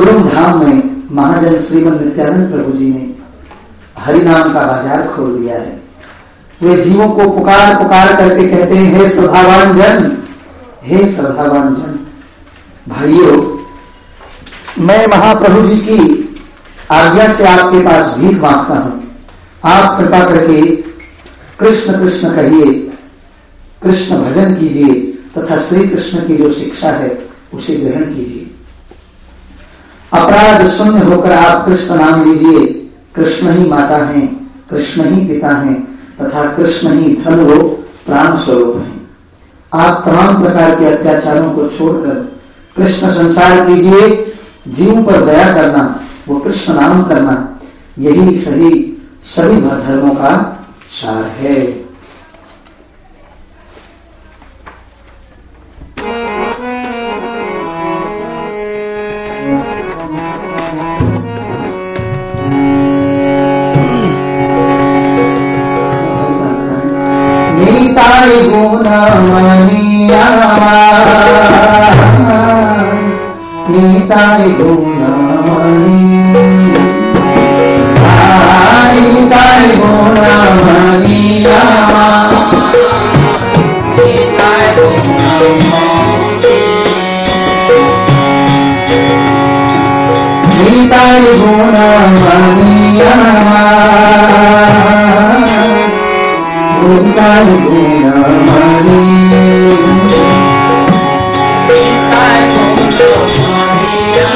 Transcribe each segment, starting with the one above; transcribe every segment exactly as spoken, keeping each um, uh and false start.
गुरुम धाम में महाजन श्रीमद नित्यानंद प्रभु जी ने हरि नाम का बाजार खोल दिया है। वे जीवों को पुकार पुकार करके कहते हैं, हे श्रद्धावान जन, हे श्रद्धावान जन, भाइयों, मैं महाप्रभु जी की आज्ञा से आपके पास भीख मांगता हूं। आप कृपा करके कृष्ण कृष्ण कहिए, कृष्ण भजन कीजिए तथा श्री कृष्ण की जो शिक्षा है उसे ग्रहण कीजिए। अपराध शून्य होकर आप कृष्ण नाम लीजिए। कृष्ण ही माता हैं, कृष्ण ही पिता हैं तथा कृष्ण ही धन व प्राण स्वरूप हैं। आप तमाम प्रकार के अत्याचारों को छोड़कर कृष्ण संसार कीजिए। जीव पर दया करना, वो कृष्ण नाम करना, यही सही सभी धर्मों का सार है। नीताय गुणमणिया, नीताय Gunamani, नीताय गुणमणिया, नीताय Gunamani, नीताय गुणमणिया, नीताय Gunamani, नीताय गुणमणिया,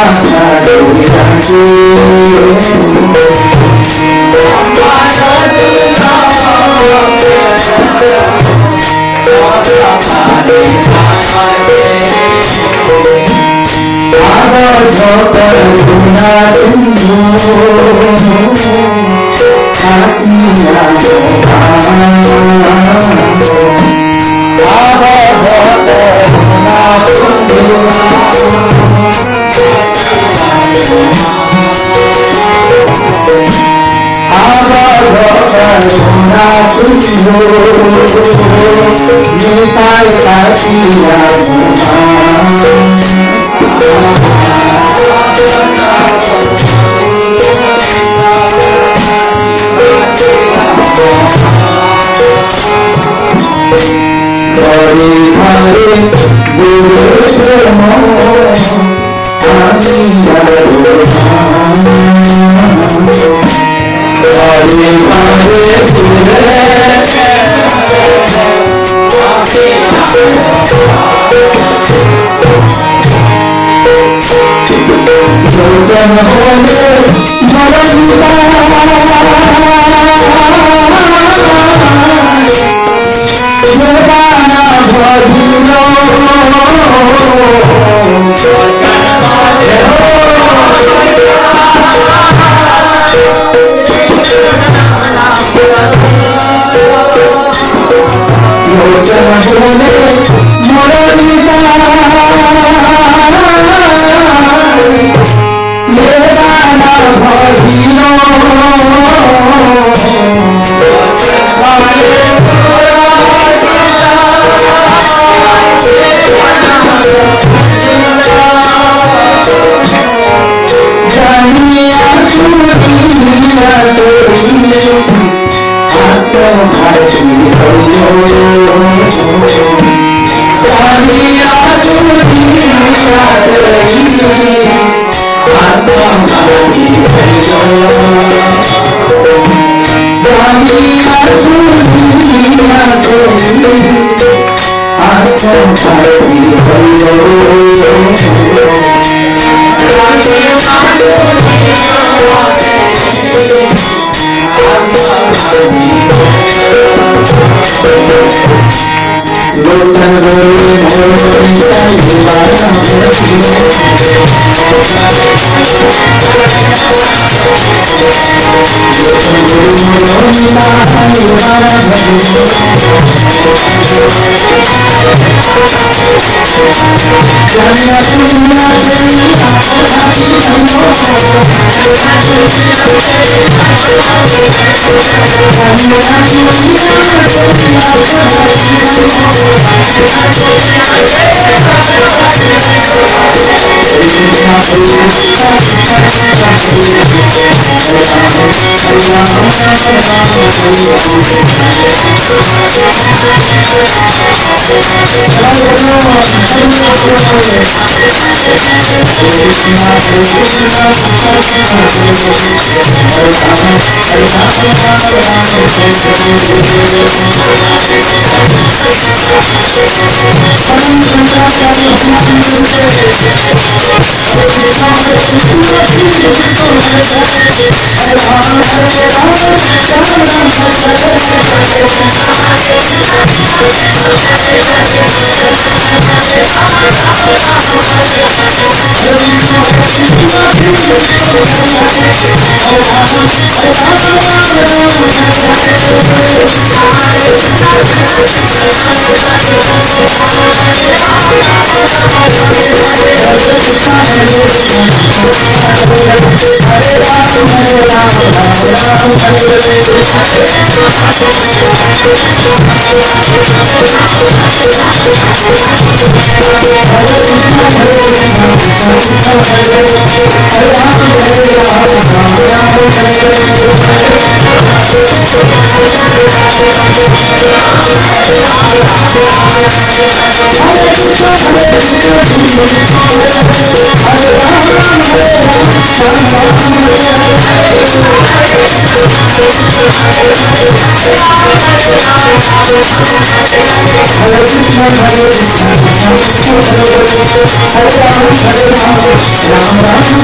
Hare Rama, Hare Rama, Rama Rama,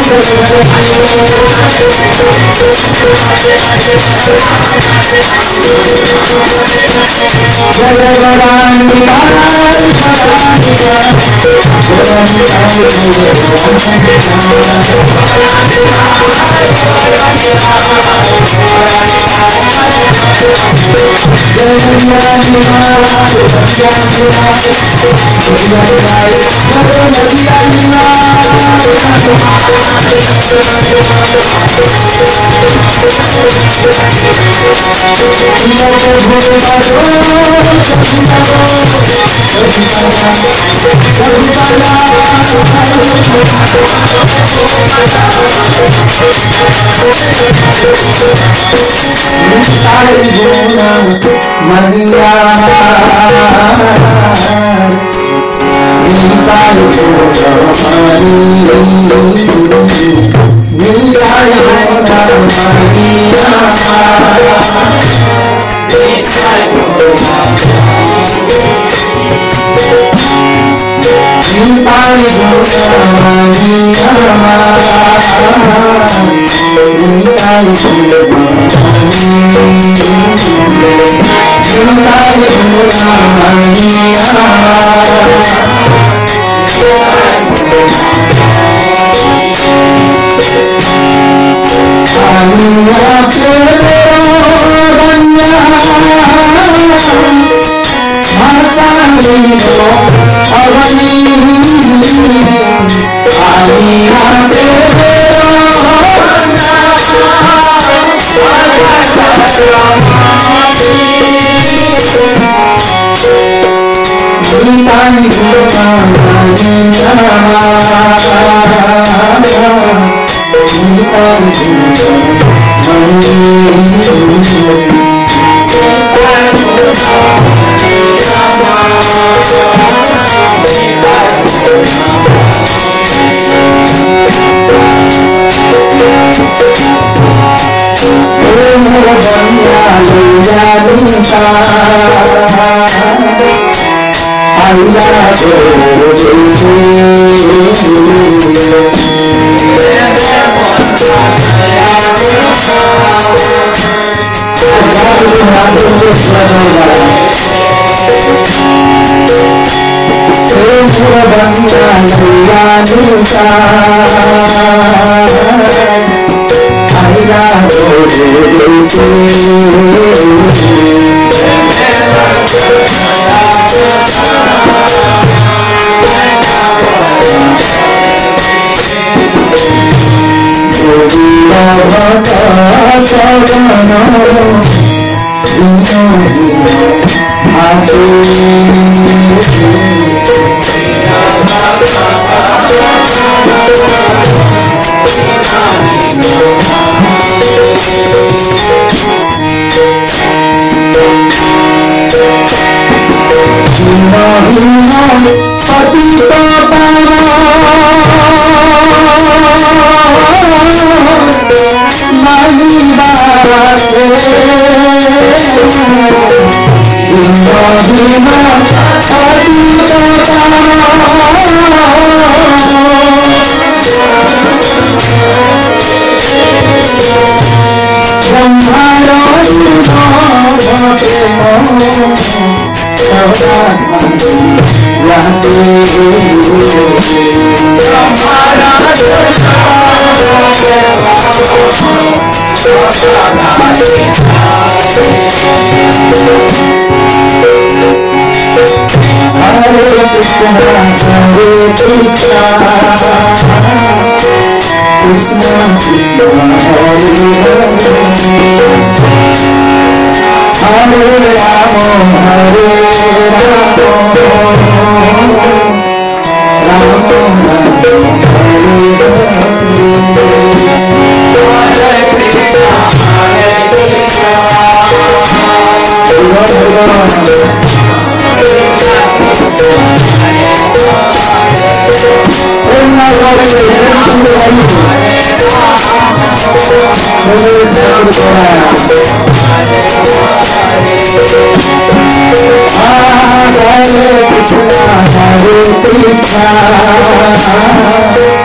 Hare Krishna,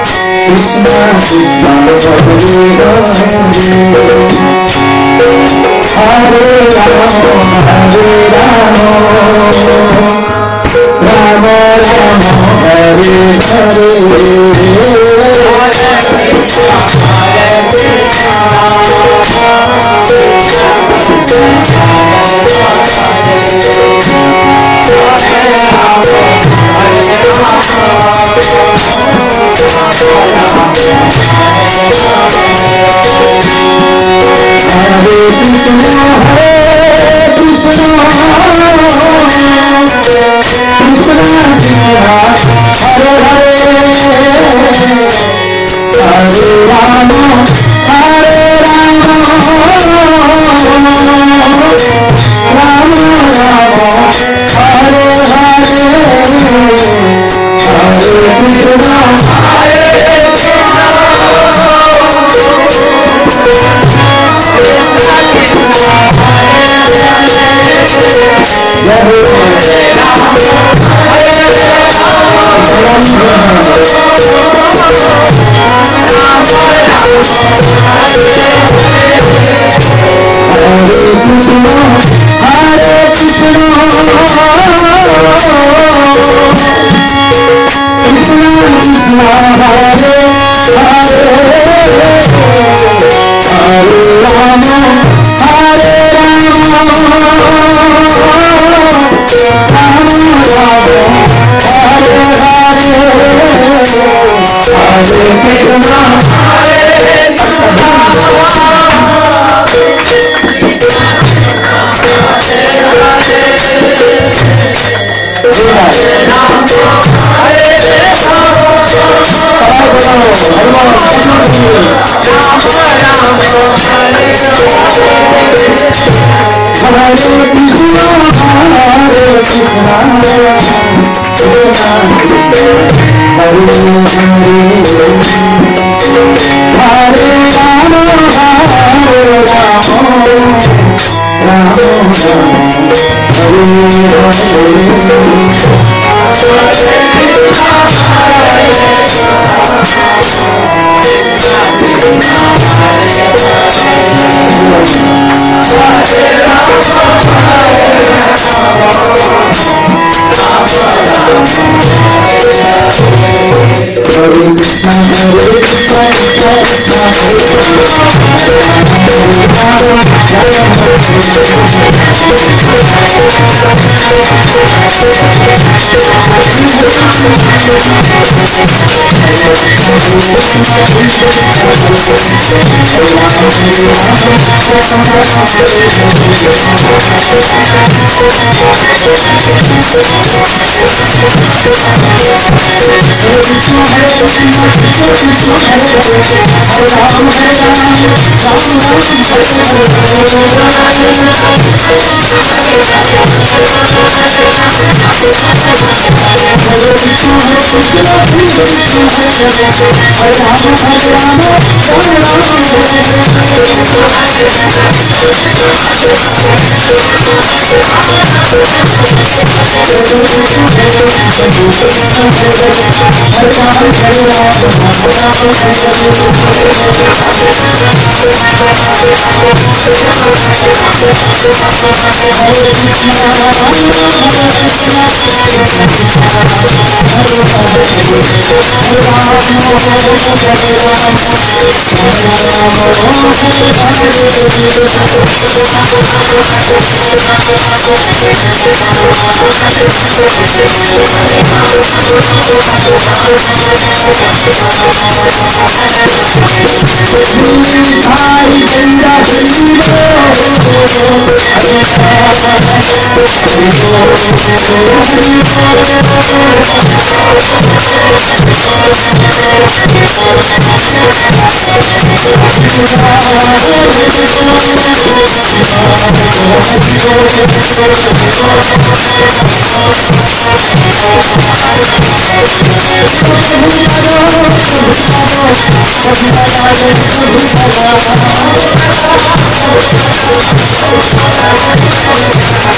Krishna Krishna हरे राम हरे राम राम राम हरे हरे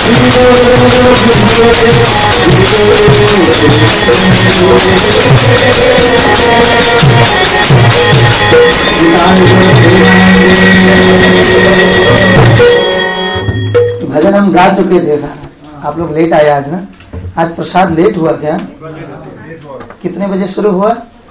भजन हम गा चुके थे सारा। आप लोग लेट आए आज ना। आज प्रसाद लेट हुआ क्या? कितने बजे शुरू हुआ?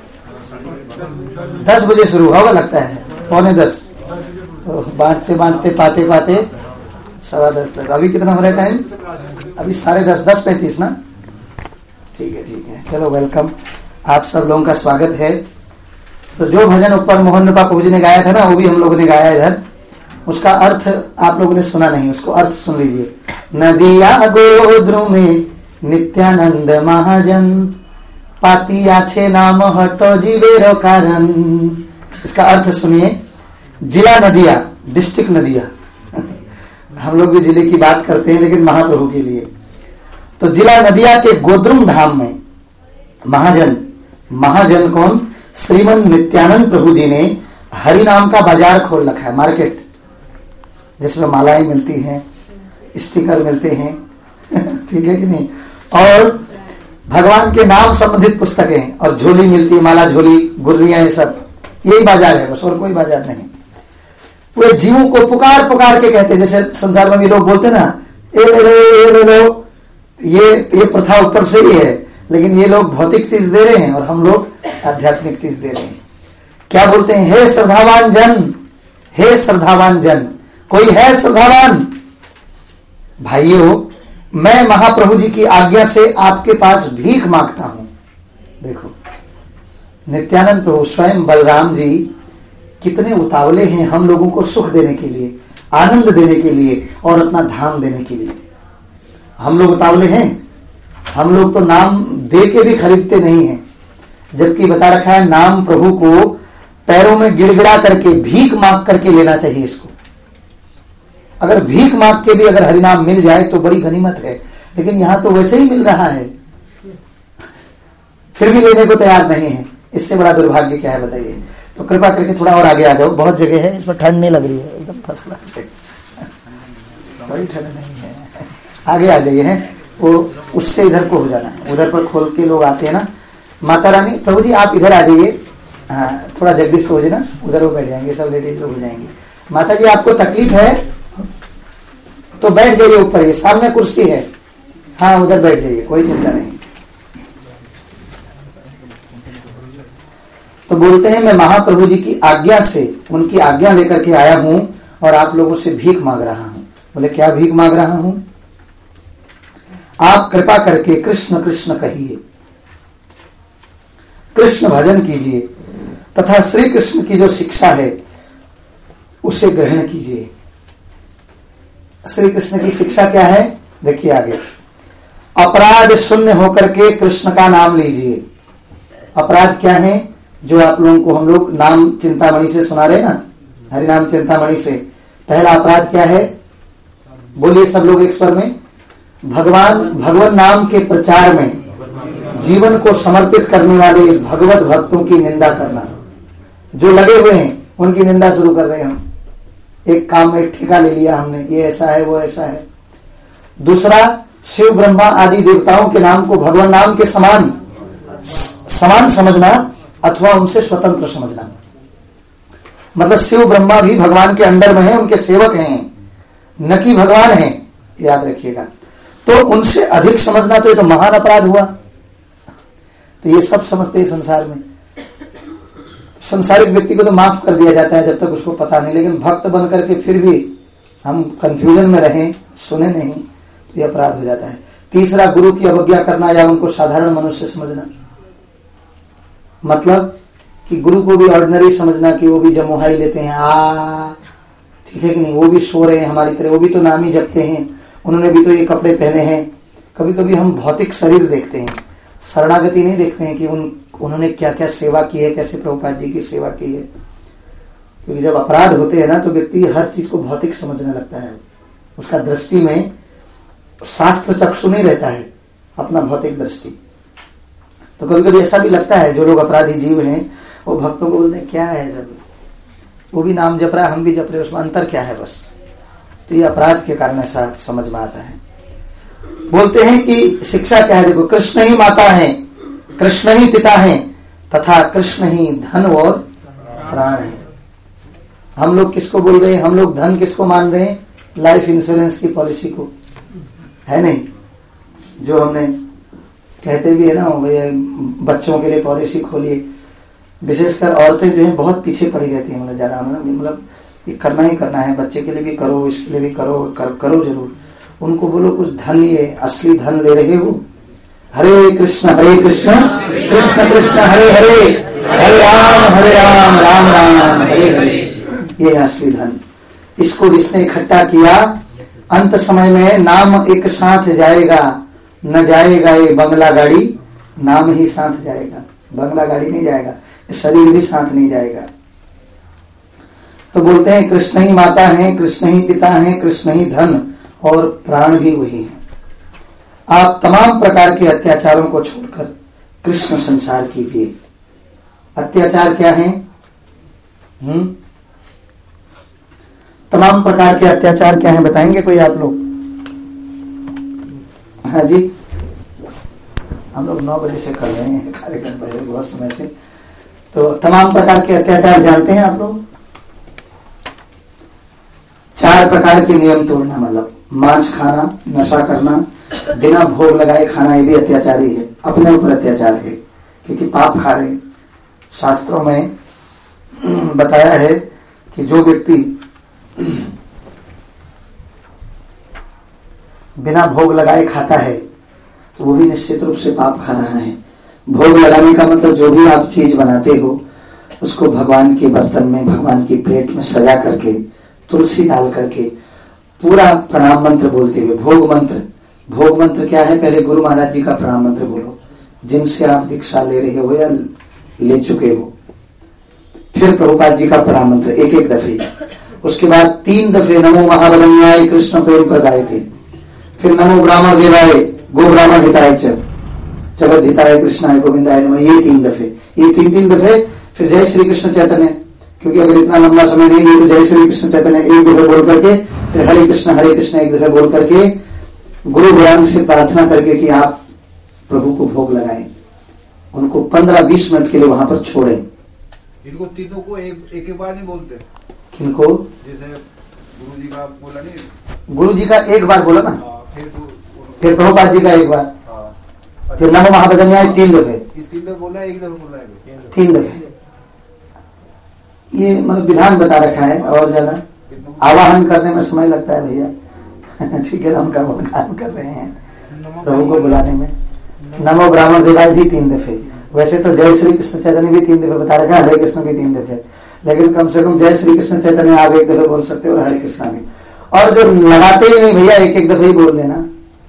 दस बजे शुरू हुआ लगता है, पौने दस। तो बांटते बांटते पाते पाते सवा दस तक। अभी कितना हो रहा है टाइम? अभी साढ़े दस, दस पैंतीस ना। ठीक है ठीक है, चलो वेलकम। आप सब लोगों का स्वागत है। तो जो भजन ऊपर मोहन रूपा प्रभु जी ने गाया था ना, वो भी हम लोगों ने गाया इधर। उसका अर्थ आप लोगों ने सुना नहीं, उसको अर्थ सुन लीजिए। नदिया गोद्रु में नित्यानंद महाजन, पातिया छे नाम हटो जीवेरो कारण। इसका अर्थ सुनिए। जिला नदिया, डिस्ट्रिक्ट नदिया हम लोग भी जिले की बात करते हैं, लेकिन महाप्रभु के लिए। तो जिला नदिया के गोद्रुम धाम में महाजन, महाजन कौन? श्रीमन नित्यानंद प्रभु जी ने हरि नाम का बाजार खोल रखा है, मार्केट, जिसमें मालाएं मिलती हैं, स्टिकर मिलते हैं ठीक है कि नहीं, और भगवान के नाम संबंधित पुस्तकें और झोली मिलती है, माला झोली, गुर्रियां, ये सब। यही बाजार है बस, और कोई बाजार नहीं। वे जीवों को पुकार पुकार के कहते, जैसे संसार में भी लोग बोलते ना, ए ले लो ए ले लो, ये ये प्रथा ऊपर से ही है, लेकिन ये लोग भौतिक चीज दे रहे हैं और हम लोग आध्यात्मिक चीज दे रहे हैं। क्या बोलते हैं? हे श्रद्धावान जन, हे श्रद्धावान जन। कोई है श्रद्धावान? भाइयों, मैं महाप्रभु जी की आज्ञा से आपके पास भीख मांगता हूं। देखो, नित्यानंद प्रभु स्वयं बलराम जी कितने उतावले हैं हम लोगों को सुख देने के लिए, आनंद देने के लिए और अपना धाम देने के लिए। हम लोग उतावले हैं? हम लोग तो नाम दे के भी खरीदते नहीं हैं, जबकि बता रखा है नाम प्रभु को पैरों में गिड़गिड़ा करके, भीख मांग करके लेना चाहिए इसको। अगर भीख मांग के भी अगर हरिनाम मिल जाए तो बड़ी गनीमत है, लेकिन यहां तो वैसे ही मिल रहा है, फिर भी लेने को तैयार नहीं है। इससे बड़ा दुर्भाग्य क्या है बताइए। तो कृपा करके थोड़ा और आगे आ जाओ, बहुत जगह है, इस पर ठंड नहीं लग रही है, एकदम फर्स्ट क्लास है, बड़ी ठंड नहीं है। आगे आ जाइए, है वो उससे इधर को हो जाना, उधर पर खोल के लोग आते हैं ना। माता रानी, प्रभु जी आप इधर आ जाइए, हाँ थोड़ा जगदीश को हो जाए ना, उधर वो बैठ जाएंगे, सब लेडीज लोग हो जाएंगे। माता जी आपको तकलीफ है तो बैठ जाइए ऊपर, ये सामने कुर्सी है, हाँ उधर बैठ जाइए, कोई चिंता नहीं। तो बोलते हैं मैं महाप्रभु जी की आज्ञा से, उनकी आज्ञा लेकर के आया हूं और आप लोगों से भीख मांग रहा हूं। बोले क्या भीख मांग रहा हूं? आप कृपा करके कृष्ण कृष्ण कहिए, कृष्ण भजन कीजिए तथा श्री कृष्ण की जो शिक्षा है उसे ग्रहण कीजिए। श्री कृष्ण की शिक्षा क्या है? देखिए आगे, अपराध शून्य होकर के कृष्ण का नाम लीजिए। अपराध क्या है? जो आप लोगों को हम लोग नाम चिंतामणि से सुना रहे ना, हरिनाम चिंतामणि से। पहला अपराध क्या है? बोलिए सब लोग एक स्वर में। भगवान भगवान नाम के प्रचार में जीवन को समर्पित करने वाले भगवत भक्तों की निंदा करना। जो लगे हुए हैं उनकी निंदा शुरू कर रहे हैं हम। एक काम में एक ठेका ले लिया हमने, ये ऐसा है वो ऐसा है। दूसरा, शिव ब्रह्मा आदि देवताओं के नाम को भगवान नाम के समान समान समझना अथवा उनसे स्वतंत्र समझना। मतलब शिव ब्रह्मा भी भगवान के अंडर में है, उनके सेवक हैं, न कि भगवान हैं, याद रखिएगा। तो उनसे अधिक समझना तो ये तो महान अपराध हुआ। तो ये सब समझते हैं संसार में। संसारिक व्यक्ति को तो माफ कर दिया जाता है जब तक उसको पता नहीं, लेकिन भक्त बन करके फिर भी हम कंफ्यूजन में रहें, सुने नहीं, तो ये अपराध हो जाता है। तीसरा, गुरु की अवज्ञा करना या उनको साधारण मनुष्य समझना। मतलब कि गुरु को भी ऑर्डिनरी समझना कि वो भी जमुहाई लेते हैं, आ ठीक है कि नहीं, वो भी सो रहे हैं हमारी तरह, वो भी तो नाम ही जपते हैं, उन्होंने भी तो ये कपड़े पहने हैं। कभी कभी हम भौतिक शरीर देखते हैं, शरणागति नहीं देखते हैं कि उन उन्होंने क्या क्या सेवा की है, कैसे प्रभुपाद जी की सेवा की है। क्योंकि जब अपराध होते हैं ना तो व्यक्ति हर चीज को भौतिक समझने लगता है, उसका दृष्टि में शास्त्र चक्षु नहीं रहता है, अपना भौतिक दृष्टि। तो कभी कभी ऐसा भी लगता है जो लोग अपराधी जीव हैं वो भक्तों को बोलते हैं क्या है, जब वो भी नाम जप रहा है हम भी जप रहे, उसमें अंतर क्या है बस। तो ये अपराध के कारण ऐसा समझ में आता है। बोलते हैं कि शिक्षा क्या है, देखो कृष्ण ही माता है, कृष्ण ही पिता है, तथा कृष्ण ही धन और प्राण है। हम लोग किसको बोल रहे हैं, हम लोग धन किसको मान रहे हैं, लाइफ इंश्योरेंस की पॉलिसी को, है नहीं, जो हमने कहते भी है ना भैया बच्चों के लिए पॉलिसी खोलिए। विशेषकर औरतें जो है बहुत पीछे पड़ी रहती है, मतलब ज्यादा मतलब ये करना ही करना है, बच्चे के लिए भी करो, इसके लिए भी करो, कर, करो जरूर। उनको बोलो कुछ धन, ये असली धन ले रहे हो, हरे कृष्ण हरे कृष्ण कृष्ण कृष्ण हरे हरे, हरे राम हरे राम राम राम हरे हरे, ये असली धन। इसको जिसने इकट्ठा किया, अंत समय में नाम एक साथ जाएगा, न जाएगा ये बंगला गाड़ी, नाम ही साथ जाएगा, बंगला गाड़ी नहीं जाएगा, शरीर भी साथ नहीं जाएगा। तो बोलते हैं कृष्ण ही माता है, कृष्ण ही पिता है, कृष्ण ही धन और प्राण भी वही है। आप तमाम प्रकार के अत्याचारों को छोड़कर कृष्ण संसार कीजिए। अत्याचार क्या है? हम्म तमाम प्रकार के अत्याचार क्या है बताएंगे कोई आप लोग? हाँ जी, हम लोग नौ बजे से कर रहे हैं कार्यक्रम पहले बहुत समय से। तो तमाम प्रकार के अत्याचार जानते हैं आप लोग? चार प्रकार के नियम तोड़ना, मतलब मांस खाना, नशा करना, बिना भोग लगाए खाना, ये भी अत्याचार ही है, अपने ऊपर अत्याचार है, क्योंकि पाप खा रहे। शास्त्रों में बताया है कि जो व्यक्ति बिना भोग लगाए खाता है तो वो भी निश्चित रूप से पाप खा रहा है। भोग लगाने का मतलब जो भी आप चीज बनाते हो उसको भगवान के बर्तन में, भगवान की प्लेट में सजा करके, तुलसी डाल करके, पूरा प्रणाम मंत्र बोलते हुए, भोग मंत्र। भोग मंत्र क्या है? पहले गुरु महाराज जी का प्रणाम मंत्र बोलो, जिनसे आप दीक्षा ले रहे हो या ले चुके हो। फिर प्रभुपाद जी का प्रणाम मंत्र एक एक दफे। उसके बाद तीन दफे नमो महाबलन्याय कृष्ण प्रेम प्रदाय थे। फिर नमो ब्राह्मण देवाय गो ब्राह्मण हिताय च जगत हिताय कृष्णाय गोविंदाय नमः, ये तीन दफे, ये तीन तीन दफे। फिर जय श्री कृष्ण चैतन्य, क्योंकि अगर इतना लंबा समय नहीं है तो जय श्री कृष्ण चैतन्य एक दफे बोल करके, फिर हरे कृष्ण हरे कृष्ण एक दफे बोल करके, गुरु भगवान से प्रार्थना करके कि आप प्रभु को भोग लगाएं, उनको पंद्रह बीस मिनट के लिए वहां पर छोड़ें। इनको तीनों को एक एक, एक बार नहीं बोलते? किनको? जैसे गुरु जी का बोला नहीं, गुरु जी का एक बार बोला ना, फिर फिर प्रभुपाद जी का एक बार, फिर नमो महाबलन्याय तीन दफे, तीन दफे बोला है, एक दफे बोला है, तीन दफे। ये मतलब विधान बता रखा है, और ज्यादा आवाहन करने में समय लगता है भैया। ठीक है, हम काम कर रहे हैं प्रभु को बुलाने में। नमो ब्राह्मण देवाय भी तीन दफे, वैसे तो जय श्री कृष्ण चैतन्य भी तीन दफे बता रखा है, हरे कृष्ण भी तीन दफे, लेकिन कम से कम जय श्री कृष्ण चैतन्य आप एक दफे बोल सकते हो और हरे कृष्ण भी। और जो लगाते ही नहीं भैया, एक एक दफे ही बोल देना,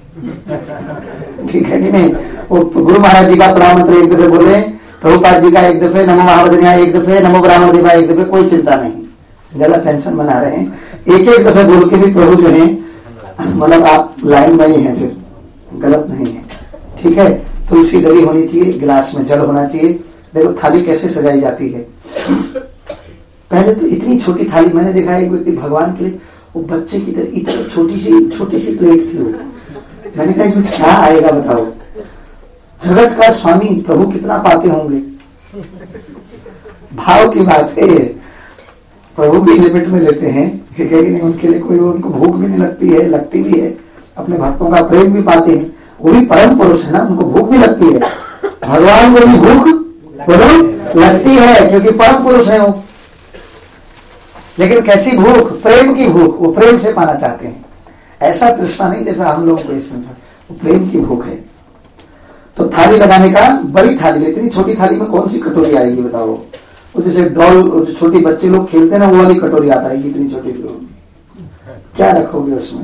ठीक है कि नहीं? वो गुरु महाराज जी का प्रणाम मंत्र एक दफे बोले, प्रभुपाद जी का एक दफे, नमो महाबलन्याय एक दफे, नमो ब्राह्मण देवाय एक दफे, कोई चिंता नहीं, ज्यादा टेंशन बना रहे हैं। एक एक दफे बोल के भी प्रभु जो है, मतलब आप लाइन में ही है, फिर गलत नहीं है, ठीक है। तुलसी डली होनी चाहिए, गिलास में जल होना चाहिए। देखो थाली कैसे सजाई जाती है। पहले तो इतनी छोटी थाली, मैंने देखा एक व्यक्ति भगवान के लिए वो बच्चे की तरह इतनी छोटी सी छोटी सी प्लेट थी वो। मैंने कहा इसमें क्या आएगा बताओ, जगत का स्वामी प्रभु कितना पाते होंगे। भाव की बात है, प्रभु भी लिमिट में लेते हैं, ठीक है कि नहीं? उनके लिए कोई, उनको भूख भी नहीं लगती है, लगती भी है, अपने भक्तों का प्रेम भी पाते हैं, वो भी परम पुरुष है ना, उनको भूख भी लगती है। भगवान को भी भूख लगती है क्योंकि परम पुरुष है वो। लेकिन कैसी भूख? प्रेम की भूख, वो प्रेम से पाना चाहते हैं। ऐसा तृष्णा नहीं जैसा हम लोगों को इस संसार, वो प्रेम की भूख है। तो थाली लगाने का, बड़ी थाली, इतनी छोटी थाली में कौन सी कटोरी आएगी बताओ? वो जैसे डॉल, जो छोटी बच्चे लोग खेलते हैं ना, वो वाली कटोरी आ पाएगी इतनी छोटी, क्या रखोगे उसमें?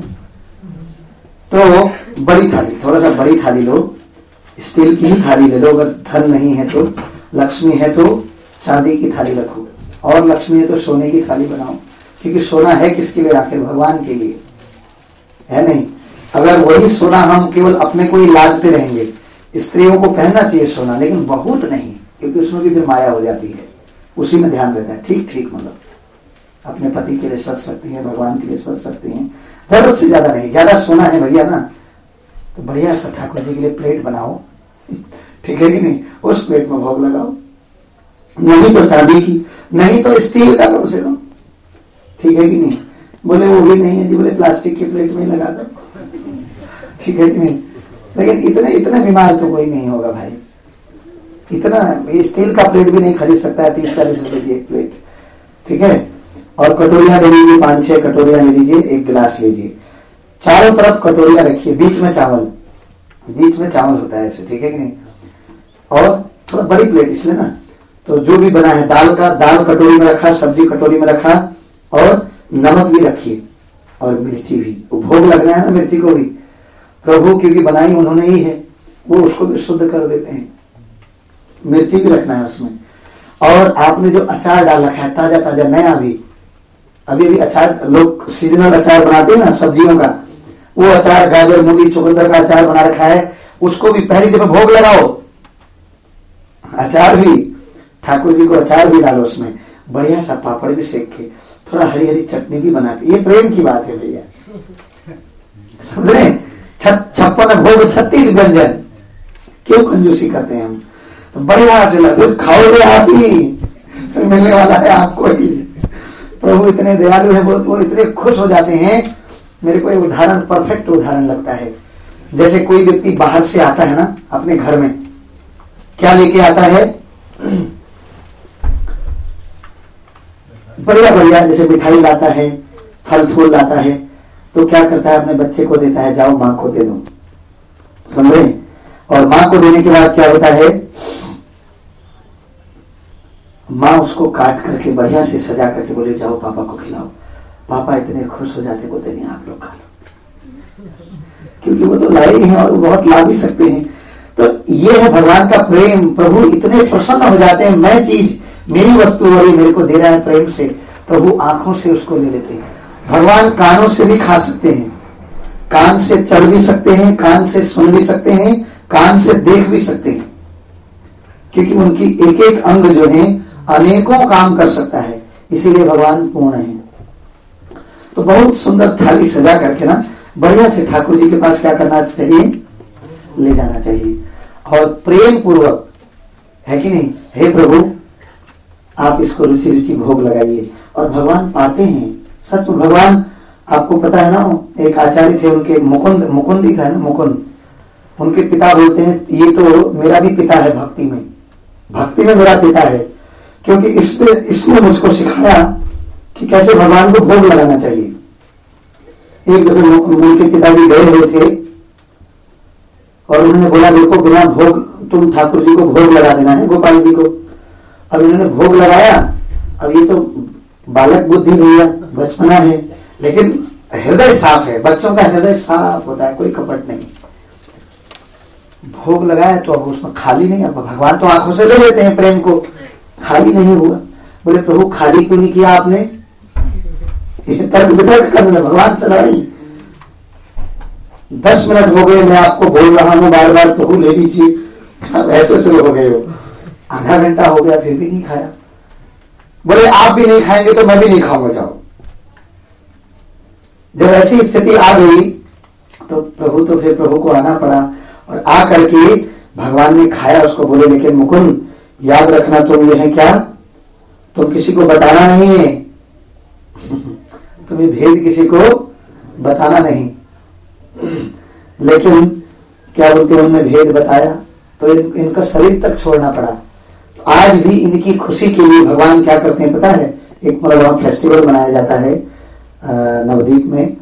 तो बड़ी थाली, थोड़ा सा बड़ी थाली लो, स्टील की ही थाली ले लो। अगर धन नहीं है तो, लक्ष्मी है तो चांदी की थाली रखो, और लक्ष्मी है तो सोने की थाली बनाओ, क्योंकि सोना है किसके लिए? आखिर भगवान के लिए, है नहीं? अगर वही सोना हम केवल अपने को ही लादते रहेंगे, स्त्रियों को पहनना चाहिए सोना, लेकिन बहुत नहीं, क्योंकि उसमें भी फिर माया हो जाती है, उसी में ध्यान रहता है। ठीक ठीक, मतलब अपने पति के लिए सज सकती है, भगवान के लिए सज सकती हैं, जरूरत से ज्यादा नहीं। ज्यादा सोना है भैया ना, तो बढ़िया सा ठाकुर जी के लिए प्लेट बनाओ, ठीक है कि नहीं, उस प्लेट में भोग लगाओ, नहीं तो चांदी की, नहीं तो स्टील का कम से कम, ठीक है कि नहीं। बोले वो भी नहीं है जी, बोले प्लास्टिक की प्लेट में लगा दो, ठीक है कि नहीं। लेकिन इतने इतने बीमार तो कोई नहीं होगा भाई, इतना ये स्टील का प्लेट भी नहीं खरीद सकता है, तीस चालीस रुपए की एक प्लेट, ठीक है। और कटोरियां ले लीजिए, पांच छह कटोरियां ले लीजिए, एक गिलास लीजिए, चारों तरफ कटोरियां रखिए, बीच में चावल, बीच में चावल होता है ऐसे, ठीक है कि नहीं। और थोड़ा बड़ी प्लेट इसलिए ना, तो जो भी बना है, दाल का दाल कटोरी में रखा, सब्जी कटोरी में रखा, और नमक भी रखिए और मिर्ची भी, वो भोग लगना है ना मिर्ची को भी, प्रभु क्योंकि बनाई उन्होंने ही है, वो उसको भी शुद्ध कर देते हैं, मिर्ची भी रखना है उसमें। और आपने जो अचार डाल रखा है ताजा ताजा नया, भी अभी अभी अचार लोग सीजनल अचार बनाते हैं ना सब्जियों का, वो अचार गाजर मूली चुकंदर का अचार बना रखा है, उसको भी पहली जब भोग लगाओ, अचार भी, ठाकुर जी को अचार भी डालो उसमें, बढ़िया सा पापड़ भी सेक के, थोड़ा हरी हरी चटनी भी बना के, ये प्रेम की बात है भैया, समझ रहे। छप्पन भोग छत्तीस व्यंजन, क्यों कंजूसी करते हैं हम, तो बढ़िया से लगे खाओगे आप ही, मिलने वाला है आपको ही। प्रभु इतने दयालु है, वो, वो इतने खुश हो जाते हैं। मेरे को एक उदाहरण, परफेक्ट उदाहरण लगता है, जैसे कोई व्यक्ति बाहर से आता है ना अपने घर में, क्या लेके आता है, बढ़िया बढ़िया, जैसे मिठाई लाता है, फल फूल लाता है, तो क्या करता है, अपने बच्चे को देता है, जाओ माँ को दे दो, समझे। और माँ को देने के बाद क्या होता है, माँ उसको काट करके बढ़िया से सजा करके बोले जाओ पापा को खिलाओ, पापा इतने खुश हो जाते, बोलते नहीं आप लोग खा लो, क्योंकि वो तो लाए ही हैं और बहुत ला भी सकते हैं। तो ये है भगवान का प्रेम, प्रभु इतने प्रसन्न हो जाते हैं, मैं चीज मेरी वस्तु और ये मेरे को दे रहा है प्रेम से, प्रभु आंखों से उसको ले लेते हैं। भगवान कानों से भी खा सकते हैं, कान से चल भी सकते हैं, कान से सुन भी सकते हैं, कान से देख भी सकते हैं, क्योंकि उनकी एक एक अंग जो है अनेकों काम कर सकता है, इसीलिए भगवान पूर्ण है। तो बहुत सुंदर थाली सजा करके ना बढ़िया से ठाकुर जी के पास क्या करना चाहिए, ले जाना चाहिए, और प्रेम पूर्वक, है कि नहीं, हे प्रभु आप इसको रुचि रुचि भोग लगाइए। और भगवान पाते हैं, सच में भगवान, आपको पता है ना, एक आचार्य थे उनके, मुकुंद, मुकुंद ही था ना, मुकुंद, उनके पिता बोलते हैं ये तो मेरा भी पिता है भक्ति में, भक्ति में मेरा पिता है, क्योंकि इसने इसने मुझको सिखाया कि कैसे भगवान को भोग लगाना चाहिए। एक दफे उनके पिताजी गए हुए थे और उन्होंने बोला देखो बिना भोग तुम ठाकुर जी को भोग लगा देना है, गोपाल जी को। अब इन्होंने भोग लगाया, अब ये तो बालक बुद्धि भैया, बचपना है, लेकिन हृदय साफ है, बच्चों का हृदय साफ होता है, कोई कपट नहीं। भोग लगाया तो अब उसमें खाली नहीं, अब भगवान तो आंखों से ले लेते हैं प्रेम को, खाली नहीं हुआ। बोले प्रभु खाली क्यों नहीं किया आपने, ये तर्क वितर्क करना, भगवान से लड़ाई। दस मिनट हो गए मैं आपको बोल रहा हूं बार बार प्रभु ले लीजिए, अब ऐसे से हो गए हो, आधा घंटा हो गया फिर भी नहीं खाया। बोले आप भी नहीं खाएंगे तो मैं भी नहीं खाऊंगा, जाओ। जब ऐसी स्थिति आ गई तो प्रभु तो फिर प्रभु को आना पड़ा, और आ करके भगवान ने खाया उसको। बोले लेकिन मुकुंद याद रखना तुम ये है क्या, तुम किसी को बताना नहीं है, तुम्हें भेद किसी को बताना नहीं। लेकिन क्या बोलते हैं, उन्होंने भेद बताया तो इन, इनका शरीर तक छोड़ना पड़ा। आज भी इनकी खुशी के लिए भगवान क्या करते हैं पता है, एक बड़ा बड़ा फेस्टिवल मनाया जाता है नवद्वीप में।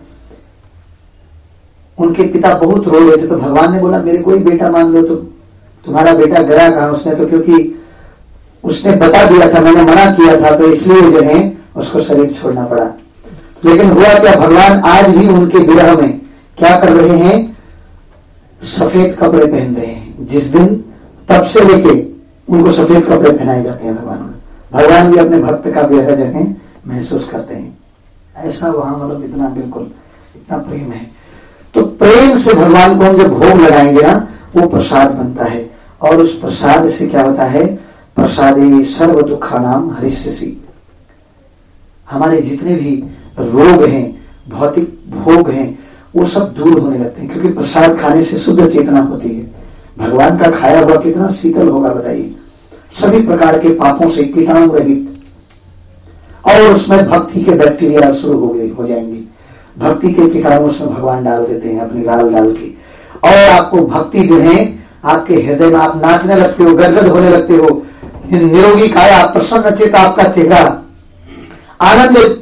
उनके पिता बहुत रो रहे थे तो भगवान ने बोला मेरे को ही बेटा मान लो, तो तुम्हारा बेटा गया कहां, उसने तो क्योंकि उसने बता दिया था, मैंने मना किया था, तो इसलिए जो है उसको शरीर छोड़ना पड़ा। लेकिन हुआ क्या, भगवान आज भी उनके विरह में क्या कर रहे हैं, सफेद कपड़े पहन रहे हैं। जिस दिन तब से लेके उनको सफेद कपड़े पहनाए जाते हैं भगवान को। भगवान भी अपने भक्त का विरह जो है महसूस करते हैं। ऐसा वहां मतलब इतना बिल्कुल इतना प्रेम है। तो प्रेम से भगवान को हम जब भोग लगाएंगे ना, वो प्रसाद बनता है, और उस प्रसाद से क्या होता है, प्रसादे सर्व दुखा नाम हरिष्यसि। हमारे जितने भी रोग हैं, भौतिक भोग हैं, वो सब दूर होने लगते हैं, क्योंकि प्रसाद खाने से शुद्ध चेतना होती है। भगवान का खाया हुआ कितना शीतल होगा बताइए, सभी प्रकार के पापों से कीटाणु रहित, और उसमें भक्ति के बैक्टीरिया शुरू हो गए हो जाएंगे। भक्ति के कीटाणु उसमें भगवान डाल देते हैं अपनी लाल डाल के, और आपको भक्ति जो है आपके हृदय में, आप नाचने लगते हो, गदगद होने लगते हो, निरोगी काया, प्रसन्न चेत आपका चेहरा आनंदित।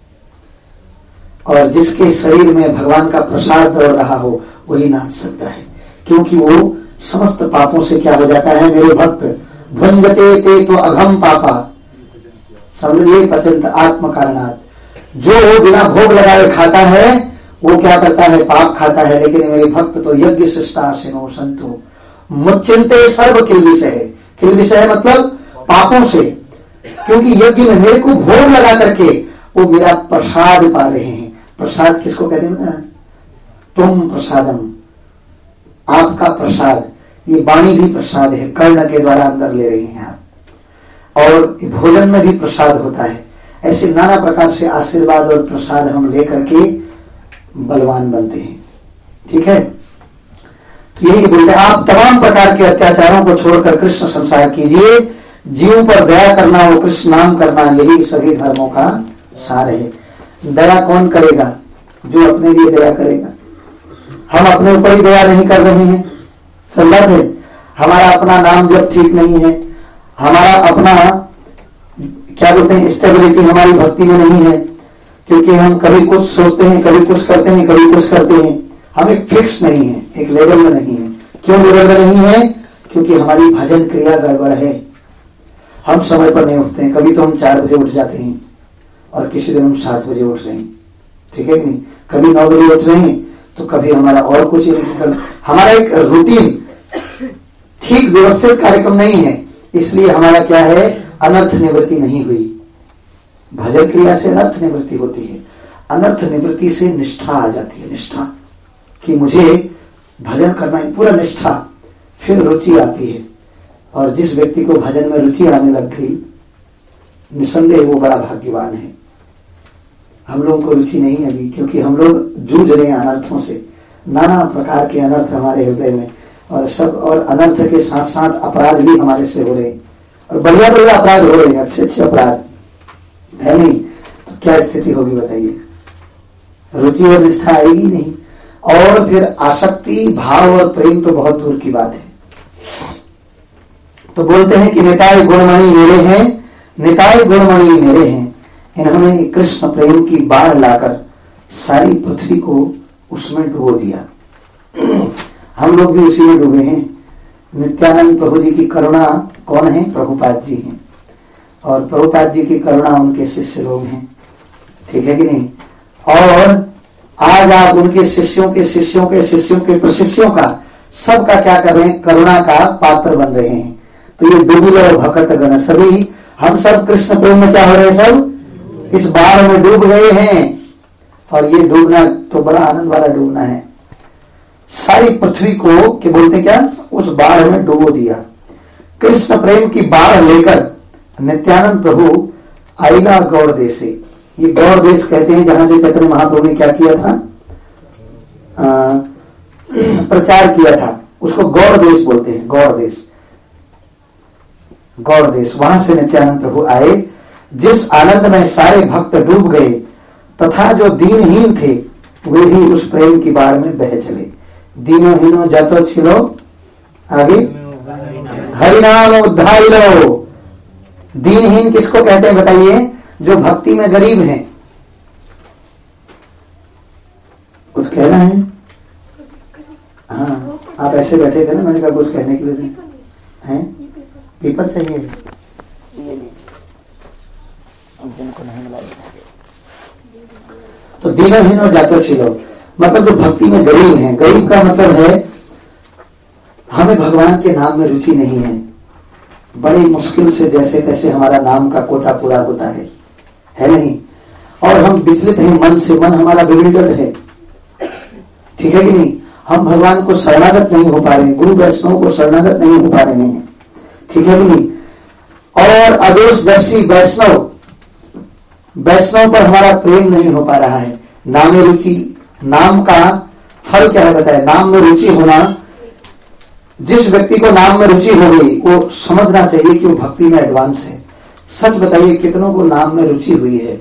और जिसके शरीर में भगवान का प्रसाद दौड़ रहा हो वही नाच सकता है, क्योंकि वो समस्त पापों से क्या हो जाता है, मेरे भक्त भंजते ते तो अघम पापा समझिए पचंत आत्म कारणात्। जो वो बिना भोग लगाए खाता है वो क्या करता है, पाप खाता है। लेकिन मेरे भक्त तो यज्ञ शिष्टा सिनो संतो मुच्चिंते सर्व किल विषय, किल विषय मतलब पापों से, क्योंकि यज्ञ में मेरे को भोग लगा करके वो मेरा प्रसाद पा रहे हैं। प्रसाद किसको कहते हैं ना, तुम प्रसादम, आपका प्रसाद, ये वाणी भी प्रसाद है, कर्ण के द्वारा अंदर ले रहे हैं आप, और भोजन में भी प्रसाद होता है। ऐसे नाना प्रकार से आशीर्वाद और प्रसाद हम लेकर के बलवान बनते हैं। ठीक है, तो यही बोलते हैं, आप तमाम प्रकार के अत्याचारों को छोड़कर कृष्ण संसार कीजिए, जीव पर दया करना, वो कृष्ण नाम करना, यही सभी धर्मों का सार है। दया कौन करेगा, जो अपने लिए दया करेगा। हम अपने ऊपर ही दया नहीं कर रहे हैं, सही है। हमारा अपना नाम जब ठीक नहीं है, हमारा अपना क्या बोलते हैं स्टेबिलिटी हमारी भक्ति में नहीं है, क्योंकि हम कभी कुछ सोचते हैं, कभी कुछ करते हैं, कभी कुछ करते हैं, हम एक फिक्स नहीं है, एक लेवल में नहीं है। क्यों लेवल में नहीं है, क्योंकि हमारी भजन क्रिया गड़बड़ है। हम समय पर नहीं उठते हैं, कभी तो हम चार बजे उठ जाते हैं और किसी दिन हम सात बजे उठ रहे हैं, ठीक है कि नहीं, कभी नौ बजे उठ रहे हैं तो कभी हमारा और कुछ नहीं, हमारा एक रूटीन ठीक व्यवस्थित कार्यक्रम नहीं है। इसलिए हमारा क्या है, अनर्थ निवृत्ति नहीं हुई। भजन क्रिया से अनर्थ निवृत्ति होती है, अनर्थ निवृत्ति से निष्ठा आ जाती है, निष्ठा कि मुझे भजन करना है, पूरा निष्ठा, फिर रुचि आती है। और जिस व्यक्ति को भजन में रुचि आने लग गई, निसंदेह वो बड़ा भाग्यवान है। हम लोगों को रुचि नहीं अभी, क्योंकि हम लोग जूझ रहे हैं अनर्थों से, नाना प्रकार के अनर्थ हमारे हृदय में, और सब, और अनर्थ के साथ साथ अपराध भी हमारे से हो रहे हैं, और बढ़िया बढ़िया अपराध हो रहे हैं, अच्छे अच्छे अपराध है नहीं, तो क्या स्थिति होगी बताइए, रुचि और निष्ठा आएगी नहीं। और फिर आसक्ति, भाव और प्रेम तो बहुत दूर की बात है। तो बोलते हैं कि निताय गुणमणि मेरे हैं, निताय गुणमणि मेरे हैं, इन्होंने कृष्ण प्रेम की बाढ़ लाकर सारी पृथ्वी को उसमें डुबो दिया। हम लोग भी उसी में डूबे हैं। नित्यानंद प्रभु जी की करुणा कौन है, प्रभुपाद जी हैं, और प्रभुपाद जी की करुणा उनके शिष्य लोग हैं, ठीक है कि नहीं। और आज आप उनके शिष्यों के शिष्यों के शिष्यों के प्रशिष्यों का सबका क्या कर रहे हैं, करुणा का पात्र बन रहे हैं। तो ये डूबिल और भक्त गण सभी, हम सब कृष्ण प्रेम में क्या हो रहे हैं, सब इस बाढ़ में डूब गए हैं। और ये डूबना तो बड़ा आनंद वाला डूबना है, सारी पृथ्वी को के बोलते क्या, उस बाढ़ में डुबो दिया। कृष्ण प्रेम की बाढ़ लेकर नित्यानंद प्रभु आईला गौड़ देश से, ये गौड़ देश कहते हैं जहां से चैतन्य महाप्रभु ने क्या किया था, आ, प्रचार किया था, उसको गौड़ देश बोलते हैं, गौड़ देश, गौड़ देश। वहां से नित्यानंद प्रभु आए, जिस आनंद में सारे भक्त डूब गए, तथा जो दीनहीन थे वे भी उस प्रेम की बाढ़ में बह चले। दीनो हीनो जातो छिलो, आगे हरिनाम उद्धार लो। दीनहीन किसको कहते हैं बताइए, जो भक्ति में गरीब हैं। कुछ कहना है? हाँ, आप ऐसे बैठे थे ना, मैंने कहा कुछ कहने के लिए हैं, पेपर चाहिए, ये जिनको नहीं मिला। तो दीनहीनो जातो छिलो मतलब जो भक्ति में गरीब हैं। गरीब का मतलब है हमें भगवान के नाम में रुचि नहीं है, बड़ी मुश्किल से जैसे तैसे हमारा नाम का कोटा पूरा होता है, है नहीं, और हम विचलित हैं मन से, मन हमारा विविधत है, ठीक है कि नहीं। हम भगवान को शरणागत नहीं हो पा रहे हैं, गुरु वैष्णव को शरणागत नहीं हो पा रहे हैं, ठीक है कि नहीं। और अदोषदर्शी वैष्णव, वैष्णव पर हमारा प्रेम नहीं हो पा रहा है, नामे रुचि नाम का फल क्या है बताए? नाम में रुचि होना। जिस व्यक्ति को नाम में रुचि हो गई वो समझना चाहिए कि वो भक्ति में एडवांस है। सच बताइए कितनों को नाम में रुचि हुई है?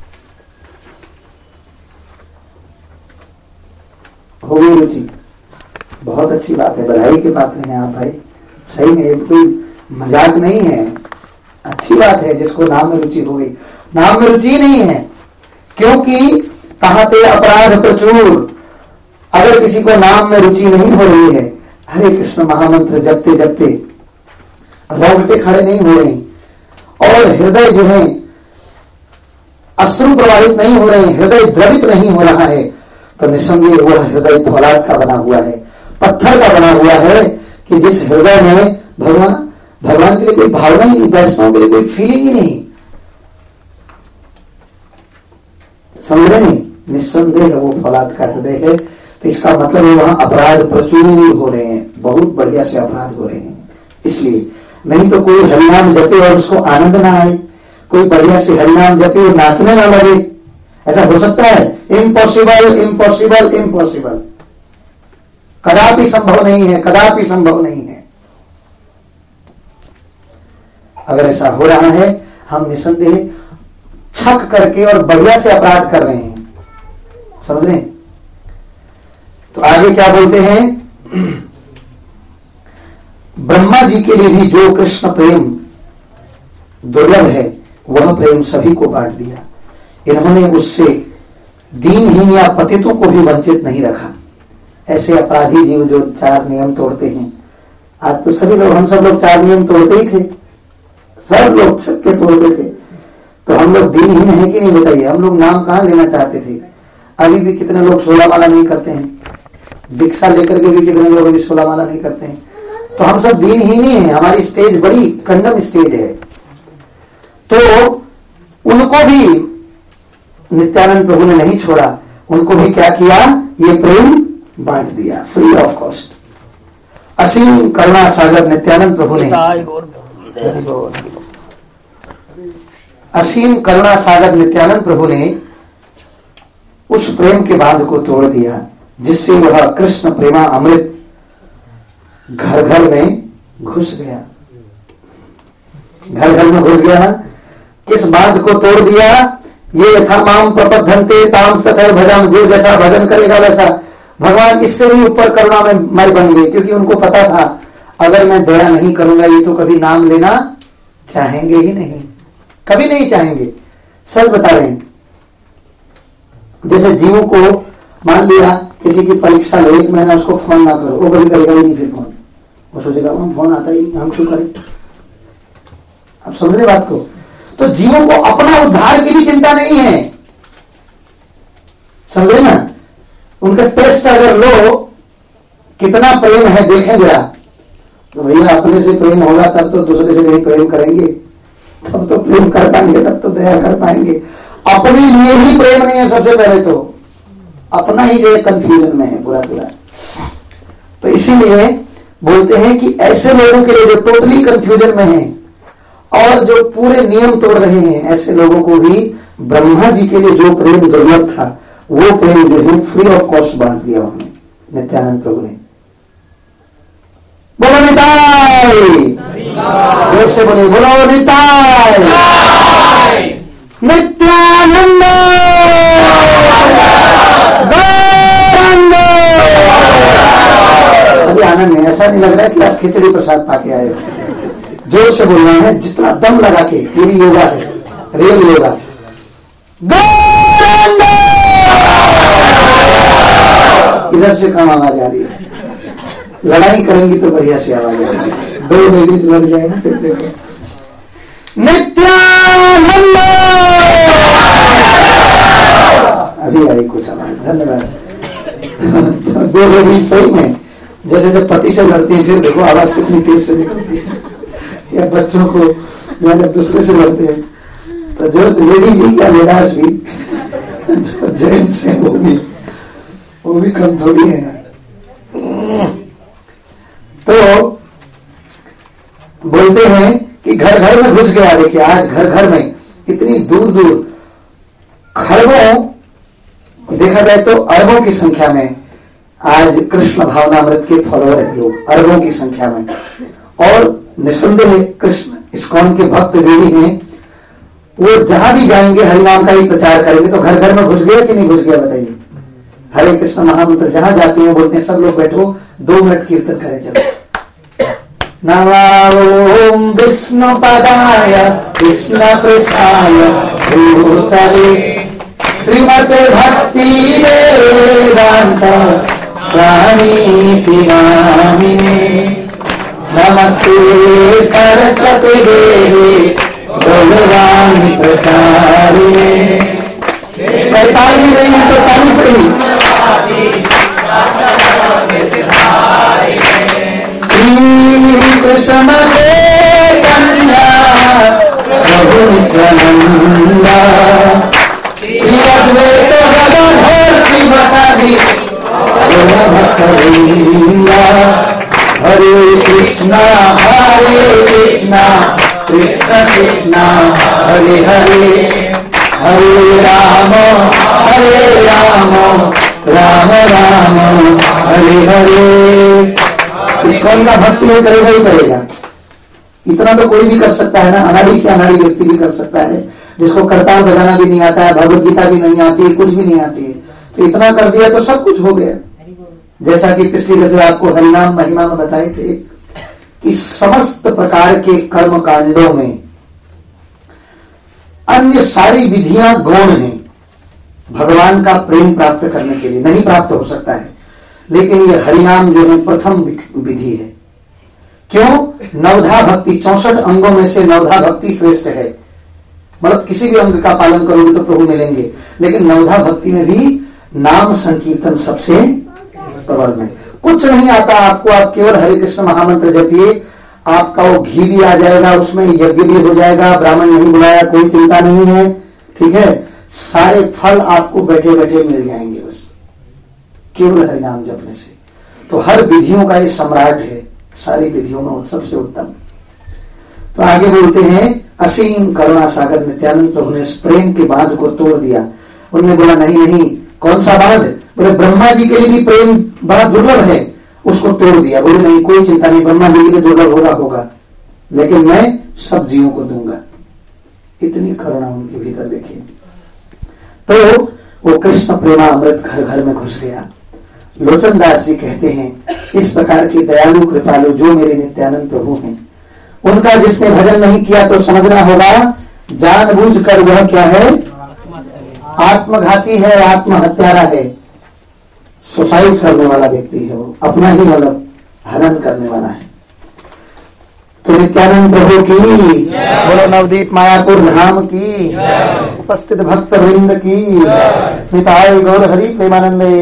हो गई रुचि? बहुत अच्छी बात है, बधाई के पात्र हैं आप भाई। सही में ये कोई मजाक नहीं है, अच्छी बात है जिसको नाम में रुचि हो गई। नाम में रुचि नहीं है क्योंकि कहां पे अपराध प्रचुर। अगर किसी को नाम में रुचि नहीं हो रही है, हरे कृष्ण महामंत्र जपते जपते रोंगटे खड़े नहीं हो रहे और हृदय जो है अश्रु प्रवाहित नहीं हो रहे, हृदय द्रवित नहीं हो रहा है, तो निसंदेह वह हृदय फौलाद का बना हुआ है, पत्थर का बना हुआ है कि जिस हृदय में भगवान भगवान के लिए कोई भावना ही नहीं, वैष्णव के लिए कोई फीलिंग ही नहीं। समझ रहे नहीं? निस्संदेह वो फौलाद का हृदय है। तो इसका मतलब है वहां अपराध प्रचुर हो रहे हैं, बहुत बढ़िया से अपराध हो रहे हैं। इसलिए नहीं तो कोई हरिनाम जपे और उसको आनंद ना आए, कोई बढ़िया से हरिनाम जपे और नाचने ना लगे, ऐसा हो सकता है? Impossible, impossible, impossible. कदापि संभव नहीं है, कदापि संभव नहीं है। अगर ऐसा हो रहा है, हम निसंदेह छक करके और बढ़िया से अपराध कर रहे हैं। समझ रहे? तो आगे क्या बोलते हैं? ब्रह्मा जी के लिए भी जो कृष्ण प्रेम दुर्लभ है, वह प्रेम सभी को बांट दिया। इन्होंने उससे दीनहीन या पतितों को भी वंचित नहीं रखा। ऐसे अपराधी जीव जो चार नियम तोड़ते हैं, आज तो सभी लोग, हम सब लोग चार नियम तोड़ते ही थे, सब लोग सबके तोड़ते थे। तो हम लोग दीनहीन है कि नहीं बताइए? हम लोग नाम कहां लेना चाहते थे? अभी भी कितने लोग सोलह माला नहीं करते हैं, दीक्षा लेकर के भी कितने लोग अभी सोलह माला नहीं करते हैं। तो हम सब दीनहीन ही हैं, हमारी स्टेज बड़ी कंडम स्टेज है। तो उनको भी नित्यानंद प्रभु ने नहीं छोड़ा, उनको भी क्या किया? ये प्रेम बांट दिया फ्री ऑफ कॉस्ट। असीम करुणा सागर नित्यानंद प्रभु ने, असीम करुणा सागर नित्यानंद प्रभु ने उस प्रेम के बांध को तोड़ दिया, जिससे वह कृष्ण प्रेमा अमृत घर घर में घुस गया। घर घर में घुस गया। किस बांध को तोड़ दिया? ये यथा माम प्रपद्धन्ते ताम तथा भजन, जो जैसा भजन करेगा वैसा भगवान इससे भी ऊपर करुणा में मय बन गए, क्योंकि उनको पता था अगर मैं दया नहीं करूंगा ये तो कभी नाम लेना चाहेंगे ही नहीं, कभी नहीं चाहेंगे। सच बता रहे हैं। जैसे जीवों को मान लिया किसी की परीक्षा लो, एक महीना उसको फोन ना करो, वो कभी करेगा ही नहीं। फिर फोन वो सोचेगा फोन आता ही हम क्यों करें? आप समझ रहे बात को? तो जीवों को अपना उद्धार की भी चिंता नहीं है, समझे ना? उनका टेस्ट अगर लो कितना प्रेम है देखें जरा, तो भैया अपने से प्रेम होगा तब तो दूसरे से नहीं प्रेम करेंगे, तब तो प्रेम कर पाएंगे, तब तो दया कर पाएंगे। अपने लिए ही प्रेम नहीं है, सबसे पहले तो अपना ही जो कंफ्यूजन में है पूरा पूरा। तो इसीलिए बोलते हैं कि ऐसे लोगों के लिए जो टोटली कंफ्यूजन में है और जो पूरे नियम तोड़ रहे हैं, ऐसे लोगों को भी ब्रह्मा जी के लिए जो प्रेम दुर्लभ था, वो प्रेम जो है फ्री ऑफ कॉस्ट बांट दिया उन्होंने, नित्यानंद प्रभु ने। बोलो निताय, जोर से बोले बोलो निताय, नित्यानंद गौरांग। अभी आनंद नहीं, ऐसा नहीं लग रहा है कि आप खिचड़ी प्रसाद पाके आए हो। जोर से बोलना है, जितना दम लगा के, ये योगा है, रियल योगा। गौरांग। इधर से कम आवाज आ रही है, लड़ाई करेंगी तो बढ़िया से आवाज आ रही है, दो लेडीज लड़ जाए ना फिर देखो। नित्यानंद। अभी आई कुछ आवाज, धन्यवाद। दो लेडीज सही में जैसे जब पति से लड़ती है, फिर देखो आवाज कितनी तेज से निकलती है, या बच्चों को या जब दूसरे से लड़ते हैं, तो जो लेडीज ही क्या लेडास भी, जो जेंट्स है वो भी वो भी कम थोड़ी है। तो बोलते हैं कि घर घर में घुस गया। देखिए आज घर घर में इतनी दूर दूर खरबों, देखा जाए तो अरबों की संख्या में आज कृष्ण भावनामृत के फॉलोअर हैं लोग, अरबों की संख्या में। और निसंदेह कृष्ण इस्कॉन के भक्त देवी हैं, वो जहां भी जाएंगे हरिनाम का ही प्रचार करेंगे। तो घर घर में घुस गया कि नहीं घुस गया बताइए? हरे कृष्ण महामंत्र जहां जाते हैं बोलते हैं सब लोग बैठो दो मिनट कीर्तन करें। चलो नमो विष्णु पदाय कृष्ण पृष्ठाय भूतले श्रीमते भक्ति वेदांत स्वामी नामिने नमस्ते सरस्वती देवी गौरवाणी प्रचारिणे। करताली नहीं तो ताली सही। श्री कृष्ण चैतन्य प्रभु नित्यानंद श्री अद्वैत गदाधर श्रीवासादि भक्तवृंद। हरे कृष्णा हरे कृष्णा कृष्ण कृष्णा हरे हरे हरे राम हरे राम राम राम हरे हरे। इस्कॉन का भक्ति है करेगा ही करेगा, इतना तो कोई भी कर सकता है ना, अनाड़ी से अनाड़ी व्यक्ति भी कर सकता है, जिसको करताल बजाना भी नहीं आता है, भगवत गीता भी नहीं आती है, कुछ भी नहीं आती है, तो इतना कर दिया तो सब कुछ हो गया। जैसा कि पिछली जगह आपको हरिनाम महिमा में बताए थे कि समस्त प्रकार के कर्म कांडों में अन्य सारी विधियां गौण हैं भगवान का प्रेम प्राप्त करने के लिए, नहीं प्राप्त हो सकता है, लेकिन ये हरिनाम जो है प्रथम विधि है। क्यों? नवधा भक्ति, चौसठ अंगों में से नवधा भक्ति श्रेष्ठ है। मतलब किसी भी अंग का पालन करोगे तो प्रभु मिलेंगे, लेकिन नवधा भक्ति में भी नाम संकीर्तन सबसे प्रबल में। कुछ नहीं आता आपको, आप केवल हरे कृष्ण महामंत्र जपिए, आपका वो घी भी आ जाएगा, उसमें यज्ञ भी हो जाएगा, ब्राह्मण नहीं बुलाया, कोई चिंता नहीं है, ठीक है। सारे फल आपको बैठे बैठे मिल जाएंगे बस केवल हरिनाम जपने से। तो हर विधियों का ये सम्राट है, सारी विधियों में सबसे उत्तम। तो आगे बोलते हैं असीम करुणा सागर नित्यानंद प्रभु ने प्रेम के बांध को तोड़ दिया। उन्होंने बोला नहीं नहीं, कौन सा बांध? बोले ब्रह्मा जी के लिए भी प्रेम बड़ा दुर्लभ है, उसको तोड़ दिया। बोले नहीं कोई चिंता नहीं, ब्रह्मा जी के लिए दुर्लभ होगा होगा लेकिन मैं सब जीवों को दूंगा। इतनी करुणा उनके भीतर देखिए। तो वो कृष्ण प्रेमा अमृत घर घर में घुस गया। लोचन दास जी कहते हैं इस प्रकार के दयालु कृपालु जो मेरे नित्यानंद प्रभु हैं, उनका जिसने भजन नहीं किया तो समझना होगा जानबूझकर वह क्या है, आत्मघाती है, आत्महत्यारा है, सुसाइड करने वाला व्यक्ति है, वो अपना ही मतलब हनन करने वाला है। तो नित्यानंद प्रभु की बोलो, नवदीप मायापुर धाम की, उपस्थित भक्त वृंद की, निताय गौर हरि प्रेमानंदे।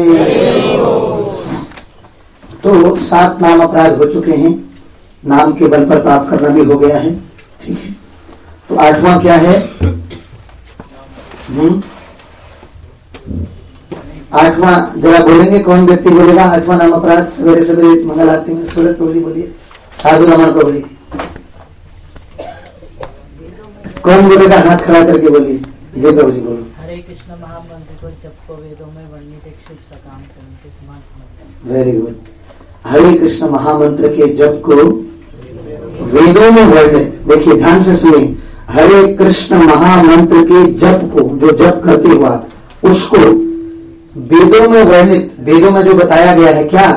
तो सात नाम अपराध हो चुके हैं, नाम के बल पर पाप करना भी हो गया है, ठीक है। तो आठवां क्या है? हम्म आठवां जरा बोलेंगे, कौन व्यक्ति बोलेगा आठवां नाम अपराध? सवेरे सवेरे मंगल आरती में सूरत बोली, बोलिए साधु रमन को बोलिए। कौन बोलेगा? हाथ खड़ा करके बोलिए। जय प्रभु जी बोलो। हरे कृष्ण महामंत्र को जप को वेदों में वर्णित एक शुभ सकाम कर्म के समान समझना। Very good. हरे कृष्ण महामंत्र के जप को वेदों में वर्णित, देखिए ध्यान से सुनिए, हरे कृष्ण महामंत्र के जप को, जो जप करते हुआ उसको वेदों में वर्णित, वेदों में जो बताया गया है क्या,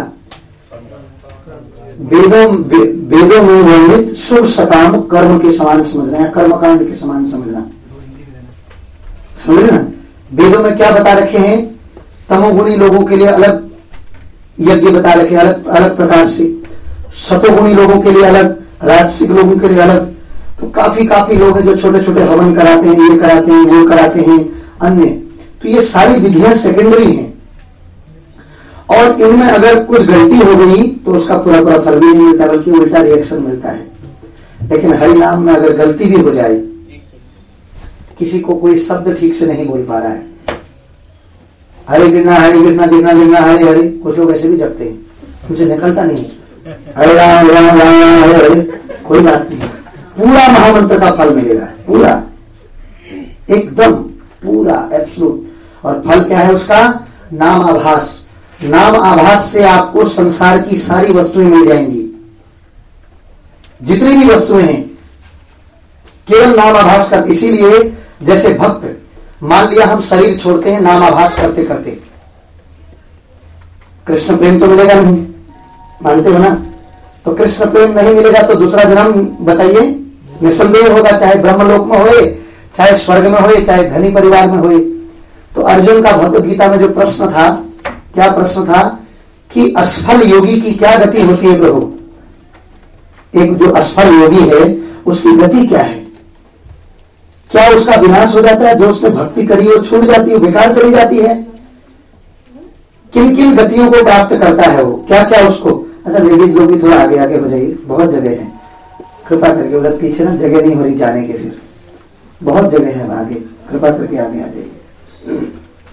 वेदों वेदों में वर्णित शुभ सकाम कर्म के समान समझना है, कर्मकांड के समान समझना, समझ ना। वेदों में क्या बता रखे हैं? तमोगुणी लोगों के लिए अलग यज्ञ बता रखे, अलग अलग प्रकार से, सतोगुणी लोगों के लिए अलग, राजसिक लोगों के लिए अलग। तो काफी काफी लोग हैं जो छोटे छोटे हवन कराते हैं, ये कराते हैं, वो कराते हैं, अन्य। तो ये सारी विधियां सेकेंडरी हैं, और इनमें अगर कुछ गलती हो गई तो उसका पूरा पूरा फल भी नहीं मिलता, बल्कि उल्टा रिएक्शन मिलता है। लेकिन हरि नाम में अगर गलती भी हो जाए, किसी को कोई शब्द ठीक से नहीं बोल पा रहा है, हरे गिरना हरे गिरना गिरना गिरना हरे हरे, कुछ लोग ऐसे भी जपते हैं, उनसे निकलता नहीं, हरे राम राम राम हरे हरे, कोई बात नहीं, पूरा महामंत्र का फल मिलेगा, पूरा एकदम पूरा एब्सोल्यूट। और फल क्या है उसका? नाम आभास। नाम आभास से आपको संसार की सारी वस्तुएं मिल जाएंगी, जितनी भी वस्तुएं हैं केवल नाम आभास करते। इसीलिए जैसे भक्त, मान लिया हम शरीर छोड़ते हैं नाम आभास करते करते, कृष्ण प्रेम तो मिलेगा नहीं, मानते हो ना? तो कृष्ण प्रेम नहीं मिलेगा तो दूसरा जन्म बताइए निसंदेह होगा, चाहे ब्रह्मलोक में होए, चाहे स्वर्ग में होए, चाहे धनी परिवार में होए। तो अर्जुन का भगवद गीता में जो प्रश्न था, क्या प्रश्न था कि असफल योगी की क्या गति होती है प्रभु? एक जो असफल योगी है उसकी गति क्या है? क्या उसका विनाश हो जाता है? जो उसने भक्ति करी वो छूट जाती है, बेकार चली जाती है? किन किन गतियों को प्राप्त करता है वो, क्या क्या उसको? अच्छा, लेडीज लोग भी थोड़ा आगे आगे हो जाइए, बहुत जगह है, कृपा करके। उधर पीछे ना जगह नहीं हो रही जाने के, फिर बहुत जगह है आगे, कृपा करके आगे आ जाइए।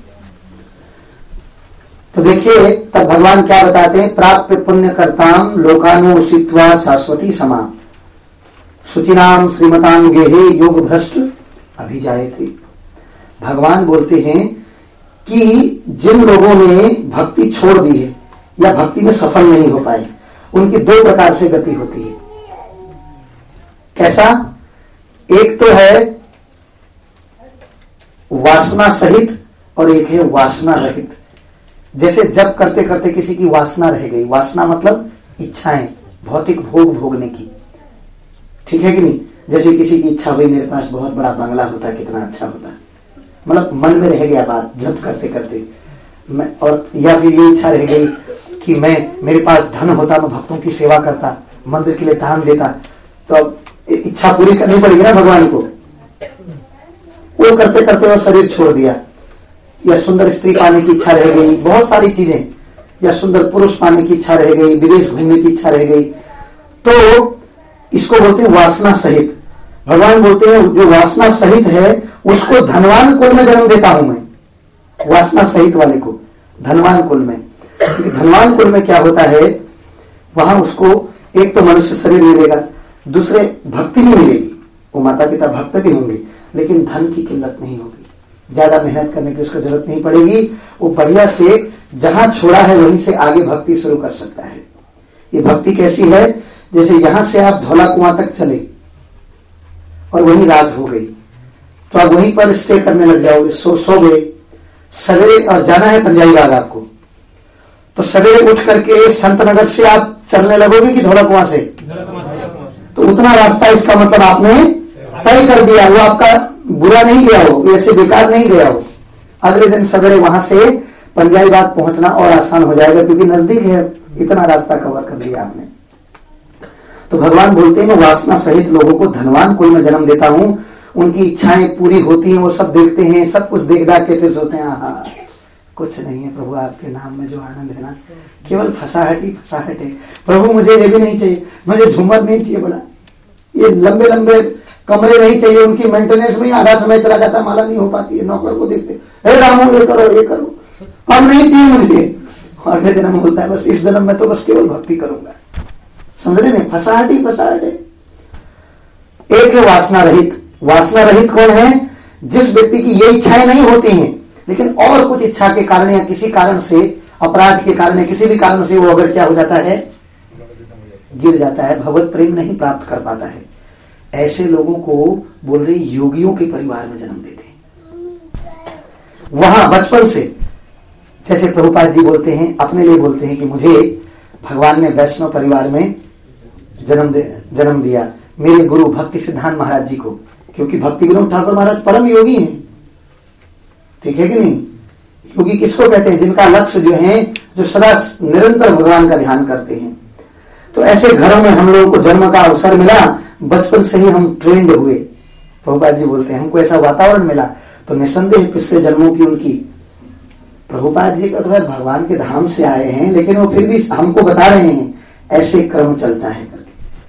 तो देखिए तब भगवान क्या बताते हैं, प्राप्त पुण्य कर्ताम लोकानुषित्वा शाश्वती समा शुचिनाम श्रीमताम गेहे योग भ्रष्ट अभिजायते। भगवान बोलते हैं कि जिन लोगों ने भक्ति छोड़ दी है या भक्ति में सफल नहीं हो पाए, उनकी दो प्रकार से गति होती है। कैसा? एक तो है वासना सहित और एक है वासना रहित। जैसे जब करते करते किसी की वासना रह गई, वासना मतलब इच्छाएं, भौतिक भोग भोगने की, ठीक है कि नहीं? जैसे किसी की इच्छा हुई मेरे पास बहुत बड़ा बंगला होता कितना अच्छा होता, मतलब मन में रह गया बात जब करते करते मैं, और या फिर ये इच्छा रह गई कि मैं मेरे पास धन होता, मैं भक्तों की सेवा करता, मंदिर के लिए दान देता, तो अब इच्छा पूरी करनी पड़ेगी ना भगवान को। वो करते करते वो शरीर छोड़ दिया, या सुंदर स्त्री पाने की इच्छा रह गई, बहुत सारी चीजें, या सुंदर पुरुष पाने की इच्छा रह गई, विदेश घूमने की इच्छा रह गई, तो इसको बोलते हैं वासना सहित। भगवान बोलते हैं जो वासना सहित है उसको धनवान कुल में जन्म देता हूं मैं, वासना सहित वाले को धनवान कुल में। क्योंकि धनवान कुल में क्या होता है, वहां उसको एक तो मनुष्य शरीर मिलेगा, दूसरे भक्ति भी मिलेगी, वो माता पिता भक्त भी होंगे, लेकिन धन की किल्लत नहीं होगी, ज्यादा मेहनत करने की उसको जरूरत नहीं पड़ेगी। वो बढ़िया से जहां छोड़ा है वहीं से आगे भक्ति शुरू कर सकता है। ये भक्ति कैसी है, जैसे यहां से आप धौला कुआं तक चले और वहीं रात हो गई तो आप वहीं पर स्टे करने लग जाओगे, सो सो गए, सवेरे और जाना है पंजाई बाग आपको, तो सवेरे उठ करके संत नगर से आप चलने लगोगे कि धौला कुआं से? तो उतना रास्ता इसका मतलब आपने तय कर दिया, वो आपका बुरा नहीं गया हो, वैसे बेकार नहीं गया हो। अगले दिन सवेरे वहां से पंजाई बाग पहुंचना और आसान हो जाएगा, क्योंकि नजदीक है, इतना रास्ता कवर कर लिया आपने। तो भगवान बोलते हैं मैं वासना सहित लोगों को धनवान कुल में जन्म देता हूं, उनकी इच्छाएं पूरी होती हैं, वो सब देखते हैं, सब कुछ देख दाख के फिर सोचते हैं हाँ कुछ नहीं है प्रभु, आपके नाम में जो आनंद है ना केवल फसाहट ही फसाहट है। प्रभु मुझे ये भी नहीं चाहिए, मुझे झूमर नहीं चाहिए बड़ा, ये लंबे लंबे कमरे नहीं चाहिए, उनकी मेंटेनेंस में आधा समय चला जाता, माला नहीं हो पाती है, नौकर को देखते हे रामू ये करो ये करो, अब नहीं चाहिए मुझे। अगले जन्म में बोलता है बस इस जन्म में तो बस केवल भक्ति करूंगा। समझ रहे, फसाहट ही फसाहट है। एक है वासना रहित। वासना रहित कौन है? जिस व्यक्ति की ये इच्छाएं नहीं होती हैं, लेकिन और कुछ इच्छा के कारण या किसी कारण से, अपराध के कारण या किसी भी कारण से वो अगर क्या हो जाता है, गिर जाता है, भगवत प्रेम नहीं प्राप्त कर पाता है। ऐसे लोगों को बोल रहे योगियों के परिवार में जन्म देते हैं। वहां बचपन से, जैसे प्रभुपाद जी बोलते हैं, अपने लिए बोलते हैं कि मुझे भगवान ने वैष्णव परिवार में जन्म दे जन्म दिया, मेरे गुरु भक्ति सिद्धांत महाराज जी को, क्योंकि भक्ति विनोद ठाकुर महाराज परम योगी हैं, ठीक है कि नहीं? योगी किसको कहते हैं? जिनका लक्ष्य जो है, जो सदा निरंतर भगवान का ध्यान करते हैं। तो ऐसे घरों में हम लोगों को जन्म का अवसर मिला, बचपन से ही हम ट्रेंड हुए। प्रभुपाद जी बोलते हैं हमको ऐसा वातावरण मिला, तो निसंदेह पिछले जन्मों की उनकी, प्रभुपाद जी का तो है भगवान के धाम से आए हैं, लेकिन वो फिर भी हमको बता रहे हैं ऐसे क्रम चलता है करके।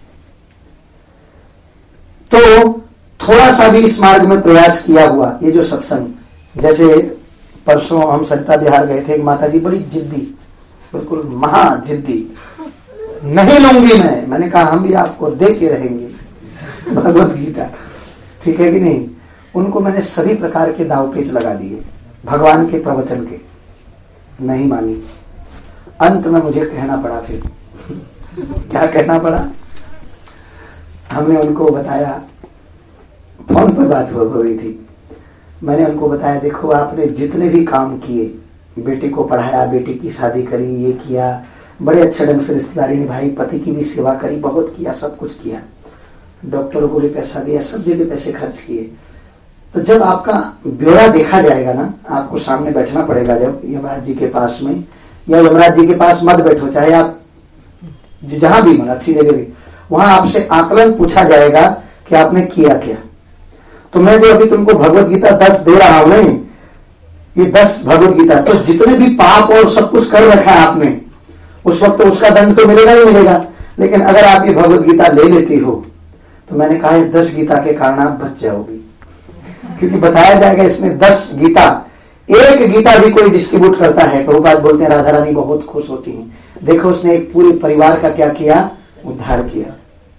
तो थोड़ा सा भी इस मार्ग में प्रयास किया हुआ, ये जो सत्संग, जैसे परसों हम सरिता बिहार गए थे, एक माता जी बड़ी जिद्दी, बिल्कुल महा जिद्दी, नहीं लूंगी मैं। मैंने कहा हम भी आपको दे के रहेंगे भगवत गीता, ठीक है कि नहीं? उनको मैंने सभी प्रकार के दाव पेच लगा दिए भगवान के प्रवचन के, नहीं मानी। अंत में मुझे कहना पड़ा, फिर क्या कहना पड़ा, हमने उनको बताया, फोन पर बात हो रही थी, मैंने उनको बताया देखो आपने जितने भी काम किए, बेटे को पढ़ाया, बेटी की शादी करी, ये किया, बड़े अच्छे ढंग से रिश्तेदारी निभाई, पति की भी सेवा करी, बहुत किया, सब कुछ किया, डॉक्टरों को भी पैसा दिया, सब जगह पैसे खर्च किए। तो जब आपका ब्यौरा देखा जाएगा ना, आपको सामने बैठना पड़ेगा जब यमराज जी के पास में, या यमराज जी के पास मत बैठो, चाहे आप जहां भी मन अच्छी जगह भी, वहां आपसे आकलन पूछा जाएगा कि आपने किया क्या। तो मैं जो अभी तुमको भगवत गीता दस दे रहा हूं, ये दस भगवत गीता, तो जितने भी पाप और सब कुछ कर रखा है आपने, उस वक्त तो उसका दंड तो मिलेगा ही मिलेगा, लेकिन अगर आप ये भगवत गीता ले लेती हो तो मैंने कहा है दस गीता के कारण आप बच जाओगी, क्योंकि बताया जाएगा इसमें दस गीता, एक गीता भी कोई डिस्ट्रीब्यूट करता है, प्रभुपाद बोलते हैं राधा रानी बहुत खुश होती हैं, देखो उसने एक पूरे परिवार का क्या किया, उद्धार किया।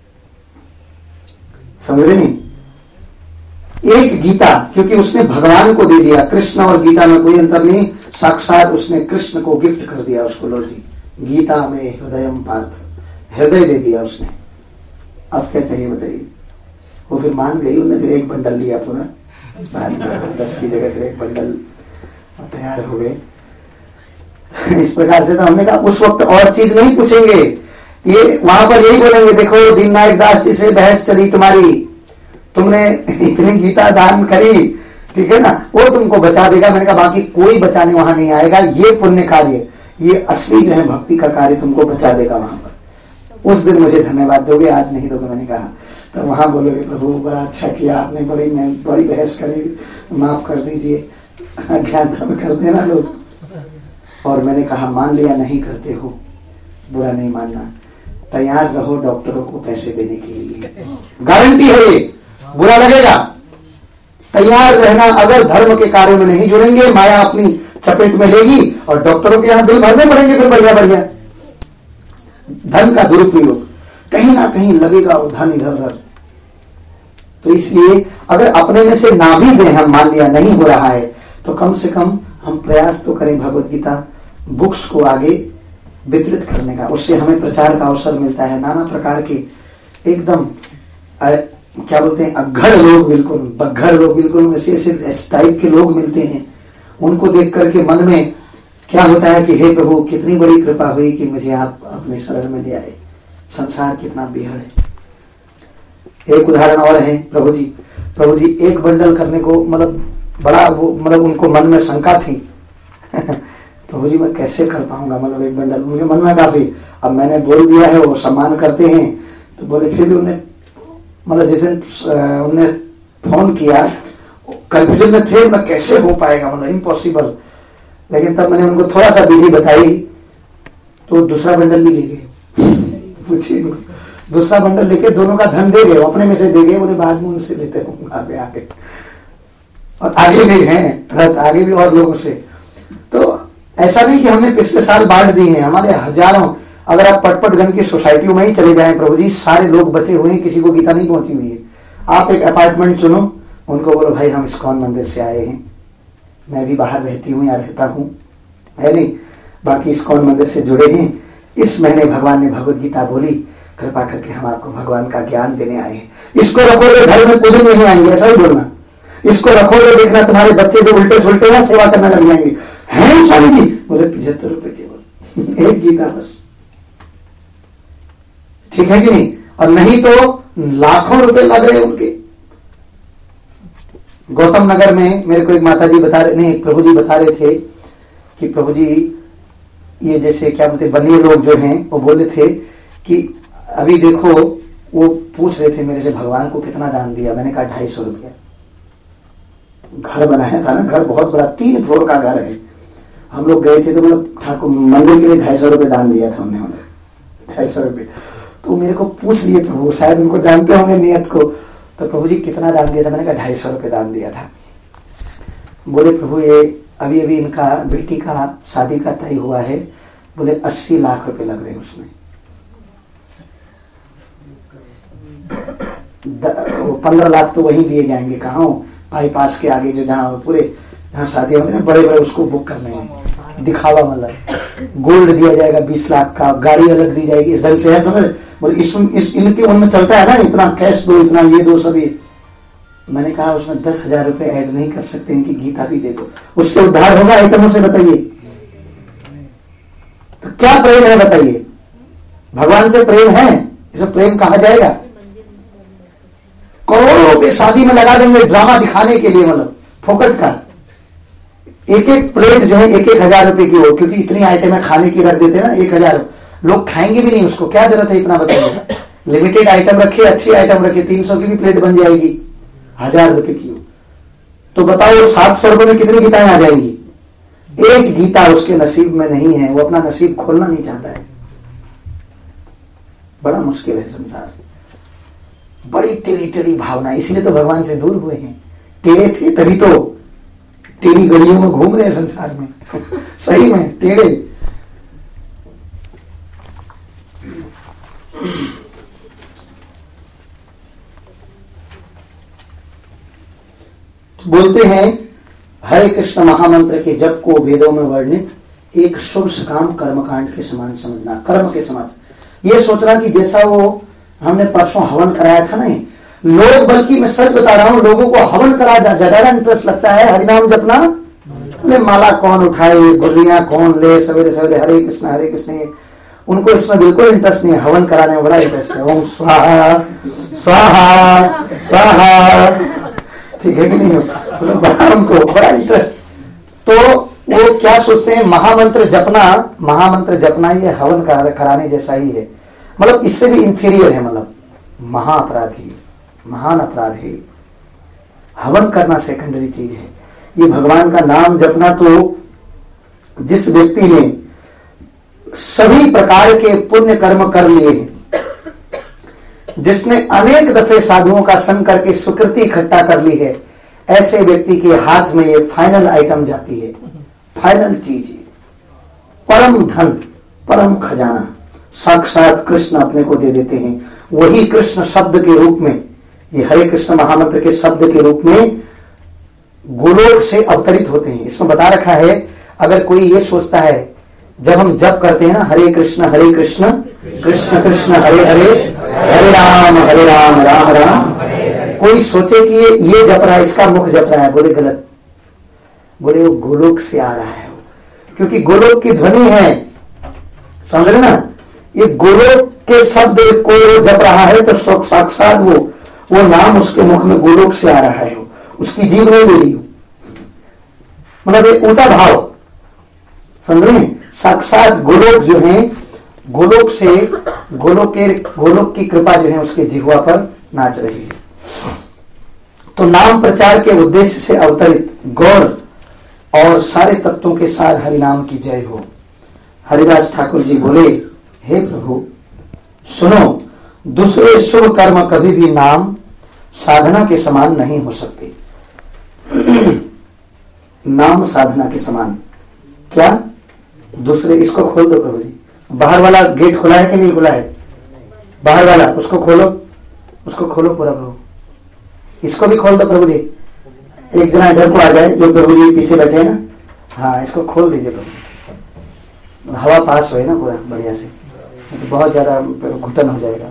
समझ रहे नहीं, एक गीता, क्योंकि उसने भगवान को दे दिया, कृष्ण और गीता में कोई अंतर नहीं, साक्षात उसने कृष्ण को गिफ्ट कर दिया उसको, लो जी गीता में हृदयम पार्थ, हृदय दे दिया उसने। अब क्या चाहिए बताइए। वो फिर मान गई, उन्होंने फिर एक बंडल लिया पूरा, दस की जगह फिर एक बंडल तैयार हो गए। इस प्रकार से तो हमने कहा उस वक्त और चीज नहीं पूछेंगे, ये वहां पर यही बोलेंगे देखो दीननायक दास जी से बहस चली तुम्हारी, तुमने इतनी गीता दान करी, ठीक है ना, वो तुमको बचा देगा। मैंने कहा बाकी कोई बचाने वहां नहीं आएगा, ये पुण्य कार्य, ये असली जो है भक्ति का कार्य तुमको बचा देगा वहां पर। उस दिन मुझे धन्यवाद दोगे, आज नहीं दोगे। मैंने कहा तो वहां बोलोगे प्रभु बड़ा अच्छा किया आपने, बड़ी मैं बड़ी बहस करी, माफ कर दीजिए, अज्ञानता में कर देना लोग। और मैंने कहा मान लिया नहीं करते हो, बुरा नहीं मानना, तैयार रहो डॉक्टरों को पैसे देने के लिए, गारंटी है ये, बुरा लगेगा, तैयार रहना। अगर धर्म के कार्य में नहीं जुड़ेंगे, माया अपनी चपेट में लेगी और डॉक्टरों के यहाँ बिल भरने पड़ेंगे फिर बढ़िया बढ़िया। धन का दुरुपयोग, कहीं ना कहीं लगेगा वो धन इधर उधर। तो इसलिए अगर अपने में से ना भी दें, हम मान लिया नहीं हो रहा है, तो कम से कम हम प्रयास तो करें भगवत गीता बुक्स को आगे वितरित करने का। उससे हमें प्रचार का अवसर मिलता है। नाना प्रकार के एकदम क्या बोलते हैं अघड़ लोग, बिल्कुल बघड़ लोग, बिल्कुल ऐसे ऐसे इस टाइप के लोग मिलते हैं। उनको देख करके मन में क्या होता है कि हे प्रभु कितनी बड़ी कृपा हुई कि मुझे आप अपने शरण में ले आए। संसार कितना बेहड़ है। एक उदाहरण और है, प्रभु जी प्रभु जी एक बंडल करने को मतलब बड़ा वो मतलब उनको मन में शंका थी प्रभु जी मैं कैसे कर पाऊंगा, मतलब एक बंडल उनके मन में काफी। अब मैंने बोल दिया है, वो सम्मान करते हैं, तो बोले फिर भी उन्हें मतलब जिस दिन उन्होंने फोन किया कंफ्यूजन में थे, मैं कैसे हो पाएगा, मतलब इम्पॉसिबल। लेकिन तब मैंने उनको थोड़ा सा विधि बताई तो दूसरा बंडल भी ले गए दूसरा बंडल लेके दोनों का धन दे गए, अपने में से दे गए, बोले बाद में उनसे लेते हूँ आगे आगे। और आगे भी हैं रथ, आगे भी और लोगों से। तो ऐसा नहीं कि हमने पिछले साल बांट दी है, हमारे हजारों, अगर आप पटपटगंज की सोसाइटियों में ही चले जाएं प्रभु जी, सारे लोग बचे हुए हैं, किसी को गीता नहीं पहुंची हुई है। आप एक अपार्टमेंट चुनो, उनको बोलो भाई हम इस्कॉन मंदिर से आए हैं, मैं भी बाहर रहती हूँ या रहता हूँ, है नहीं, बाकी इस्कॉन मंदिर से जुड़े हैं, इस महीने भगवान ने भगवत गीता बोली, कृपा करके हम आपको भगवान का ज्ञान देने आए हैं। इसको रखोगे घर में कुछ नहीं आएंगे, ऐसा ही बोलना। इसको रखोगे देखना तुम्हारे बच्चे जो उल्टे सुलटे ना सेवा करने लग जाएंगे। हैं स्वामी जी, बोले पिछहत्तर रुपए केवल एक गीता बस, ठीक है कि नहीं। और नहीं तो लाखों रुपए लग रहे उनके। गौतम नगर में मेरे को एक माता जी बता रहे नहीं प्रभु जी बता रहे थे कि प्रभु जी ये जैसे क्या बोलते बनिए लोग जो हैं वो बोले थे कि अभी देखो, वो पूछ रहे थे मेरे से भगवान को कितना दान दिया। मैंने कहा ढाई सौ रुपया। घर बनाया था ना, घर बहुत बड़ा तीन फ्लोर का घर है। हम लोग गए थे तो मतलब ठाकुर मंदिर के लिए ढाई सौ रुपये दान दिया था उन्होंने, ढाई सौ रुपये। तो मेरे को पूछ लिए प्रभु, शायद उनको जानते होंगे नियत को, तो प्रभु जी कितना दान दिया था। मैंने कहा ढाई सौ रुपये दान दिया था। बोले प्रभु ये अभी अभी इनका बेटी का शादी का तय हुआ है, बोले अस्सी लाख रुपए लग रहे हैं उसमें। पंद्रह लाख तो वही दिए जाएंगे, कहाँ बाईपास के आगे जो जहाँ पूरे जहाँ शादी होती है ना बड़े बड़े, उसको बुक करने में दिखावा, मतलब गोल्ड दिया जाएगा बीस लाख का, गाड़ी अलग दी जाएगी, इस ढंग से है, समझ। बोले इस, इस इनके उनमें चलता है ना, इतना कैश दो, इतना ये दो, सभी। मैंने कहा उसमें दस हजार रुपए ऐड नहीं कर सकते, इनकी गीता भी दे दो, उससे उद्धार होगा आइटमों से, बताइए। तो क्या प्रेम है बताइए, भगवान से प्रेम है, इसमें प्रेम कहा जाएगा। करोड़ों रुपए शादी में लगा देंगे ड्रामा दिखाने के लिए, मतलब फोकट का। एक एक प्लेट जो है एक एक हजार रुपए की हो, क्योंकि इतनी आइटमें खाने की रख देते हैं ना, एक हजार लोग खाएंगे भी नहीं उसको, क्या जरूरत है इतना बताइए। लिमिटेड आइटम रखिए, अच्छी आइटम रखिए, तीन सौ की भी प्लेट बन जाएगी, हजार रुपए की हो तो बताओ सात सौ रुपए में कितनी गीताएं आ जाएंगी। एक गीता उसके नसीब में नहीं है, वो अपना नसीब खोलना नहीं चाहता है। बड़ा मुश्किल है संसार, बड़ी टेढ़ी टेढ़ी भावना, इसीलिए तो भगवान से दूर हुए हैं। टेढ़े थे तभी तो टेढ़ी गलियों में घूम रहे हैं संसार में। सही में टेढ़े। बोलते हैं हरे कृष्ण महामंत्र के जप को वेदों में वर्णित एक शुभ सकाम कर्मकांड के समान समझना, कर्म के समान। ये सोचना कि जैसा वो हमने परसों हवन कराया था नहीं, लोग, बल्कि मैं सच बता रहा हूं, लोगों को हवन करा ज्यादा इंटरेस्ट लगता है हरिनाम जपना। ले माला कौन उठाए, गुर्रियां कौन ले, सवेरे सवेरे हरे कृष्ण हरे कृष्ण, उनको इसमें बिल्कुल इंटरेस्ट नहीं है। हवन कराने में बड़ा इंटरेस्ट है, ओम स्वाहा स्वाहा स्वाहा, ठीक है कि नहीं, बड़ा उनको बड़ा इंटरेस्ट। तो वो क्या सोचते हैं, महामंत्र जपना, महामंत्र जपना ये हवन कराने जैसा ही है, मतलब इससे भी इंफीरियर है, मतलब महाअपराधी, महान अपराध है। हवन करना सेकेंडरी चीज है, ये भगवान का नाम जपना तो जिस व्यक्ति ने सभी प्रकार के पुण्य कर्म कर लिए हैं, जिसने अनेक दफे साधुओं का संग करके सुकृति इकट्ठा कर ली है, ऐसे व्यक्ति के हाथ में ये फाइनल आइटम जाती है, फाइनल चीज है, परम धन, परम खजाना साक्षात कृष्ण अपने को दे देते हैं। वही कृष्ण शब्द के रूप में, ये हरे कृष्ण महामंत्र के शब्द के रूप में गोलोक से अवतरित होते हैं। इसमें बता रखा है, अगर कोई ये सोचता है, जब हम जप करते हैं ना हरे कृष्ण हरे कृष्ण कृष्ण कृष्ण हरे हरे हरे राम हरे राम राम राम, कोई सोचे कि ये ये जप रहा है, इसका मुख जप रहा है, बोले गलत, बोले वो गोलोक से आ रहा है, क्योंकि गोलोक की ध्वनि है, समझ रहे ना, ये गोलोक के शब्द को जप रहा है तो साक्षात वो वो नाम उसके मुख में गोलोक से आ रहा है, उसकी जीव नहीं ले रही, मतलब एक ऊंचा भाव, समझ रहे हैं, साक्षात गोलोक जो है, गोलोक से गोलोक के गोलोक की कृपा जो है उसके जिह्वा पर नाच रही है। तो नाम प्रचार के उद्देश्य से अवतरित गौर और सारे तत्वों के साथ हरिनाम की जय हो। हरिदास ठाकुर जी बोले, हे प्रभु सुनो, दूसरे शुभ कर्म कभी भी नाम साधना के समान नहीं हो सकते। नाम साधना के समान क्या, दूसरे, इसको खोल दो प्रभु जी, बाहर वाला गेट खुला है कि नहीं खुला है, बाहर वाला उसको खोलो, उसको खोलो पूरा प्रभु, इसको भी खोल दो प्रभु जी, एक जना इधर को आ जाए जो प्रभु जी पीछे बैठे हैं ना, हाँ इसको खोल दीजिए प्रभु, हवा पास हो ना पूरा बढ़िया से, तो बहुत ज्यादा घुटन हो जाएगा।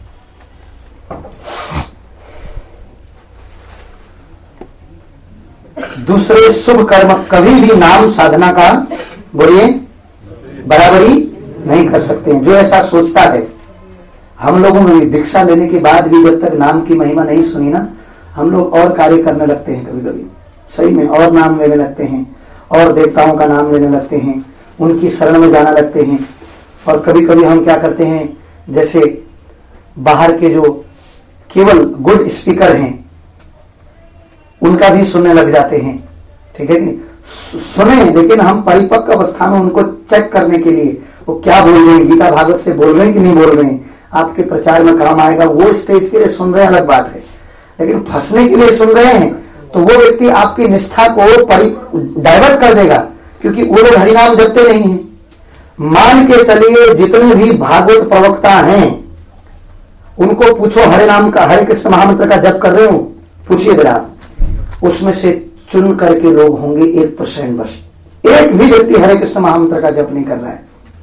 दूसरे शुभ कर्म कभी भी नाम साधना का, बोलिए, बराबरी नहीं कर सकते हैं। जो ऐसा सोचता है, हम लोगों में दीक्षा लेने के बाद भी जब तक नाम की महिमा नहीं सुनी ना, हम लोग और कार्य करने लगते हैं, कभी कभी सही में और नाम लेने लगते हैं, और देवताओं का नाम लेने लगते हैं, उनकी शरण में जाना लगते हैं। और कभी कभी हम क्या करते हैं, जैसे बाहर के जो केवल गुड स्पीकर हैं उनका भी सुनने लग जाते हैं, ठीक है कि सुने, लेकिन हम परिपक्व अवस्था में उनको चेक करने के लिए वो क्या बोल रहे हैं, गीता भागवत से बोल रहे हैं कि नहीं बोल रहे हैं, आपके प्रचार में काम आएगा, वो स्टेज के लिए सुन रहे हैं अलग बात है, लेकिन फंसने के लिए सुन रहे हैं तो वो व्यक्ति आपकी निष्ठा को डाइवर्ट कर देगा, क्योंकि वो लोग हरिनाम जपते नहीं है। मान के चलिए जितने भी भागवत प्रवक्ता हैं उनको पूछो हरे नाम का, हरे कृष्ण महामंत्र का जप कर रहे हो, पूछिए जरा, उसमें से चुन करके लोग होंगे एक परसेंट, बस एक भी व्यक्ति हरे कृष्ण महामंत्र का जप नहीं कर रहा है,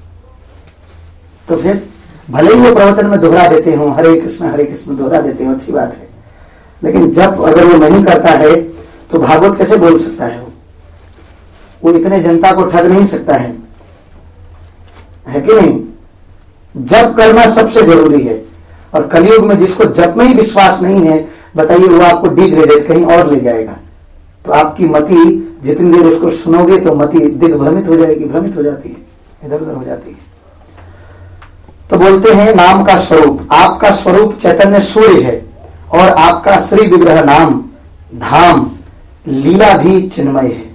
तो फिर भले ही वो प्रवचन में दोहरा देते हो हरे कृष्ण हरे कृष्ण दोहरा देते हो, अच्छी बात है, लेकिन जब अगर वो नहीं करता है तो भागवत कैसे बोल सकता है? वो वो इतने जनता को ठग नहीं सकता है, है कि नहीं? जप करना सबसे जरूरी है। और कलयुग में जिसको जप में ही विश्वास नहीं है, बताइए वो आपको डिग्रेडेड कहीं और ले जाएगा। तो आपकी मति जितनी देर उसको सुनोगे तो मति दिग्भ्रमित हो जाएगी, भ्रमित हो जाती है, इधर उधर हो जाती है। तो बोलते हैं नाम का स्वरूप, आपका स्वरूप चैतन्य सूर्य है और आपका श्री विग्रह नाम धाम लीला भी चिन्मय है।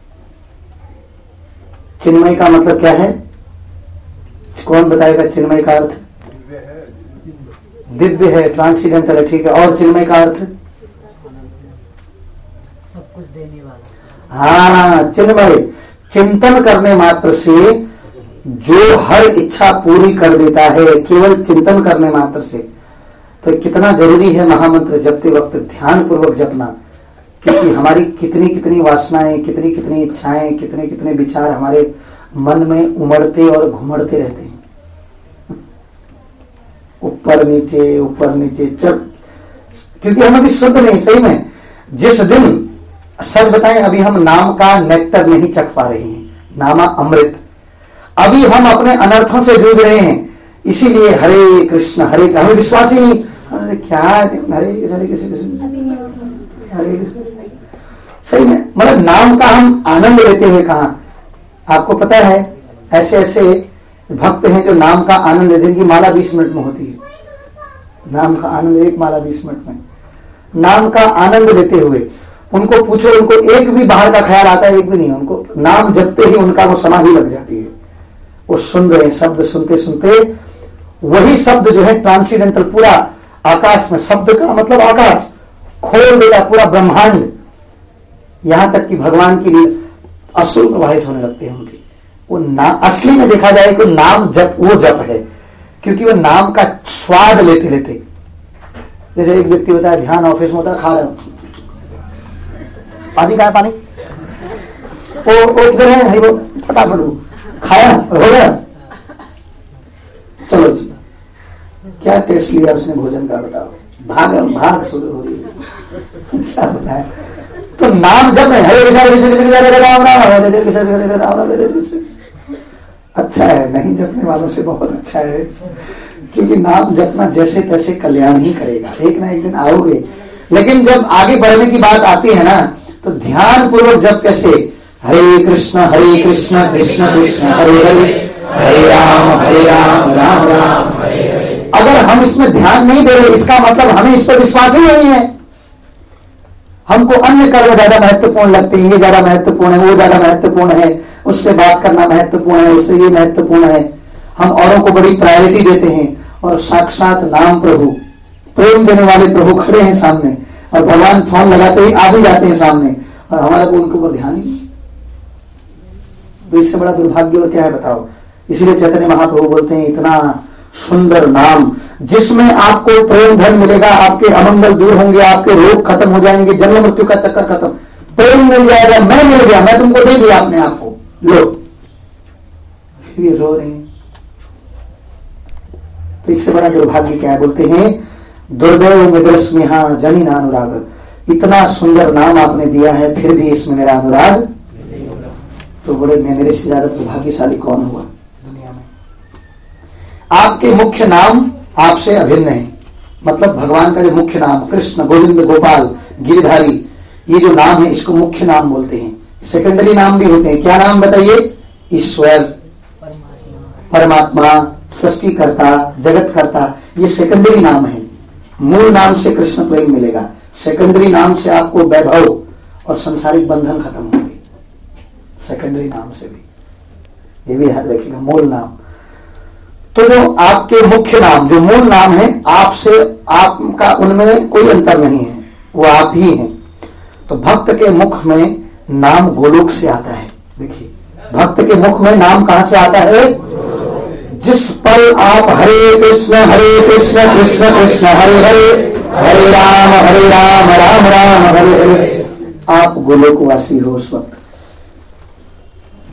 चिन्मय का मतलब क्या है? कौन बताएगा चिन्मय का अर्थ? दिव्य है, ट्रांसीडेंटल है, ठीक है। और चिन्मय का अर्थ? सब कुछ देने वाला। हाँ, चिन्मय चिंतन करने मात्र से जो हर इच्छा पूरी कर देता है, केवल चिंतन करने मात्र से। तो कितना जरूरी है महामंत्र जपते वक्त ध्यान पूर्वक जपना, क्योंकि हमारी कितनी कितनी वासनाएं, कितनी कितनी इच्छाएं, कितने कितने विचार हमारे मन में उमड़ते और घुमड़ते रहते हैं, ऊपर नीचे ऊपर नीचे। जब क्योंकि हम अभी शुद्ध नहीं, सही में जिस दिन सच बताएं अभी हम नाम का नेक्टर नहीं चख पा रहे हैं, नामा अमृत, अभी हम अपने अनर्थों से जूझ रहे हैं, इसीलिए हरे कृष्ण हरे, हमें विश्वास ही नहीं, अरे क्या हरे हरे कृष्ण हरे कृष्ण। सही में मतलब नाम का हम आनंद लेते हुए कहा, आपको पता है ऐसे ऐसे भक्त हैं जो नाम का आनंद लेते हैं कि माला बीस मिनट में होती है, नाम का आनंद एक माला बीस मिनट में, नाम का आनंद लेते हुए उनको पूछो, उनको एक भी बाहर का ख्याल आता है? एक भी नहीं। उनको नाम जपते ही उनका वो समाधि लग जाती है, वो सुन रहे शब्द, सुनते सुनते वही शब्द जो है ट्रांसीडेंटल, पूरा आकाश में, शब्द का मतलब आकाश खोल देगा, पूरा ब्रह्मांड, यहां तक कि भगवान की लीला असुर प्रवाहित होने लगते हैं उनके। वो ना असली में देखा जाए तो नाम जप वो जप है, क्योंकि वो नाम का स्वाद लेते लेते, जैसे एक व्यक्ति होता है ध्यान ऑफिस में होता है, खा रहे हो पानी, कहा पानी, वो वो किधर है, वो फटाफट वो खाया हो गया, चलो जी क्या टेस्ट लिया उसने भोजन का, बताओ, भाग भाग शुरू हो रही है, क्या बताया? तो नाम जब है हरे कृष्ण कृष्ण कृष्ण राम राम हरे हरे कृष्ण हरे राम राम हरे कृष्ण। अच्छा है, नहीं जपने वालों से बहुत अच्छा है, क्योंकि नाम जपना जैसे तैसे कल्याण ही करेगा, एक ना एक दिन आओगे। लेकिन जब आगे बढ़ने की बात आती है ना, तो ध्यान पूर्वक जप कैसे? हरे कृष्ण हरे कृष्ण कृष्ण कृष्ण हरे हरे हरे राम हरे राम राम राम हरे हरे। अगर हम इसमें ध्यान नहीं दे रहे, इसका मतलब हमें इस पर विश्वास ही नहीं है। हमको अन्य कर्म ज्यादा महत्वपूर्ण लगते हैं, ये ज्यादा महत्वपूर्ण है, वो ज्यादा महत्वपूर्ण है, उससे बात करना महत्वपूर्ण है, उससे ये महत्वपूर्ण है। हम औरों को बड़ी प्रायोरिटी देते हैं, और साक्षात नाम प्रभु, प्रेम देने वाले प्रभु खड़े हैं सामने, और भगवान फोन लगाते ही आ भी जाते हैं सामने, और हमारा को उनके ऊपर ध्यान ही नहीं। तो इससे बड़ा दुर्भाग्य क्या है बताओ? इसीलिए चैतन्य महाप्रभु बोलते हैं इतना सुंदर नाम जिसमें आपको प्रेम धन मिलेगा, आपके अमंगल दूर होंगे, आपके रोग खत्म हो जाएंगे, जन्म मृत्यु का चक्कर खत्म, प्रेम मिल जाएगा, मैं मिल गया, मैं तुमको दे दिया अपने आप को, लो, फिर ये रो रहे हैं। तो इससे बड़ा दुर्भाग्य क्या है? बोलते हैं दुर्दैव मित्र स्नेहा जनी अनुराग, इतना सुंदर नाम आपने दिया है फिर भी इसमें मेरा अनुराग, तो बड़े मेरे से ज्यादा दुर्भाग्यशाली कौन हुआ दुनिया में? आपके मुख्य नाम आपसे अभिन्न है, मतलब भगवान का जो मुख्य नाम कृष्ण, गोविंद, गोपाल, गिरधारी, ये जो नाम है इसको मुख्य नाम बोलते हैं। सेकेंडरी नाम भी होते हैं, क्या नाम बताइए? ईश्वर, परमात्मा, सृष्टिकर्ता, जगतकर्ता, ये सेकेंडरी नाम है। मूल नाम से कृष्ण प्रेम मिलेगा, सेकेंडरी नाम से आपको वैभव और संसारिक बंधन खत्म होंगे, सेकेंडरी नाम से भी, ये भी याद रखिएगा, मूल नाम। तो जो आपके मुख्य नाम, जो मूल नाम है, आपसे आपका उनमें कोई अंतर नहीं है, वो आप ही हैं। तो भक्त के मुख में नाम गोलोक से आता है। देखिए भक्त के मुख में नाम कहां से आता है? जिस पल आप हरे कृष्ण हरे कृष्ण कृष्ण कृष्ण हरे हरे हरे राम हरे राम राम राम हरे हरे, आप गोलोकवासी हो उस वक्त।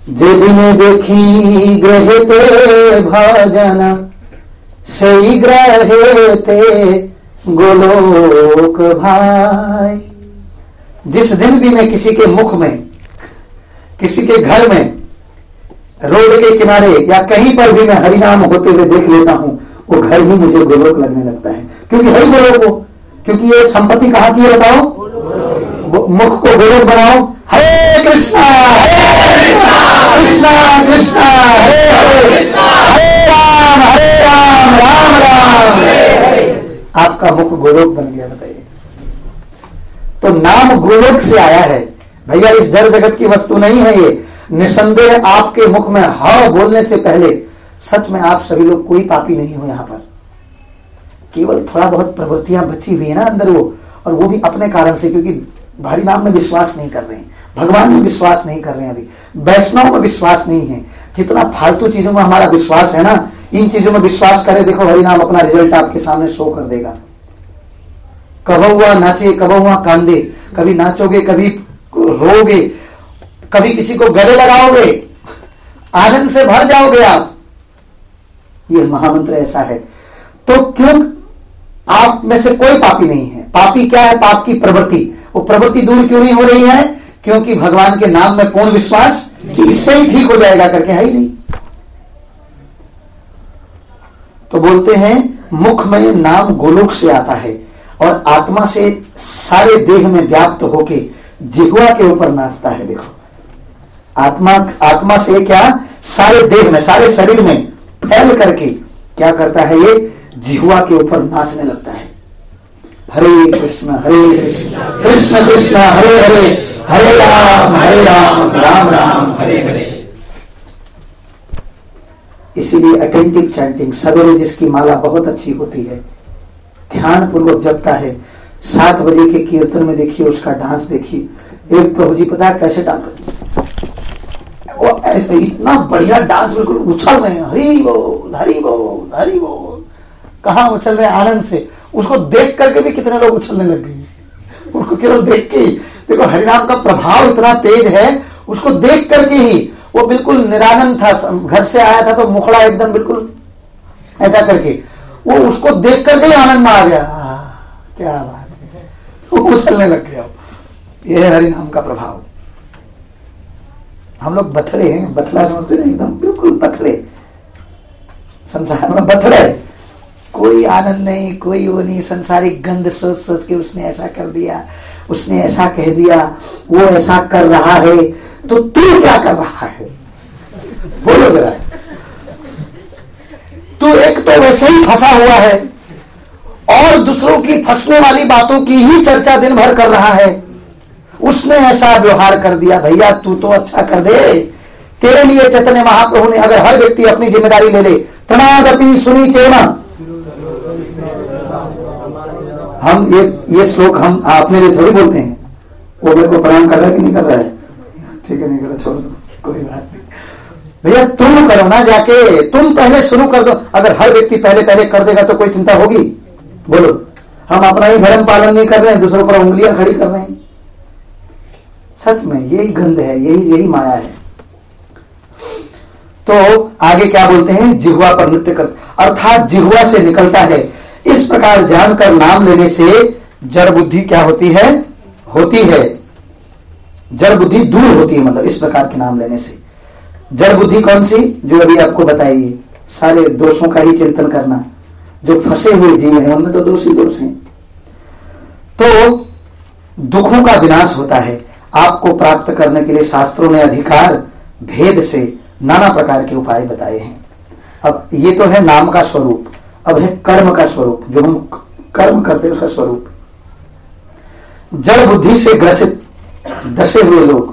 जे बिने देखी ग्रहते भजन सही ग्रहते गोलोक भाई। जिस दिन भी मैं किसी के मुख में, किसी के घर में, रोड के किनारे या कहीं पर भी मैं हरिनाम होते हुए देख लेता हूं, वो घर ही मुझे गोलोक लगने लगता है। क्योंकि हरि गोलोक हो, क्योंकि ये संपत्ति कहां की है बताओ? मुख को गोलोक बनाओ। हरे कृष्णा हरे कृष्णा कृष्णा कृष्णा हरे हरे हरे राम हरे राम राम राम हरे हरे। आपका मुख गोलोक बन गया। बताइए, तो नाम गोलोक से आया है भैया, इस जड़ जगत की वस्तु नहीं है ये। निसंदेह आपके मुख में हा बोलने से पहले सच में आप सभी लोग कोई पापी नहीं हो। यहां पर केवल थोड़ा बहुत प्रवृत्तियां बची हुई है ना अंदर, वो और वो भी अपने कारण से, क्योंकि हरि नाम में विश्वास नहीं कर रहे हैं, भगवान में विश्वास नहीं कर रहे हैं, अभी वैष्णव में विश्वास नहीं है। जितना फालतू चीजों में हमारा विश्वास है ना, इन चीजों में विश्वास करें, देखो हरि नाम अपना रिजल्ट आपके सामने शो कर देगा। कब हुआ नाचे, कब हुआ कांदे, कभी नाचोगे, कभी रोगे, कभी किसी को गले लगाओगे, आनंद से भर जाओगे आप। ये महामंत्र ऐसा है। तो क्यों आप में से कोई पापी नहीं है? पापी क्या है? पाप की प्रवृत्ति। वो प्रवृत्ति दूर क्यों नहीं हो रही है? क्योंकि भगवान के नाम में पूर्ण विश्वास कि इससे ही ठीक हो जाएगा करके है ही नहीं। तो बोलते हैं मुख में नाम गोलोक से आता है और आत्मा से सारे देह में व्याप्त होके जिह्वा के ऊपर नाचता है। देखो, आत्मा आत्मा से क्या सारे देह में, सारे शरीर में फैल करके क्या करता है? ये जिह्वा के ऊपर नाचने लगता है। हरे कृष्ण हरे कृष्ण कृष्ण कृष्ण हरे हरे हरे राम हरे राम राम राम हरे हरे। इसीलिए अटेंटिव चैंटिंग, सवेरे जिसकी माला बहुत अच्छी होती है, ध्यान पूर्वक जपता है, सात बजे के कीर्तन में देखिए उसका डांस देखिए। एक प्रभु जी पता है कैसे डांस करते, वो इतना बढ़िया डांस, बिल्कुल उछल रहे हैं, हरि बोल हरि बोल हरि बोल। कहाँ उछल रहे हैं? आनंद से। उसको देख करके भी कितने लोग उछलने लग गए, उसको केवल देख के ही। देखो हरिनाम का प्रभाव इतना तेज है, उसको देख करके ही वो बिल्कुल निरानंद था। घर से आया था तो मुखड़ा एकदम बिल्कुल ऐसा करके, वो उसको देख करके ही आनंद में आ गया। क्या बात है, वो उछलने लग गया। ये है हरिनाम का प्रभाव। हम लोग बथड़े हैं, बथड़ा समझते हैं एकदम बिल्कुल बथड़े, संसार में बथड़े, कोई आनंद नहीं, कोई वो नहीं, संसारिक गंध सोच सोच के उसने ऐसा कर दिया, उसने ऐसा कह दिया, वो ऐसा कर रहा है, तो तू क्या कर रहा है? बोलो जरा। तू एक तो वैसे ही फंसा हुआ है और दूसरों की फंसने वाली बातों की ही चर्चा दिन भर कर रहा है। उसने ऐसा व्यवहार कर दिया, भैया तू तो अच्छा कर दे। तेरे लिए चैतन्य महाप्रभु ने, अगर हर व्यक्ति अपनी जिम्मेदारी ले ले, तनादपि सुनी चेना। हम ये ये श्लोक हम अपने लिए थोड़ी बोलते हैं। वो मेरे को प्रणाम कर रहा है कि नहीं कर रहा है? ठीक है, नहीं कर रहा, छोड़ दो, कोई बात नहीं। भैया तुम करो ना, जाके तुम पहले शुरू कर दो। अगर हर व्यक्ति पहले पहले कर देगा तो कोई चिंता होगी? बोलो। हम अपना ही धर्म पालन नहीं कर रहे हैं, दूसरों पर उंगलियां खड़ी कर रहे हैं। सच में यही गंध है, यही यही माया है। तो आगे क्या बोलते हैं? जिह्वा पर नृत्य कर, अर्थात जिह्वा से निकलता है। इस प्रकार जानकर नाम लेने से जड़ बुद्धि क्या होती है? होती है जड़ बुद्धि दूर होती है। मतलब इस प्रकार के नाम लेने से जड़ बुद्धि कौन सी? जो अभी आपको बताइए, सारे दोषों का ही चिंतन करना। जो फंसे हुए जीव हैं उनमें तो दोष ही दोष हैं। तो दुखों का विनाश होता है। आपको प्राप्त करने के लिए शास्त्रों ने अधिकार भेद से नाना प्रकार के उपाय बताए हैं। अब ये तो है नाम का स्वरूप, अब है कर्म का स्वरूप, जो हम कर्म करते हैं उसका स्वरूप। जड़ बुद्धि से ग्रसित दसे हुए लोग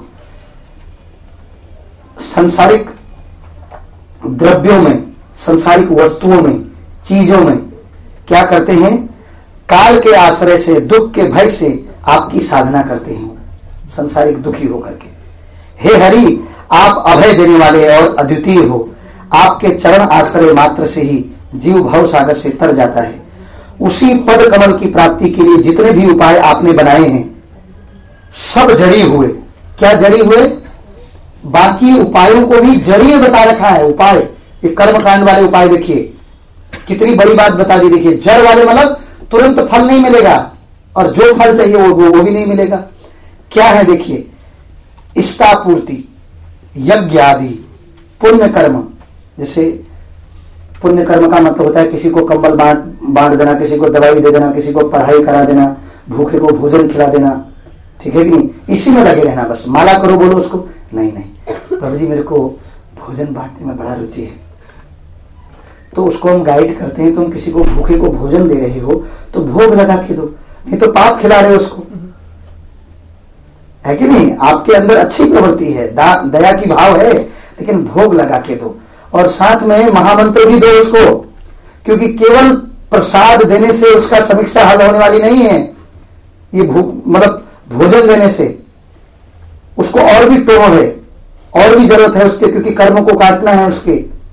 संसारिक द्रव्यों में, संसारिक वस्तुओं में, चीजों में क्या करते हैं? काल के आश्रय से, दुख के भय से आपकी साधना करते हैं, संसारिक दुखी होकर के। हे हरि, आप अभय देने वाले और अद्वितीय हो। आपके चरण आश्रय मात्र से ही जीव भव सागर से तर जाता है। उसी पद कमल की प्राप्ति के लिए जितने भी उपाय आपने बनाए हैं सब जड़ी हुए। क्या जड़ी हुए? बाकी उपायों को भी जड़ीय बता रखा है। उपाय, ये कर्मकांड वाले उपाय देखिए कितनी बड़ी बात बता दी। देखिए जड़ वाले मतलब तुरंत फल नहीं मिलेगा, और जो फल चाहिए वो वो भी नहीं मिलेगा। क्या है देखिए, इष्टापूर्ति, यज्ञ आदि, पुण्य कर्म। जैसे पुण्य कर्म का मतलब होता है किसी को कंबल बांट बांट देना, किसी को दवाई दे देना, किसी को पढ़ाई करा देना, भूखे को भोजन खिला देना, ठीक है कि नहीं? इसी में लगे रहना बस। माला करो बोलो उसको, नहीं नहीं प्रभु जी मेरे को भोजन बांटने में बड़ा रुचि है, तो उसको हम गाइड करते हैं, तुम किसी को भूखे को भोजन दे रहे हो तो भोग लगा के दो, नहीं तो पाप खिला रहे हो उसको, है कि नहीं? आपके अंदर अच्छी प्रवृत्ति है, दया की भाव है, लेकिन भोग लगा के दो। और साथ में महामंत्र भी दो उसको, क्योंकि केवल प्रसाद देने से उसका समीक्षा हल होने वाली नहीं है। ये मतलब भोजन देने से उसको और भी टोह है, और भी जरूरत है उसके, क्योंकि कर्म को काटना है उसके,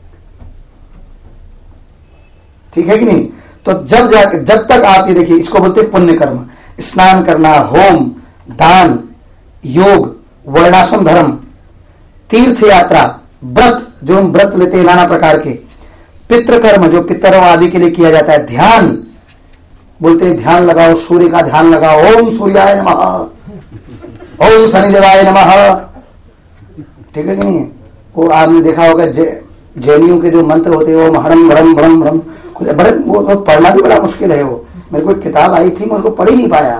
ठीक है कि नहीं? तो जब जाकर जब तक आप ये देखिए, इसको बोलते हैं पुण्य कर्म। स्नान करना, होम, दान, योग, वर्णाश्रम धर्म, तीर्थ यात्रा, व्रत जो हम व्रत लेते हैं नाना प्रकार के, पितृकर्म जो पितरों आदि के लिए किया जाता है, ध्यान बोलते हैं ध्यान लगाओ, सूर्य का ध्यान लगाओ, ओम सूर्याय नमः, ओम शनिदेवाय नमः, ठीक है कि नहीं? वो आपने देखा होगा जैनियों के जो मंत्र होते हैं, ओम हरम भरम भरम भरम, बड़े वो तो पढ़ना भी बड़ा मुश्किल है। वो मेरे को एक किताब आई थी, मैं उसको पढ़ ही नहीं पाया।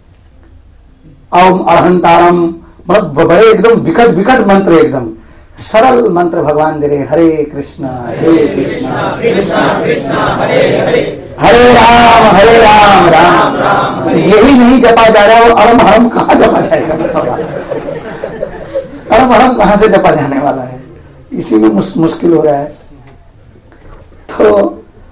ओम अरहंतारम, मतलब बड़े एकदम विकट विकट मंत्र, एकदम सरल मंत्र भगवान दे रहे, हरे कृष्णा हरे कृष्णा कृष्णा कृष्णा हरे हरे, हरे राम हरे राम राम राम। यही नहीं जपा जा रहा, वो अरम हरम कहाँ जपा जाएगा? अरम हरम कहाँ से जपा जाने वाला है? इसी में मुस, मुश्किल हो रहा है। तो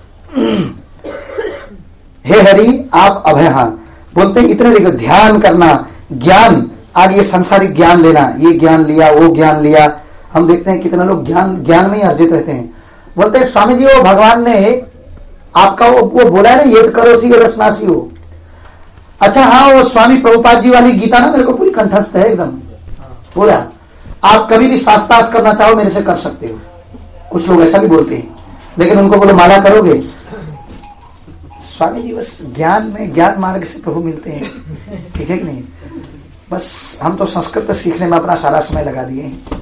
हे हरि आप अभय, हाँ बोलते हैं इतने देखो, ध्यान करना, ज्ञान, आगे ये संसारिक ज्ञान लेना, ये ज्ञान लिया वो ज्ञान लिया। हम देखते हैं कितना लोग ज्ञान ज्ञान में ही अर्जित रहते हैं। बोलते हैं स्वामी जी वो भगवान ने आपका वो, वो बोला है ना, ये करो सी रसनासी हो। अच्छा हाँ, वो स्वामी प्रभुपाद जी वाली गीता ना मेरे को पूरी कंठस्थ है एकदम। बोला आप कभी भी शास्त्रार्थ करना चाहो मेरे से कर सकते हो। कुछ लोग ऐसा भी बोलते हैं, लेकिन उनको बोलो माला करोगे? स्वामी जी बस ज्ञान में, ज्ञान मार्ग से प्रभु मिलते हैं, ठीक है कि नहीं? बस हम तो संस्कृत सीखने में अपना सारा समय लगा दिए हैं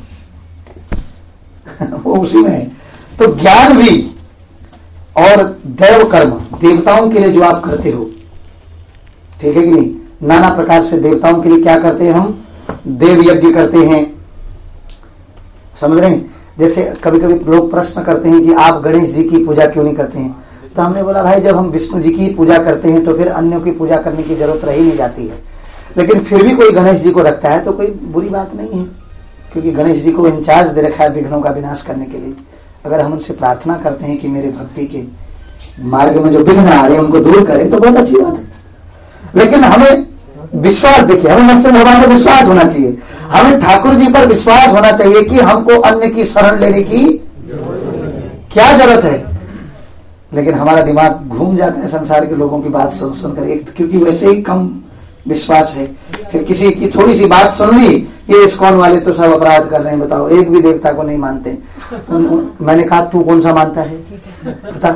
वो उसी में है। तो ज्ञान भी और दैव कर्म, देवताओं के लिए जो आप करते हो, ठीक है कि नहीं? नाना प्रकार से देवताओं के लिए क्या करते हैं हम? देव यज्ञ करते हैं, समझ रहे हैं? जैसे कभी कभी लोग प्रश्न करते हैं कि आप गणेश जी की पूजा क्यों नहीं करते हैं? तो हमने बोला भाई जब हम विष्णु जी की पूजा करते हैं तो फिर अन्यों की पूजा करने की जरूरत रही नहीं जाती है। लेकिन फिर भी कोई गणेश जी को रखता है तो कोई बुरी बात नहीं है, क्योंकि गणेश जी को इंचार्ज दे रखा है विघ्नों का विनाश करने के लिए। अगर हम उनसे प्रार्थना करते हैं कि मेरे भक्ति के मार्ग में जो विघ्न आ रहे हैं उनको दूर करें तो बहुत अच्छी बात है। लेकिन हमें विश्वास, देखिए हमें मन से भगवान पर विश्वास होना चाहिए, हमें ठाकुर जी पर विश्वास होना चाहिए कि हमको अन्य की शरण लेने की क्या जरूरत है। लेकिन हमारा दिमाग घूम जाता है संसार के लोगों की बात सुन सुनकर, एक क्योंकि वैसे ही कम विश्वास है। फिर किसी की थोड़ी सी बात सुन ली, ये इस्कॉन वाले तो सब अपराध कर रहे हैं, बताओ एक भी देवता को नहीं मानते। मैंने कहा तू कौन सा मानता है बता,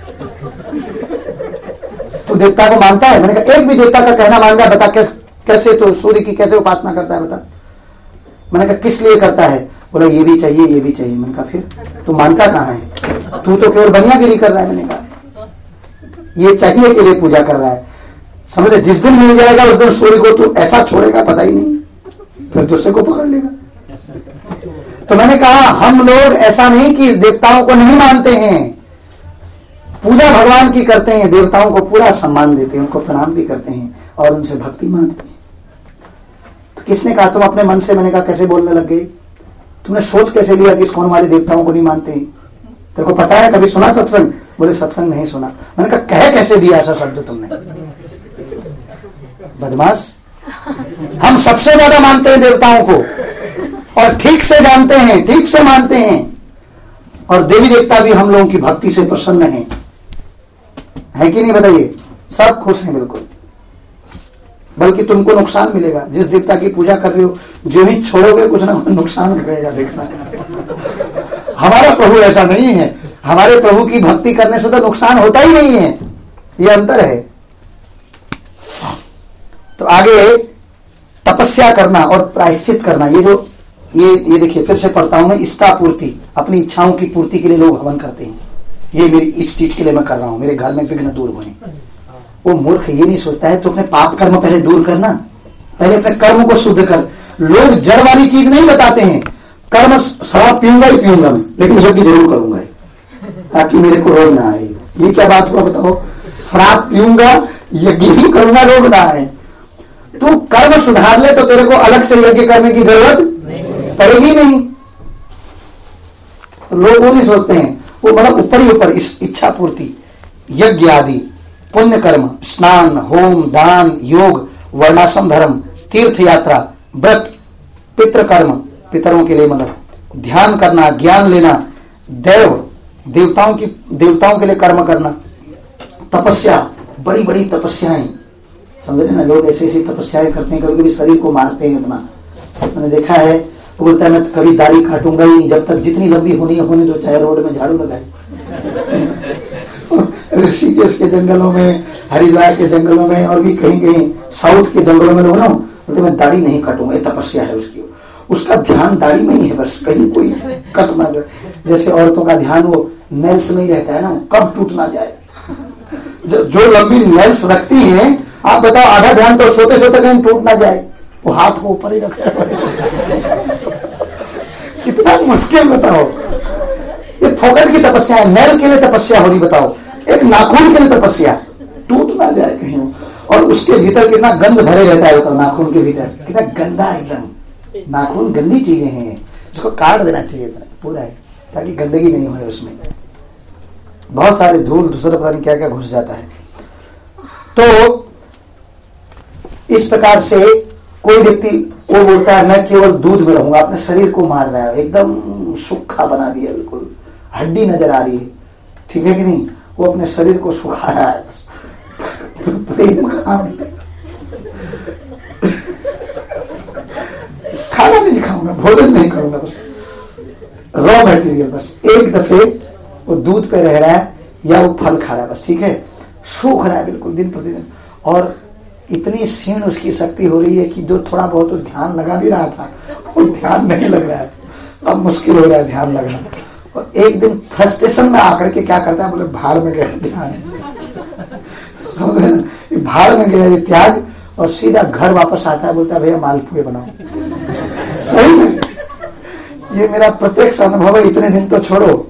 तू देवता को मानता है? मैंने कहा एक भी देवता का कहना मान रहा है, बता कैसे कैसे तो सूर्य की कैसे उपासना करता है बता। मैंने कहा किस लिए करता है? बोला ये भी चाहिए ये भी चाहिए। मैंने कहा फिर तू मानता कहाँ है? तू तो केवल बनियागिरी कर रहा है। मैंने कहा ये चाहिए के लिए पूजा कर रहा है, समझ, जिस दिन मिल जाएगा उस दिन सूर्य को तू ऐसा छोड़ेगा पता ही नहीं, फिर दूसरे को पकड़ लेगा। तो मैंने कहा हम लोग ऐसा नहीं कि देवताओं को नहीं मानते हैं, पूजा भगवान की करते हैं, देवताओं को पूरा सम्मान देते हैं, उनको प्रणाम भी करते हैं और उनसे भक्ति मानते हैं। तो किसने कहा तुम अपने मन से? मैंने कहा कैसे बोलने लग गए? तुमने सोच कैसे लिया कि इस्कॉन वाले देवताओं को नहीं मानते? तेरे को पता है? कभी सुना सत्संग? बोले सत्संग नहीं सुना। मैंने कहा कह कैसे दिया ऐसा शब्द तुमने? बदमाश। हम सबसे ज्यादा मानते हैं देवताओं को और ठीक से जानते हैं, ठीक से मानते हैं, और देवी देवता भी हम लोगों की भक्ति से प्रसन्न हैं, है कि नहीं बताइए? सब खुश हैं बिल्कुल। बल्कि तुमको नुकसान मिलेगा। जिस देवता की पूजा कर रहे हो जो ही छोड़ोगे कुछ ना कुछ नुकसान मिलेगा, देखना। हमारा प्रभु ऐसा नहीं है, हमारे प्रभु की भक्ति करने से तो नुकसान होता ही नहीं है, ये अंतर है। तो आगे तपस्या करना और प्रायश्चित करना, ये जो ये ये देखिए फिर से पढ़ता हूं मैं, इष्टा पूर्ति, अपनी इच्छाओं की पूर्ति के लिए लोग हवन करते हैं, ये मेरी इस चीज के लिए मैं कर रहा हूं, मेरे घर में विघ्न दूर होने। वो मूर्ख ये नहीं सोचता है तो अपने पाप कर्म पहले दूर करना, पहले अपने कर्म को शुद्ध कर। लोग जड़ वाली चीज नहीं बताते हैं, कर्म शराब पीऊंगा ही पीऊंगा मैं, लेकिन यज्ञ जरूर करूंगा ताकि मेरे को रोग ना आए। ये क्या बात हुआ बताओ, शराब पीऊंगा यज्ञ भी करूंगा रोग ना आए। तू कर्म सुधार ले तो तेरे को अलग से यज्ञ करने की जरूरत पड़ेगी नहीं। तो लोग वो नहीं सोचते हैं, वो मतलब ऊपर ही ऊपर इस इच्छा पूर्ति, यज्ञ आदि, पुण्य कर्म, स्नान, होम, दान, योग, वर्णाश्रम धर्म, तीर्थ यात्रा, व्रत, पितृ कर्म, पितरों के लिए मतलब ध्यान करना, ज्ञान लेना, देव देवताओं की देवताओं के लिए कर्म करना, तपस्या, बड़ी बड़ी तपस्याएं, समझ रहे ना। लोग ऐसी ऐसी तपस्याएं करते हैं, कभी कभी शरीर को मारते हैं अपना। मैंने देखा है, वो बोलता है मैं कभी दाढ़ी काटूंगा ही नहीं जब तक जितनी लंबी होनी है होने दो, चाहे रोड में झाड़ू लगाए। ऋषिकेश के जंगलों में, हरिद्वार के जंगलों में और भी कहीं कहीं साउथ के जंगलों में लोग ना बोलते मैं दाढ़ी नहीं काटूंगा, ये तपस्या है उसकी। उसका ध्यान दाढ़ी में ही है, बस कहीं कोई कट ना जाए। जैसे औरतों का ध्यान वो नेल्स में ही रहता है ना, कब टूट ना जाए। जो, जो लंबी नेल्स रखती हैं, आप बताओ आधा ध्यान तो सोते सोते कहीं टूट ना जाए, वो हाथ को ऊपर ही रखे। कितना मुश्किल बताओ, ये फोकट की तपस्या है, नेल के लिए तपस्या हो रही, बताओ एक नाखून के लिए तपस्या, टूट ना जाए कहीं। और उसके भीतर कितना गंध भरे रहता है, बताओ नाखून के भीतर कितना गंदा है एकदम। नाखून गंदी चीजें हैं, उसको काट देना चाहिए पूरा है ताकि गंदगी नहीं हो उसमें। बहुत सारे धूल दूसरा पता नहीं क्या क्या घुस जाता है। तो इस प्रकार से कोई व्यक्ति वो बोलता है मैं केवल दूध में रहूंगा, अपने शरीर को मार रहा है, एकदम सूखा बना दिया, बिल्कुल हड्डी नजर आ रही है, ठीक है कि नहीं। वो अपने शरीर को सुखा रहा है, खाना नहीं खाऊंगा, भोजन नहीं करूंगा, बस रॉ मटेरियल, बस एक दफे वो दूध पे रह रहा है या वो फल खा रहा है, बस ठीक है, सूख रहा है बिल्कुल दिन प्रतिदिन। और इतनी क्षीण उसकी शक्ति हो रही है कि जो थोड़ा बहुत ध्यान लगा भी रहा था वो ध्यान नहीं लग रहा है, अब मुश्किल हो रहा है ध्यान लगना। और एक दिन फ्रस्ट्रेशन में आकर के क्या करता है, बोले भाड़ में गया ध्यान, समझ रहे ना, भाड़ में गया ये त्याग, और सीधा घर वापस आता है, बोलता है भैया मालपुए बनाओ। सही में ये मेरा प्रत्यक्ष अनुभव है, इतने दिन तो छोड़ो।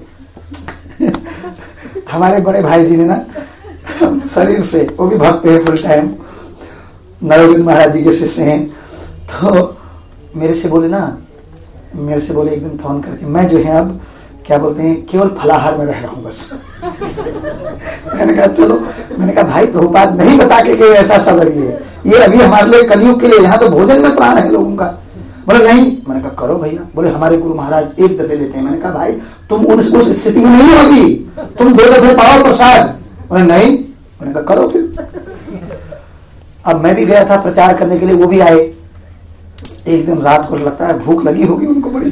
हमारे बड़े भाई जी ने ना शरीर से, वो भी भक्त है फुल टाइम, नरोविंद महाराज जी के शिष्य हैं, तो मेरे से बोले ना, मेरे से बोले एक दिन फोन करके, मैं जो है अब क्या बोलते हैं केवल फलाहार में रह रहा हूं बस। मैंने कहा चलो, मैंने कहा भाई प्रभुपाद नहीं बता के गए ऐसा सब है, ये अभी हमारे लिए कलयुग के लिए, यहाँ तो भोजन में प्राण है लोगों का। बोले नहीं, मैंने कहा करो भैया। बोले हमारे गुरु महाराज एक दफे लेते हैं। मैंने कहा भाई तुम उस उस स्थिति में नहीं होगी, तुम दो दफे पाओ प्रसाद। बोले नहीं, मैंने कहा करो फिर। अब मैं भी गया था प्रचार करने के लिए, वो भी आए। एक दिन रात को लगता है भूख लगी होगी उनको बड़ी,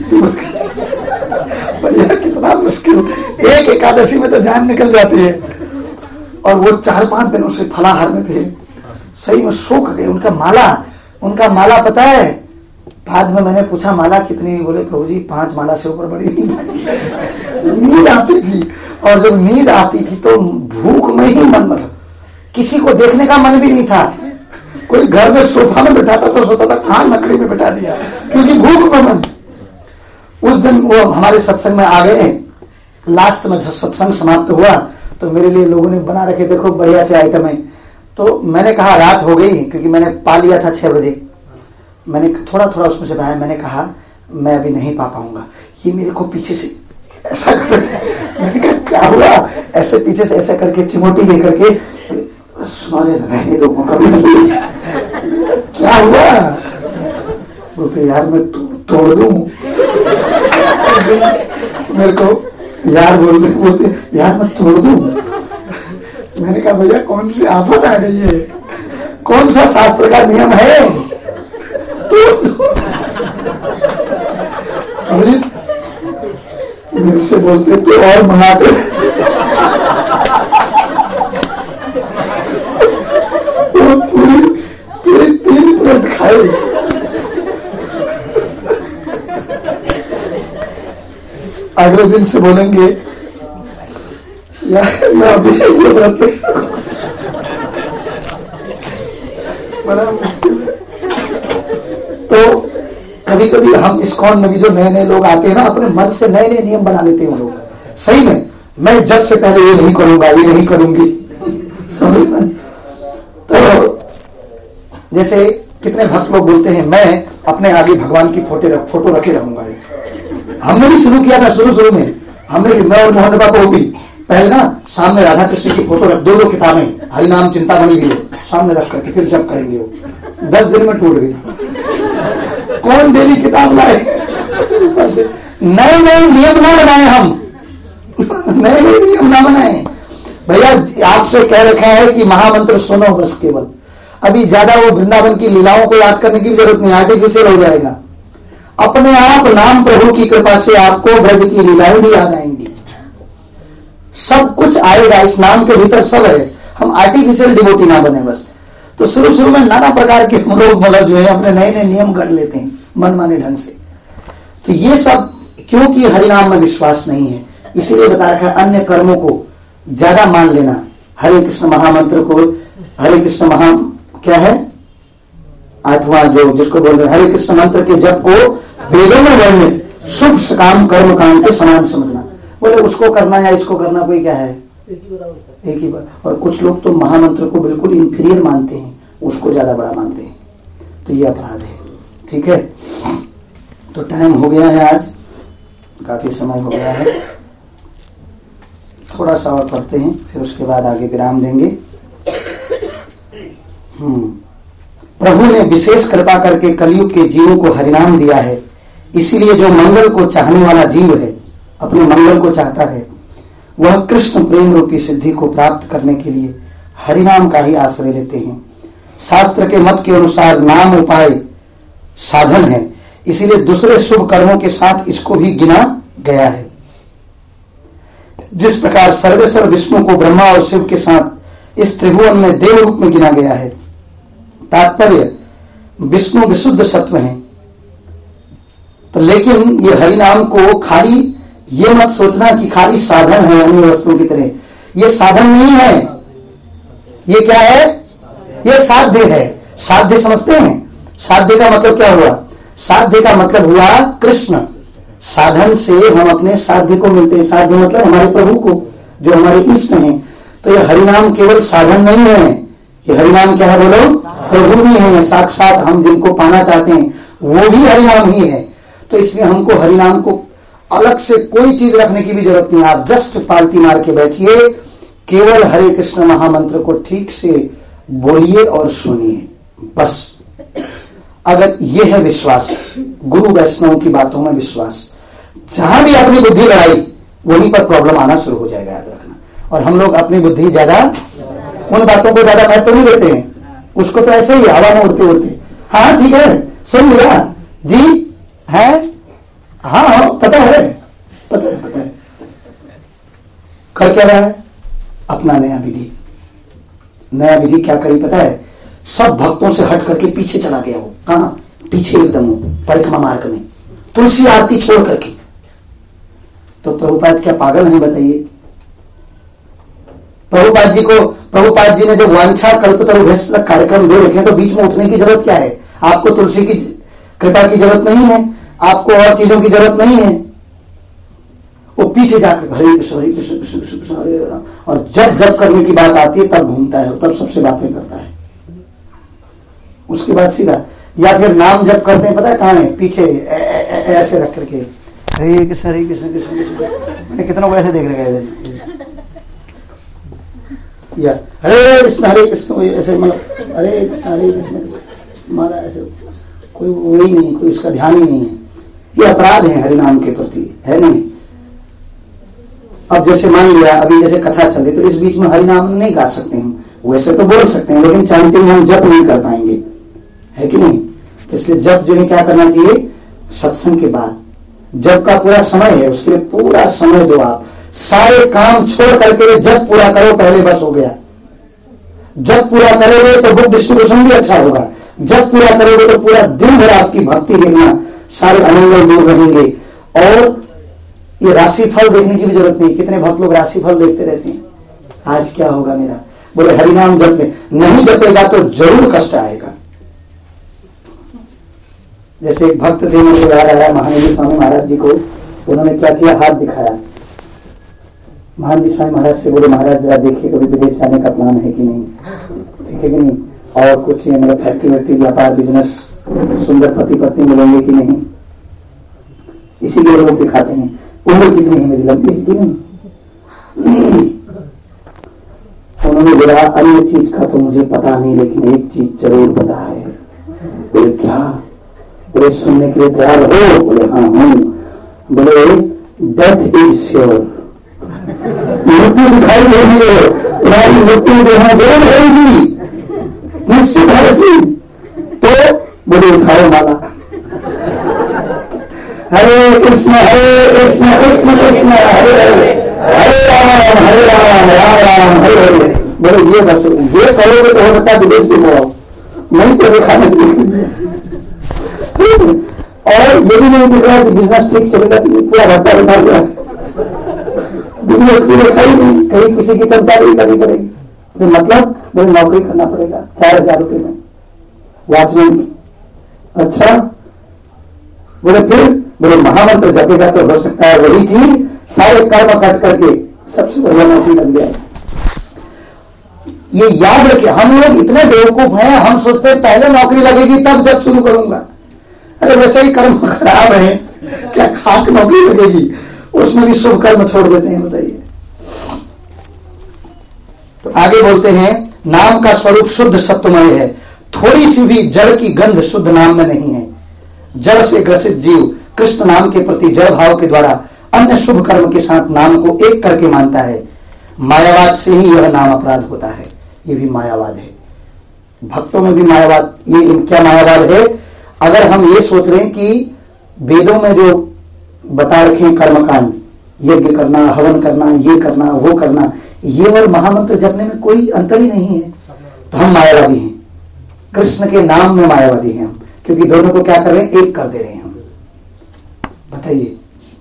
भैया कितना मुश्किल, एक एकादशी में तो जान निकल जाती है, और वो चार पांच दिनों से फलाहार में थे, सही में सूख गए। उनका माला, उनका माला पता है, बाद में मैंने पूछा माला कितनी, बोले प्रभु जी पांच माला से ऊपर बड़ी नींद आती थी, और जब नींद आती थी तो भूख में ही मन, मतलब किसी को देखने का मन भी नहीं था। कोई घर में सोफा में बैठा था तो सोता था कहां लकड़ी में बैठा दिया, क्योंकि भूख में मन। उस दिन वो हमारे सत्संग में आ गए, लास्ट में सत्संग समाप्त हुआ तो मेरे लिए लोगों ने बना रखे, देखो बढ़िया से आइटम है। तो मैंने कहा रात हो गई, क्योंकि मैंने पा लिया था छह बजे, मैंने थोड़ा थोड़ा उसमें से पाया, मैंने कहा मैं अभी नहीं पा पाऊंगा। ये मेरे को पीछे से ऐसा कर, मैंने कहा क्या हुआ, ऐसे पीछे से ऐसा करके चिमोटी दे करके, रहने दो कभी नहीं, क्या हुआ, बोलते यार मैं तोड़ दूं, मेरे को यार बोलते बोलते यार मैं तोड़ दूं। मैंने कहा भैया कौन सी आफत आ गई है, कौन सा शास्त्र का नियम है? तो, तो मेरे से बोलते तो और मनाते। तो पूरी पूरी तीन मिनट खाए। अगले दिन से बोलेंगे यार मैं अभी ये व्रत बड़ा मुश्किल है। तो कभी कभी हम इस्कॉन में भी जो नए नए लोग आते हैं ना, अपने मन से नए नए नियम बना लेते हैं वो लोग। सही में मैं जब से पहले ये नहीं करूंगा, ये नहीं करूंगी, समझ में। तो जैसे कितने भक्त लोग बोलते हैं मैं अपने आगे भगवान की फोटो रख, फोटो रखे रहूंगा। हमने भी शुरू किया था, शुरू शुरू में हमने भी, मैं और मोहन बाबा को भी पहले ना सामने राधा कृष्ण की फोटो रख, दो दो किताबें हरिनाम चिंतामणि भी सामने रख करके फिर जब करेंगे वो। दस दिन में टूट गई। कौन डेली किताब लाए? नए नए नियम ना बनाए, हम नए नए नियम ना बनाए भैया। आपसे कह रखा है कि महामंत्र सुनो बस केवल। अभी ज्यादा वो वृंदावन की लीलाओं को याद करने की जरूरत नहीं, आर्टिफिशियल हो जाएगा। अपने आप नाम प्रभु की कृपा से आपको ब्रज की लीलाएं भी याद आएंगी, सब कुछ आएगा। इस नाम के भीतर सब है। हम आर्टिफिशियल डिवोटी ना बने बस। तो शुरू शुरू में नाना प्रकार के हम लोग मतलब जो है अपने नए नए नियम गढ़ लेते हैं मनमाने ढंग से। तो ये सब क्योंकि हरिनाम में विश्वास नहीं है, इसीलिए बता रखा है अन्य कर्मों को ज्यादा मान लेना। हरे कृष्ण महामंत्र को, हरे कृष्ण महा क्या है आठवां जो जिसको बोल रहे हरे कृष्ण मंत्र के जप को वेदों में वर्णित शुभ काम कर्म कांड के समान समझना। बोले उसको करना या इसको करना कोई क्या है, एक ही बात। और कुछ लोग तो महामंत्र को बिल्कुल इंफीरियर मानते हैं, उसको ज्यादा बड़ा मानते हैं। तो ये अपराध है। ठीक है, तो टाइम हो गया है, आज काफी समय हो गया है। थोड़ा सा और पढ़ते हैं, फिर उसके बाद आगे विराम देंगे। हम्म प्रभु ने विशेष कृपा करके कलयुग के जीवों को हरिनाम दिया है। इसीलिए जो मंगल को चाहने वाला जीव है, अपने मंगल को चाहता है, वह कृष्ण प्रेम रूपी सिद्धि को प्राप्त करने के लिए हरिनाम का ही आश्रय लेते हैं। शास्त्र के मत के अनुसार नाम उपाय साधन है, इसीलिए दूसरे शुभ कर्मों के साथ इसको भी गिना गया है। जिस प्रकार सर्वेश्वर विष्णु को ब्रह्मा और शिव के साथ इस त्रिभुवन में देव रूप में गिना गया है। तात्पर्य विष्णु विशुद्ध सत्व है। तो लेकिन ये हरिनाम को खाली ये मत सोचना कि खाली साधन है अन्य वस्तुओं की तरह। ये साधन नहीं है, ये क्या है, ये साध्य है। साध्य समझते हैं? साध्य का मतलब क्या हुआ? साध्य का मतलब हुआ कृष्ण। साधन से हम अपने साध्य को मिलते हैं। साध्य मतलब हमारे प्रभु को, जो हमारे इष्ट हैं। तो ये हरिनाम केवल साधन नहीं है, ये हरिनाम क्या है बोलो? प्रभु भी है, साक्षात हम जिनको पाना चाहते हैं वो भी हरिनाम ही है। तो इसलिए हमको हरिनाम को अलग से कोई चीज रखने की भी जरूरत नहीं। आप जस्ट पालती मार के बैठिए, केवल हरे कृष्ण महामंत्र को ठीक से बोलिए और सुनिए, बस। अगर यह है विश्वास, गुरु वैष्णव की बातों में विश्वास, जहां भी अपनी बुद्धि लड़ाई वहीं पर प्रॉब्लम आना शुरू हो जाएगा, याद रखना। और हम लोग अपनी बुद्धि ज्यादा, उन बातों को ज्यादा महत्व नहीं देते हैं, उसको तो ऐसे ही हवा में उड़ते उड़ते, हाँ ठीक है सुन लिया जी है, हाँ हाँ पता है पता है पता है। कर क्या रहा है? अपना नया विधि। नया विधि क्या करी पता है? सब भक्तों से हट करके पीछे चला गया। वो कहां? पीछे एकदम वो परिक्रमा मार्ग में, तुलसी आरती छोड़ करके। तो प्रभुपाद क्या पागल हैं बताइए? प्रभुपाद जी को, प्रभुपाद जी ने जब वांछा कल्पतरु तक कार्यक्रम दे रखे तो बीच में उठने की जरूरत क्या है? आपको तुलसी की कृपा की जरूरत नहीं है, आपको और चीजों की जरूरत नहीं है। वो पीछे जाकर हरे कृष्ण हरे कृष्ण कृष्ण कृष्ण हरे राम, और जब जब करने की बात आती है तब घूमता है, तब सबसे बातें करता है। उसके बाद सीधा, या फिर नाम जब करते हैं पता है कहां है? पीछे ए, ए, ए, ऐसे रख करके हरे कृष्ण हरे कृष्ण कृष्ण कृष्ण। मैंने कितनों को ऐसे देख रखा है, या हरे कृष्ण हरे कृष्ण, ऐसे मतलब हरे कृष्ण हरे कृष्ण हमारा ऐसे कोई वही नहीं, कोई उसका ध्यान ही नहीं है। ये अपराध है हरिनाम के प्रति, है नहीं? अब जैसे मान लिया अभी जैसे कथा चल रही तो इस बीच में हरिनाम नहीं गा सकते हम, वैसे तो बोल सकते हैं लेकिन चैंटिंग हम जप नहीं कर पाएंगे, है कि नहीं। तो इसलिए जप जो है क्या करना चाहिए, सत्संग के बाद। जब का पूरा समय है उसके लिए पूरा समय दो, आप सारे काम छोड़ करके जब पूरा करो, पहले बस हो गया। जब पूरा करोगे तो बुक डिस्ट्रीब्यूशन भी अच्छा होगा, जब पूरा करोगे तो पूरा दिन भर आपकी भक्ति देखना, सारे अमंगल दूर रहेंगे। और ये राशिफल देखने की भी जरूरत नहीं, कितने भक्त लोग राशिफल देखते रहते हैं, आज क्या होगा मेरा, बोले हरिनाम जप नहीं जपेगा तो जरूर कष्ट आएगा। जैसे एक भक्त थे, मुझे याद आया महावीर स्वामी महाराज जी को, उन्होंने क्या किया, हाथ दिखाया। महावीर स्वामी महाराज से बोले महाराज जरा देखिए कभी विदेश जाने का प्लान है कि नहीं, ठीक है कि नहीं, और कुछ ये मेरा फैक्ट्री वैक्ट्री व्यापार बिजनेस, सुंदर पति पत्नी मिलेंगे कि नहीं, इसीलिए लोग दिखाते हैं। उम्र कितनी है मेरी, लंबी है कि नहीं। उन्होंने बोला अन्य चीज का तो मुझे पता नहीं लेकिन एक चीज जरूर पता है। बोले क्या, बोले सुनने के लिए तैयार हो, बोले हाँ हूं। बोले डेथ इज श्योर, मृत्यु दिखाई देगी, तुम्हारी मृत्यु जो है जरूर रहेगी, निश्चित है सी। तो बोले उठाओ माला, हरे कृष्ण हरे कृष्ण कृष्ण कृष्ण हरे हरे, हरे राम हरे राम राम राम हरे हरे। बोले ये बस ये करोगे तो हो सकता है विदेश भी हो, नहीं तो देखा नहीं। और ये भी नहीं दिख रहा कि बिजनेस ठीक चलेगा, पूरा घाटा बना गया, बिजनेस की लिखाई नहीं, कहीं किसी की तनख्वाही करनी पड़ेगी, तो मतलब मुझे नौकरी करना पड़ेगा चार हजार रुपये में वॉचमैन की। अच्छा बोले फिर, बोले महामंत्र जपेगा तो हो सकता है वही चीज सारे कर्म कट करके सबसे बढ़िया नौकरी लग जाए। ये याद रखिए, हम लोग इतने बेवकूफ हैं, हम सोचते हैं पहले नौकरी लगेगी तब जब शुरू करूंगा। अरे वैसे ही कर्म खराब है, क्या खाक नौकरी लगेगी, उसमें भी शुभ कर्म छोड़ देते हैं, बताइए। तो आगे बोलते हैं नाम का स्वरूप शुद्ध सत्वमय है, थोड़ी सी भी जड़ की गंध शुद्ध नाम में नहीं है। जड़ से ग्रसित जीव कृष्ण नाम के प्रति जड़ भाव के द्वारा अन्य शुभ कर्म के साथ नाम को एक करके मानता है। मायावाद से ही यह नाम अपराध होता है, ये भी मायावाद है। भक्तों में भी मायावाद, ये क्या मायावाद है, अगर हम ये सोच रहे हैं कि वेदों में जो बता रखे हैं कर्मकांड, यज्ञ करना, हवन करना, ये करना, वो करना, ये और महामंत्र जपने में कोई अंतर ही नहीं है, तो हम मायावादी हैं। कृष्ण के नाम में मायावादी हैं हम, क्योंकि दोनों को क्या कर रहे हैं, एक कर दे रहे हैं हम। बताइए,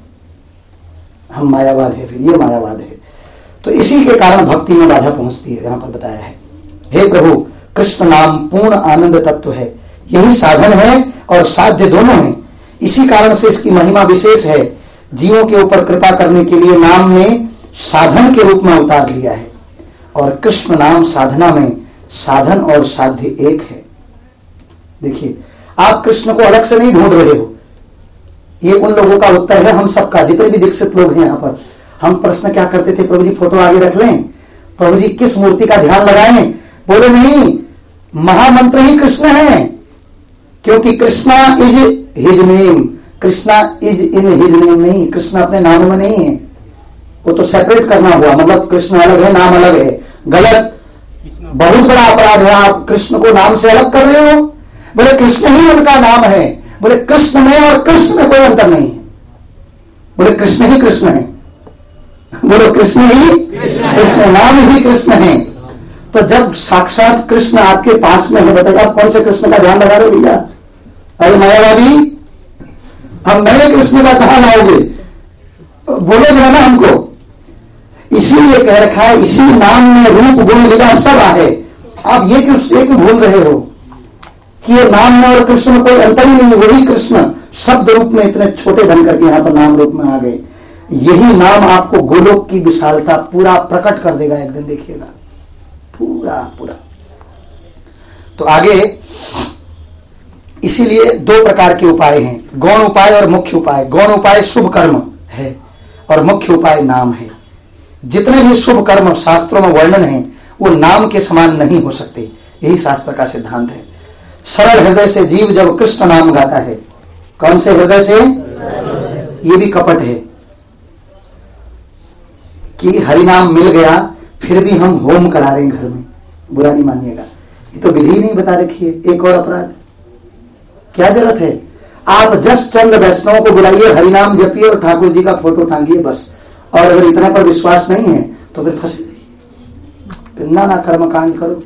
हम मायावाद है, फिर ये मायावाद है। तो इसी के कारण भक्ति में बाधा पहुंचती है, यहां पर बताया है। हे प्रभु, कृष्ण नाम पूर्ण आनंद तत्व है, यही साधन है और साध्य दोनों है। इसी कारण से इसकी महिमा विशेष है। जीवों के ऊपर कृपा करने के लिए नाम ने साधन के रूप में उतार लिया है, और कृष्ण नाम साधना में साधन और साध्य एक है। देखिए, आप कृष्ण को अलग से नहीं ढूंढ रहे हो, ये उन लोगों का उत्तर है, हम सबका, जितने भी दीक्षित लोग हैं यहाँ पर। हम प्रश्न क्या करते थे, प्रभु जी फोटो आगे रख लें, प्रभु जी किस मूर्ति का ध्यान लगाएं, बोले नहीं, महामंत्र ही कृष्ण है, क्योंकि Krishna is his name, Krishna is in his name नहीं, कृष्ण अपने नाम में नहीं है, वो तो सेपरेट करना हुआ, मतलब कृष्ण अलग है, नाम अलग है, गलत, बहुत बड़ा अपराध है। आप कृष्ण को नाम से अलग कर रहे हो, बोले कृष्ण ही उनका नाम है, बोले कृष्ण में और कृष्ण में कोई अंतर नहीं है, बोले कृष्ण ही कृष्ण है, बोलो कृष्ण ही कृष्ण, नाम ही कृष्ण है। तो जब साक्षात कृष्ण आपके पास में है, बताइए आप कौन से कृष्ण का ध्यान लगा रहे हो भैया? अरे मायावादी, हम नए कृष्ण का कहां लाओगे, बोलो जरा ना हमको। इसीलिए कह रखा है, इसी नाम में रूप गुण लीला सब है। आप ये क्यों एक भूल रहे हो कि ये नाम में और कृष्ण में कोई अंतर ही नहीं, वही कृष्ण शब्द रूप में इतने छोटे बन करके यहां पर नाम रूप में आ गए। यही नाम आपको गोलोक की विशालता पूरा प्रकट कर देगा, एक दिन देखिएगा, पूरा पूरा। तो आगे इसीलिए दो प्रकार के उपाय हैं, गौण उपाय और मुख्य उपाय। गौण उपाय शुभ कर्म है और मुख्य उपाय नाम है। जितने भी शुभ कर्म शास्त्रों में वर्णन है वो नाम के समान नहीं हो सकते, यही शास्त्र का सिद्धांत है। सरल हृदय से जीव जब कृष्ण नाम गाता है, कौन से हृदय से, ये भी कपट है कि हरिनाम मिल गया फिर भी हम होम करा रहे हैं घर में, बुरा नहीं मानिएगा, ये तो विधि नहीं बता रखी है। एक और अपराध, क्या जरूरत है? आप जस्ट चंद वैष्णवों को बुलाइए, हरिनाम जपिए और ठाकुर जी का फोटो टांगिए बस। और अगर इतना पर विश्वास नहीं है तो फिर फंसे रहिए, फिर नाना कर्मकांड करो।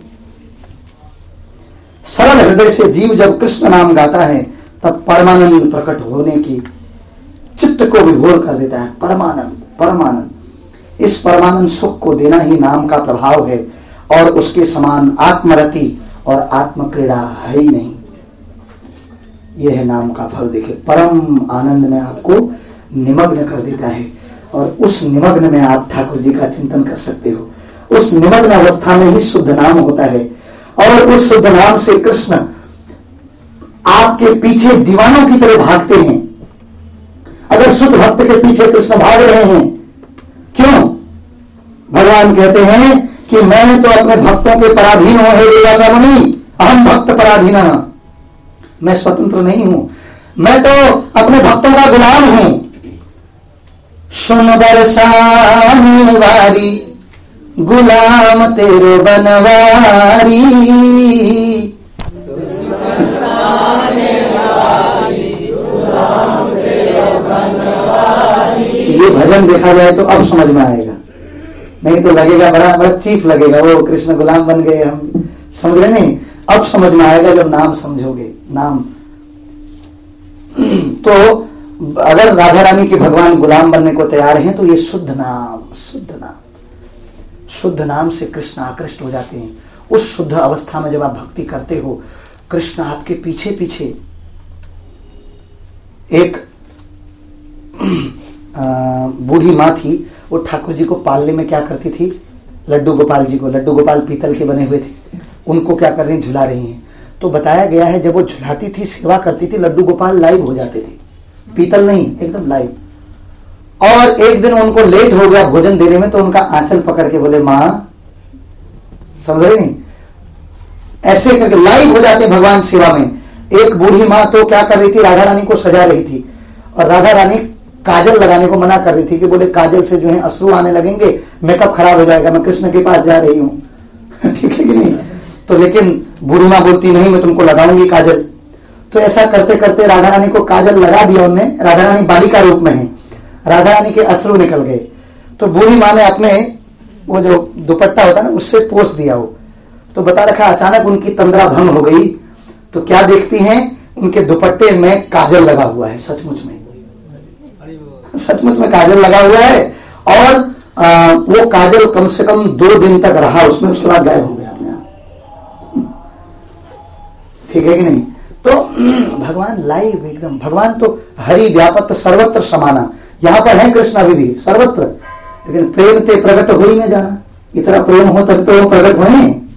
सरल हृदय से जीव जब कृष्ण नाम गाता है तब परमानंद प्रकट होने की चित्त को विभोर कर देता है। परमानंद, परमानंद, इस परमानंद सुख को देना ही नाम का प्रभाव है और उसके समान आत्मरति और आत्म क्रीड़ा है ही नहीं। यह है नाम का फल। देखिए, परम आनंद में आपको निमग्न कर देता है और उस निमग्न में आप ठाकुर जी का चिंतन कर सकते हो। उस निमग्न अवस्था में ही शुद्ध नाम होता है और उस शुद्ध नाम से कृष्ण आपके पीछे दीवानों की तरह भागते हैं। अगर शुद्ध भक्त के पीछे कृष्ण भाग रहे हैं, क्यों? भगवान कहते हैं कि मैं तो अपने भक्तों के पराधीन हूं, हे देवासा मुनि, अहम भक्त पराधीन, मैं स्वतंत्र नहीं हूं, मैं तो अपने भक्तों का गुलाम हूं। सुन बरसाने वाली गुलाम तेरो बनवारी, ये भजन देखा जाए तो अब समझ में आएगा, नहीं तो लगेगा बड़ा बड़ा चीफ लगेगा, वो कृष्ण गुलाम बन गए हम, समझ रहे नहीं? अब समझ में आएगा जब नाम समझोगे। नाम तो अगर राधा रानी के भगवान गुलाम बनने को तैयार हैं तो ये शुद्ध नाम, शुद्ध नाम, शुद्ध नाम से कृष्ण आकृष्ट हो जाते हैं। उस शुद्ध अवस्था में जब आप भक्ति करते हो, कृष्ण आपके पीछे पीछे। एक बूढ़ी माँ थी, वो ठाकुर जी को पालने में क्या करती थी? लड्डू गोपाल जी को, लड्डू गोपाल पीतल के बने हुए थे, उनको क्या कर रही, झुला रही हैं। तो बताया गया है जब वो झुलाती थी, सेवा करती थी, लड्डू गोपाल लाइव हो जाते थे, पीतल नहीं, एकदम लाइव। और एक दिन उनको लेट हो गया भोजन देने में, तो उनका आंचल पकड़ के बोले, माँ, समझ रहे नहीं, ऐसे करके लाइव हो जाते भगवान सेवा में। एक बूढ़ी माँ तो क्या कर रही थी, राधा रानी को सजा रही थी और राधा रानी काजल लगाने को मना कर रही थी कि बोले काजल से जो है अश्रु आने लगेंगे, मेकअप खराब हो जाएगा, मैं कृष्ण के पास जा रही हूँ ठीक है कि नहीं? तो लेकिन बूढ़ी माँ बोलती, नहीं मैं तुमको लगाऊंगी काजल। तो ऐसा करते करते राधा रानी को काजल लगा दिया उनने। राधा रानी बालिका रूप में है, राधा रानी के अश्रु निकल गए। तो बूढ़ी माँ ने अपने वो जो दुपट्टा होता है ना, उससे पोंछ दिया वो। तो बता रखा अचानक उनकी तंद्रा भंग हो गई। तो क्या देखती हैं, उनके दुपट्टे में काजल लगा हुआ है, सचमुच में, सचमुच में काजल लगा हुआ है। और आ, वो काजल कम से कम दो दिन तक रहा उसमें, उसके बाद गायब हो गया अपने आप। ठीक है कि नहीं? तो भगवान लाइव एकदम, भगवान तो हरि व्यापक सर्वत्र समाना, यहां पर है कृष्ण अभी भी सर्वत्र, लेकिन प्रेम ते प्रकट हो ही में जाना। इतना प्रेम हो तब तो वो प्रकट हुए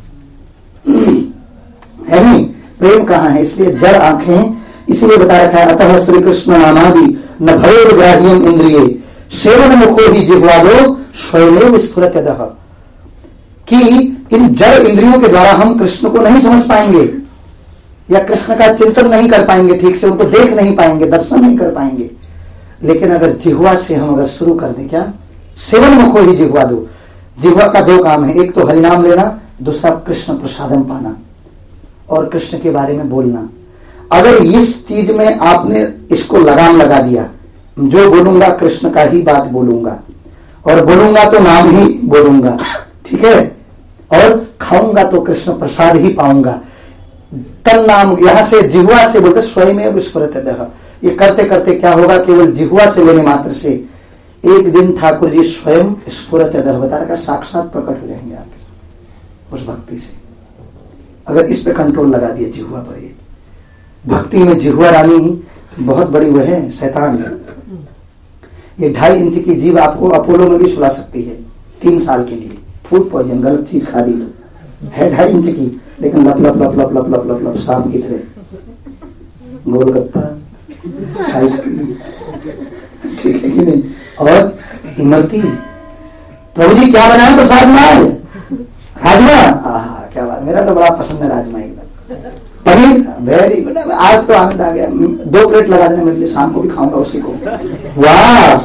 है नहीं, प्रेम कहाँ है? इसलिए जड़ आंखें, इसीलिए बता रखा है, अतः श्री कृष्ण नामादि न भवेद ग्राह्यम इंद्रिये सेवन मुखो ही जिह्वादो स्वयं स्फुरत यदः, कि इन जड़ इंद्रियों के द्वारा हम कृष्ण को नहीं समझ पाएंगे या कृष्ण का चिंतन नहीं कर पाएंगे, ठीक से उनको देख नहीं पाएंगे, दर्शन नहीं कर पाएंगे। लेकिन अगर जिह्वा से हम अगर शुरू कर दें, क्या सेवन मुखो ही जिह्वा दो, जिह्वा का दो काम है, एक तो हरिनाम लेना, दूसरा कृष्ण प्रसादम पाना और कृष्ण के बारे में बोलना। अगर इस चीज में आपने इसको लगाम लगा दिया, जो बोलूंगा कृष्ण का ही बात बोलूंगा और बोलूंगा तो नाम ही बोलूंगा, ठीक है, और खाऊंगा तो कृष्ण प्रसाद ही पाऊंगा, तन नाम, यहां से जिह्वा से बोलते स्वयं स्फुरत। ये करते करते क्या होगा, केवल जिह्वा से लेने मात्र से एक दिन ठाकुर जी स्वयं स्फुरत बता रखा, साक्षात प्रकट हो जाएंगे आपके उस भक्ति से। अगर इस पे कंट्रोल लगा दिया जिह्वा पर, ये भक्ति में जिह्वा रानी बहुत बड़ी वो है, शैतान है। ये ढाई इंच की जीभ आपको अपोलो में भी सुला सकती है तीन साल के लिए। फूड पॉइजन, गलत चीज खा दी तो है ढाई इंच की, लेकिन लप लप लप लप लप लप लप लप सांप की तरह, गोलगप्पा, आइसक्रीम, ठीक है कि नहीं? और इमरती, प्रभु जी क्या बनाए प्रसाद में आज? राजमा, आहा क्या बात, मेरा तो बड़ा पसंद है राजमा एकदम। पनीर, वेरी गुड, आज तो आनंद आ गया, दो प्लेट लगा देना मेरे लिए, शाम को भी खाऊंगा उसी को। वाह,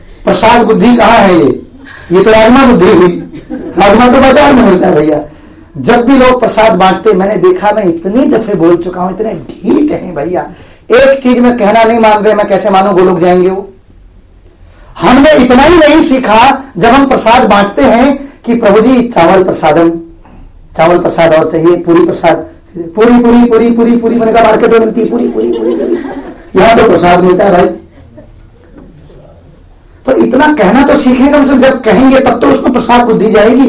प्रसाद बुद्धि कहाँ है ये? ये तो राजमा बुद्धि हुई। राजमा तो बाजार में मिलता है भैया, जब भी लोग प्रसाद बांटते, मैंने देखा, मैं इतनी दफे बोल चुका हूं, इतने ढीठ हैं भैया, एक चीज में कहना नहीं मान रहे, मैं कैसे मानूं वो लोग जाएंगे? वो हमने इतना ही नहीं सीखा जब हम प्रसाद बांटते हैं कि प्रभु जी चावल प्रसादम, चावल प्रसाद और चाहिए, पूरी प्रसाद, पूरी पूरी पूरी पूरी पूरी मैंने कहा मार्केट में मिलती है पूरी पूरी पूरी पूरी, यहां तो प्रसाद मिलता है भाई। तो इतना कहना तो सीखें कम से कम, जब कहेंगे तब तो उसमें प्रसाद बुद्धि जाएगी,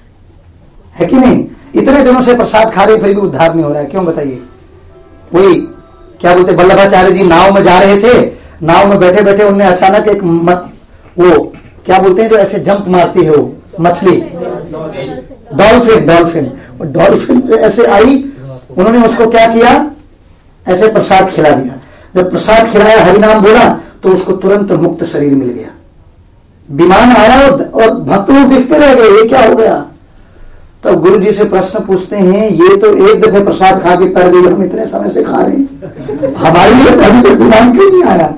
है कि नहीं? इतने दिनों से प्रसाद खा रहे फिर भी उद्धार नहीं हो रहा है, क्यों बताइए? वही क्या बोलते, वल्लभाचार्य जी नाव में जा रहे थे, नाव में बैठे बैठे उन्हें अचानक एक मत, वो क्या बोलते हैं जो ऐसे जंप मारती है वो मछली, डॉल्फिन, डॉल्फिन, डॉल्फिन ऐसे आई, उन्होंने उसको क्या किया, ऐसे प्रसाद खिला दिया। जब प्रसाद खिलाया, हरिनाम बोला, तो उसको तुरंत मुक्त शरीर मिल गया। विमान आया और भक्त लोग देखते रह गए, ये क्या हो गया? तो गुरु जी से प्रश्न पूछते हैं, ये तो एक दफे प्रसाद खा के तर गई, हम इतने समय से खा रहे हैं, हमारे लिए अभी तक विमान क्यों नहीं आया?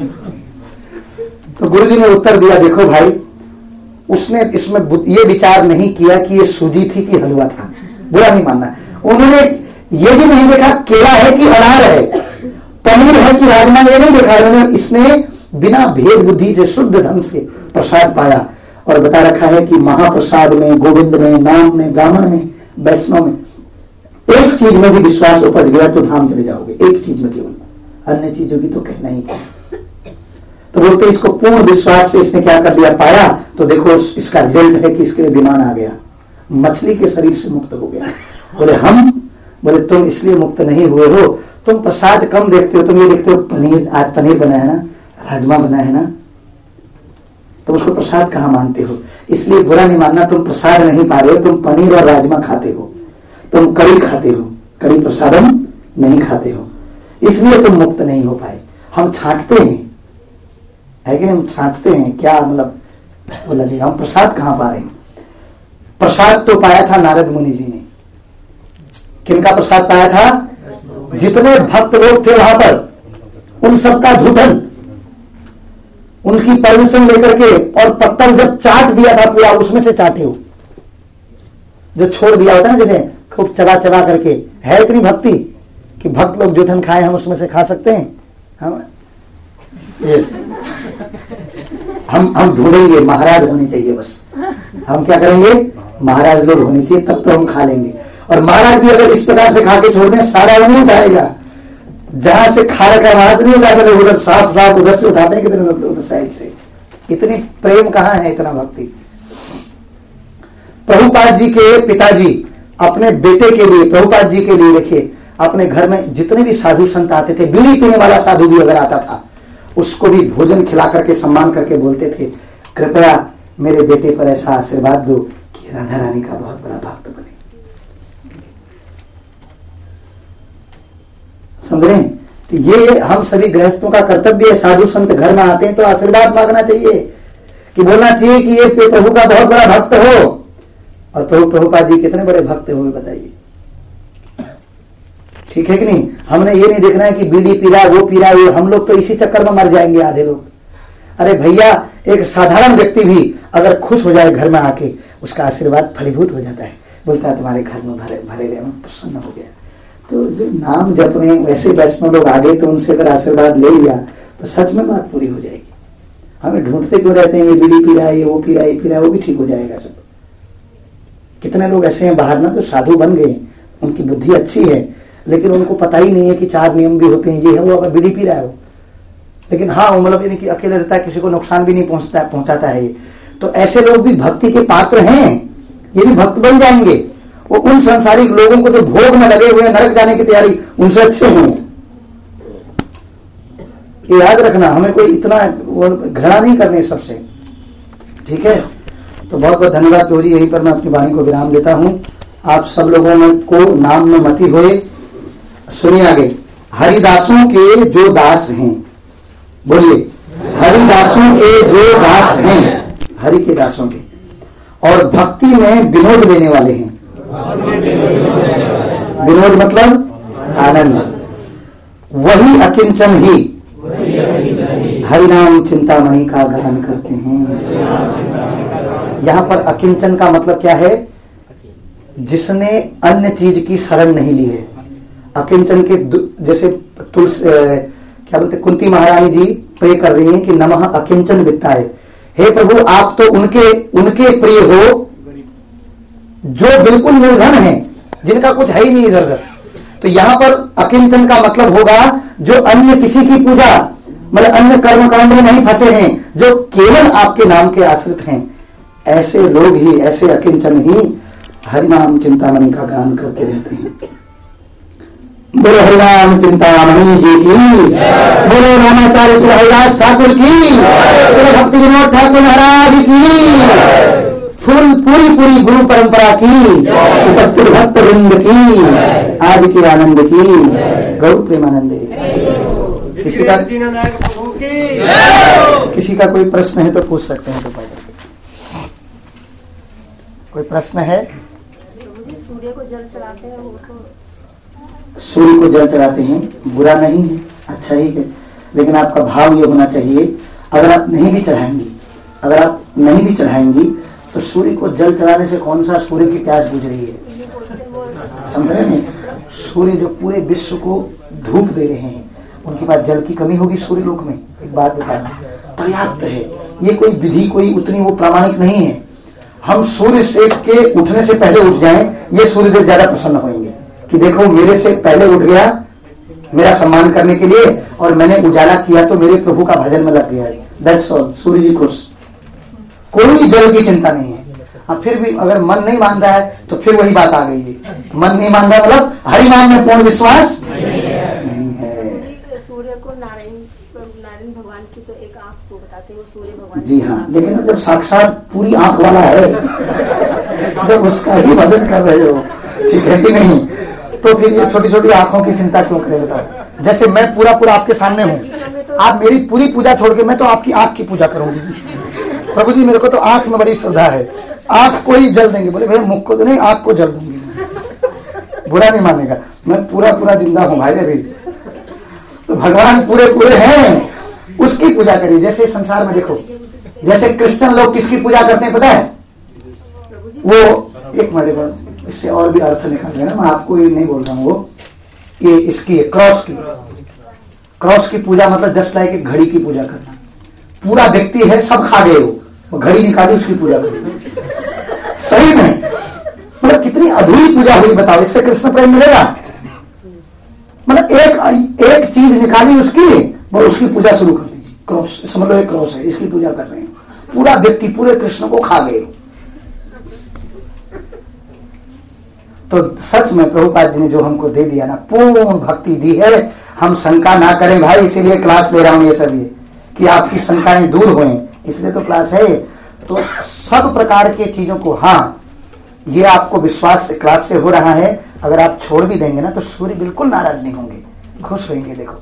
तो गुरु जी ने उत्तर दिया, देखो भाई, उसने इसमें ये विचार नहीं किया कि ये सूजी थी कि हलवा था, बुरा नहीं मानना। उन्होंने ये भी नहीं देखा केला है कि अनार है, पनीर है कि राजमा, ये नहीं देखा। उन्होंने इसने बिना भेद बुद्धि से शुद्ध ढंग से प्रसाद पाया और बता रखा है कि महाप्रसाद में, गोविंद में, नाम में, ब्राह्मण में, वैष्णव में, एक चीज में भी विश्वास उपज गया तो धाम चले जाओगे, एक चीज में केवल, अन्य चीजों की तो कहना ही है। तो बोलते इसको पूर्ण विश्वास से इसने क्या कर लिया, पाया, तो देखो इसका रिजल्ट है कि इसके लिए विमान आ गया, मछली के शरीर से मुक्त हो गया। बोले हम, बोले तुम इसलिए मुक्त नहीं हुए हो, तुम प्रसाद कम देखते हो, तुम ये देखते हो पनीर, आज पनीर बना है ना, राजमा बना है ना, तो उसको प्रसाद कहां मानते हो? इसलिए बुरा नहीं मानना, तुम प्रसाद नहीं पा रहे हो, तुम पनीर और राजमा खाते हो, तुम कड़ी खाते हो, कड़ी प्रसादम नहीं खाते हो, इसलिए तुम मुक्त नहीं हो पाए। हम छांटते हैं, है कि नहीं? हम छांटते हैं, क्या मतलब वो लगेगा, हम प्रसाद कहां पा रहे हैं? प्रसाद तो पाया था नारद मुनि जी ने। किनका प्रसाद पाया था? जितने भक्त लोग थे वहां पर, उन सबका झूठन, उनकी परमिशन लेकर के, और पत्थर जब चाट दिया था पूरा, उसमें से चाटे हो, जो छोड़ दिया होता है ना, जैसे खूब चबा चबा करके, है इतनी भक्ति कि भक्त लोग जूठन खाए, हम उसमें से खा सकते हैं? हम ये हम हम ढूंढेंगे, महाराज होने चाहिए बस। हम क्या करेंगे? महाराज लोग होने चाहिए, तब तो हम खा लेंगे। और महाराज भी अगर इस प्रकार से खा के छोड़ दें, सारा वो नहीं उठाएगा, जहां से खा रखा वहां से नहीं उठाते, उधर साफ साफ उधर से उठाते हैं, कितने उधर साइड से। इतनी प्रेम कहां है, इतना भक्ति। प्रभुपाद जी के पिताजी अपने बेटे के लिए, प्रभुपाद जी के लिए देखिए, अपने घर में जितने भी साधु संत आते थे, बीड़ी पीने वाला साधु भी अगर आता था, उसको भी भोजन खिला करके सम्मान करके बोलते थे, कृपया मेरे बेटे पर ऐसा आशीर्वाद दो कि राधा रानी का बहुत बड़ा भक्त बने। समझ रहे हैं? तो ये हम सभी गृहस्थों का कर्तव्य है। साधु संत घर में आते हैं तो आशीर्वाद मांगना चाहिए, कि बोलना चाहिए कि ये प्रभु का बहुत बड़ा भक्त हो। और प्रभु प्रभुपाद जी कितने बड़े भक्त हुए बताइए, ठीक है कि नहीं? हमने ये नहीं देखना है कि बीड़ी पी रहा है, वो पी रहा है, हम लोग तो इसी चक्कर में मर जाएंगे आधे लोग। अरे भैया, एक साधारण व्यक्ति भी अगर खुश हो जाए घर में आके, उसका आशीर्वाद फलीभूत हो जाता है, बोलता है तुम्हारे घर में भरे भरे रहे, प्रसन्न हो गया। तो जो नाम जप रहे वैसे वैष्णव लोग आगे, तो उनसे अगर आशीर्वाद ले लिया तो सच में बात पूरी हो जाएगी। हमें ढूंढते क्यों रहते हैं, ये बीड़ी पी रहा है, ये वो पी रहा है, ये पी रहा है, वो भी ठीक हो जाएगा सब। कितने लोग ऐसे हैं बाहर ना, तो साधु बन गए, उनकी बुद्धि अच्छी है, लेकिन उनको पता ही नहीं है कि चार नियम भी होते हैं, ये है वो, अगर बीड़ी पी रहा है वो, लेकिन हाँ वो मतलब यानी कि अकेले रहता है, किसी को नुकसान भी नहीं पहुंचता पहुंचाता है ये। तो ऐसे लोग भी भक्ति के पात्र हैं, ये भी भक्त बन जाएंगे। वो उन संसारिक लोगों को जो भोग में लगे हुए नरक जाने की तैयारी, उनसे अच्छे हों। ये याद रखना, हमें कोई इतना घृणा नहीं करनी सबसे, ठीक है? तो बहुत बहुत धन्यवाद प्रभु जी। यहीं पर मैं अपनी वाणी को विराम देता हूं। आप सब लोगों में को नाम में मति होए। सुनिए आगे, हरिदासों के जो दास हैं, बोलिए, हरिदासों के जो दास हैं, हरि के दासों के, और भक्ति में विनोद देने वाले हैं। विनोद मतलब आनंद, वही अकिंचन ही हरिनाम चिंतामणि का गान करते हैं। यहां पर अकिंचन का मतलब क्या है? जिसने अन्य चीज की शरण नहीं ली है। अकिंचन के जैसे तुलसी क्या बोलते कुंती महारानी जी प्रे कर रही हैं कि नमः अकिंचन वित्ताय, हे प्रभु आप तो उनके उनके प्रिय हो जो बिल्कुल निर्धन हैं, जिनका कुछ है ही नहीं इधर उधर। तो यहां पर अकिंचन का मतलब होगा जो अन्य किसी की पूजा मतलब अन्य कर्म कांड में नहीं फंसे हैं, जो केवल आपके नाम के आश्रित हैं। ऐसे लोग ही, ऐसे अकिंचन ही हरिनाम चिंतामणि का गान करते रहते हैं। बोलो हरिनाम चिंतामणि जी की, बोलो रामाचार्य श्री हरिदास ठाकुर की, श्री भक्ति विनोद ठाकुर महाराज की, फुल पूरी पूरी गुरु परंपरा की, उपस्थित भक्त वृंद की, आज की आनंद की, गौर प्रेमानंदे। किसी का किसी का कोई प्रश्न है तो पूछ सकते हैं। तो कोई प्रश्न है? सूर्य को जल चढ़ाते हैं, वो तो सूर्य को जल चढ़ाते हैं, बुरा नहीं है, अच्छा ही है, लेकिन आपका भाव ये होना चाहिए अगर आप नहीं भी चढ़ाएंगी अगर आप नहीं भी चढ़ाएंगी तो सूर्य को जल चढ़ाने से कौन सा सूर्य की प्यास बुझ रही है? समझ रहे हैं? सूर्य जो पूरे विश्व को धूप दे रहे हैं, उनके पास जल की कमी होगी सूर्य लोक में? एक बात बताना, पर्याप्त है। ये कोई विधि कोई उतनी वो प्रामाणिक नहीं है। हम सूर्य सेक के उठने से पहले उठ जाएं, ये सूर्यदेव ज्यादा प्रसन्न होंगे कि देखो मेरे से पहले उठ गया मेरा सम्मान करने के लिए, और मैंने उजाला किया तो मेरे प्रभु का भजन में लग गया। That's all. सूर्य जी खुश, कोई जल की चिंता नहीं है। अब फिर भी अगर मन नहीं मान रहा है तो फिर वही बात आ गई है, मन नहीं मान रहा मतलब हरि नाम में पूर्ण विश्वास नहीं है। सूर्य को नारायण नारायण भगवान की तो एक आंख को बताते हैं, वो सूर्य भगवान। जी हाँ, लेकिन जब साक्षात पूरी आंख वाला है जब उसका ही भजन कर रहे हो, ठीक है कि नहीं, तो फिर ये छोटी छोटी आंखों की चिंता क्यों करें? बताओ, जैसे मैं पूरा पूरा आपके सामने हूँ, आप मेरी पूरी पूजा छोड़ के मैं तो आपकी आंख की पूजा करूंगी। प्रभु जी मेरे को तो आंख में बड़ी श्रद्धा है, आंख को ही जल देंगे। बोले भैया मुख को तो नहीं, आंख को जल दूंगी, बुरा नहीं मानेगा, मैं पूरा पूरा जिंदा हूँ भाई अभी। तो भगवान पूरे पूरे हैं, उसकी पूजा करिए। जैसे संसार में देखो, जैसे क्रिश्चियन लोग किसकी पूजा करते हैं पता है? वो एक मिनट, इससे और भी अर्थ निकाल लेना, मैं आपको ये नहीं बोल रहा हूँ, वो ये इसकी क्रॉस की क्रॉस की पूजा मतलब जस्ट लाइक एक घड़ी की पूजा करना। पूरा व्यक्ति है, सब खा गए हो, वो घड़ी निकाली उसकी पूजा करो। सही में मतलब कितनी अधूरी पूजा हुई बताओ, इससे कृष्ण प्रेम मिलेगा? मतलब एक एक चीज निकाली उसकी, वो उसकी पूजा शुरू कर दीजिए। क्रॉस समझ लो, एक क्रॉस है, इसकी पूजा कर रहे हैं। पूरा व्यक्ति पूरे कृष्ण को खा गए। तो सच में प्रभुपाद जी ने जो हमको दे दिया ना, पूर्ण भक्ति दी है, हम शंका ना करें भाई। इसीलिए क्लास ले रहा हूं ये सब, ये कि आपकी शंकाएं दूर हों, इसलिए तो क्लास है। तो सब प्रकार के चीजों को, हाँ ये आपको विश्वास क्लास से हो रहा है, अगर आप छोड़ भी देंगे ना तो सूर्य बिल्कुल नाराज नहीं होंगे, खुश होंगे। देखो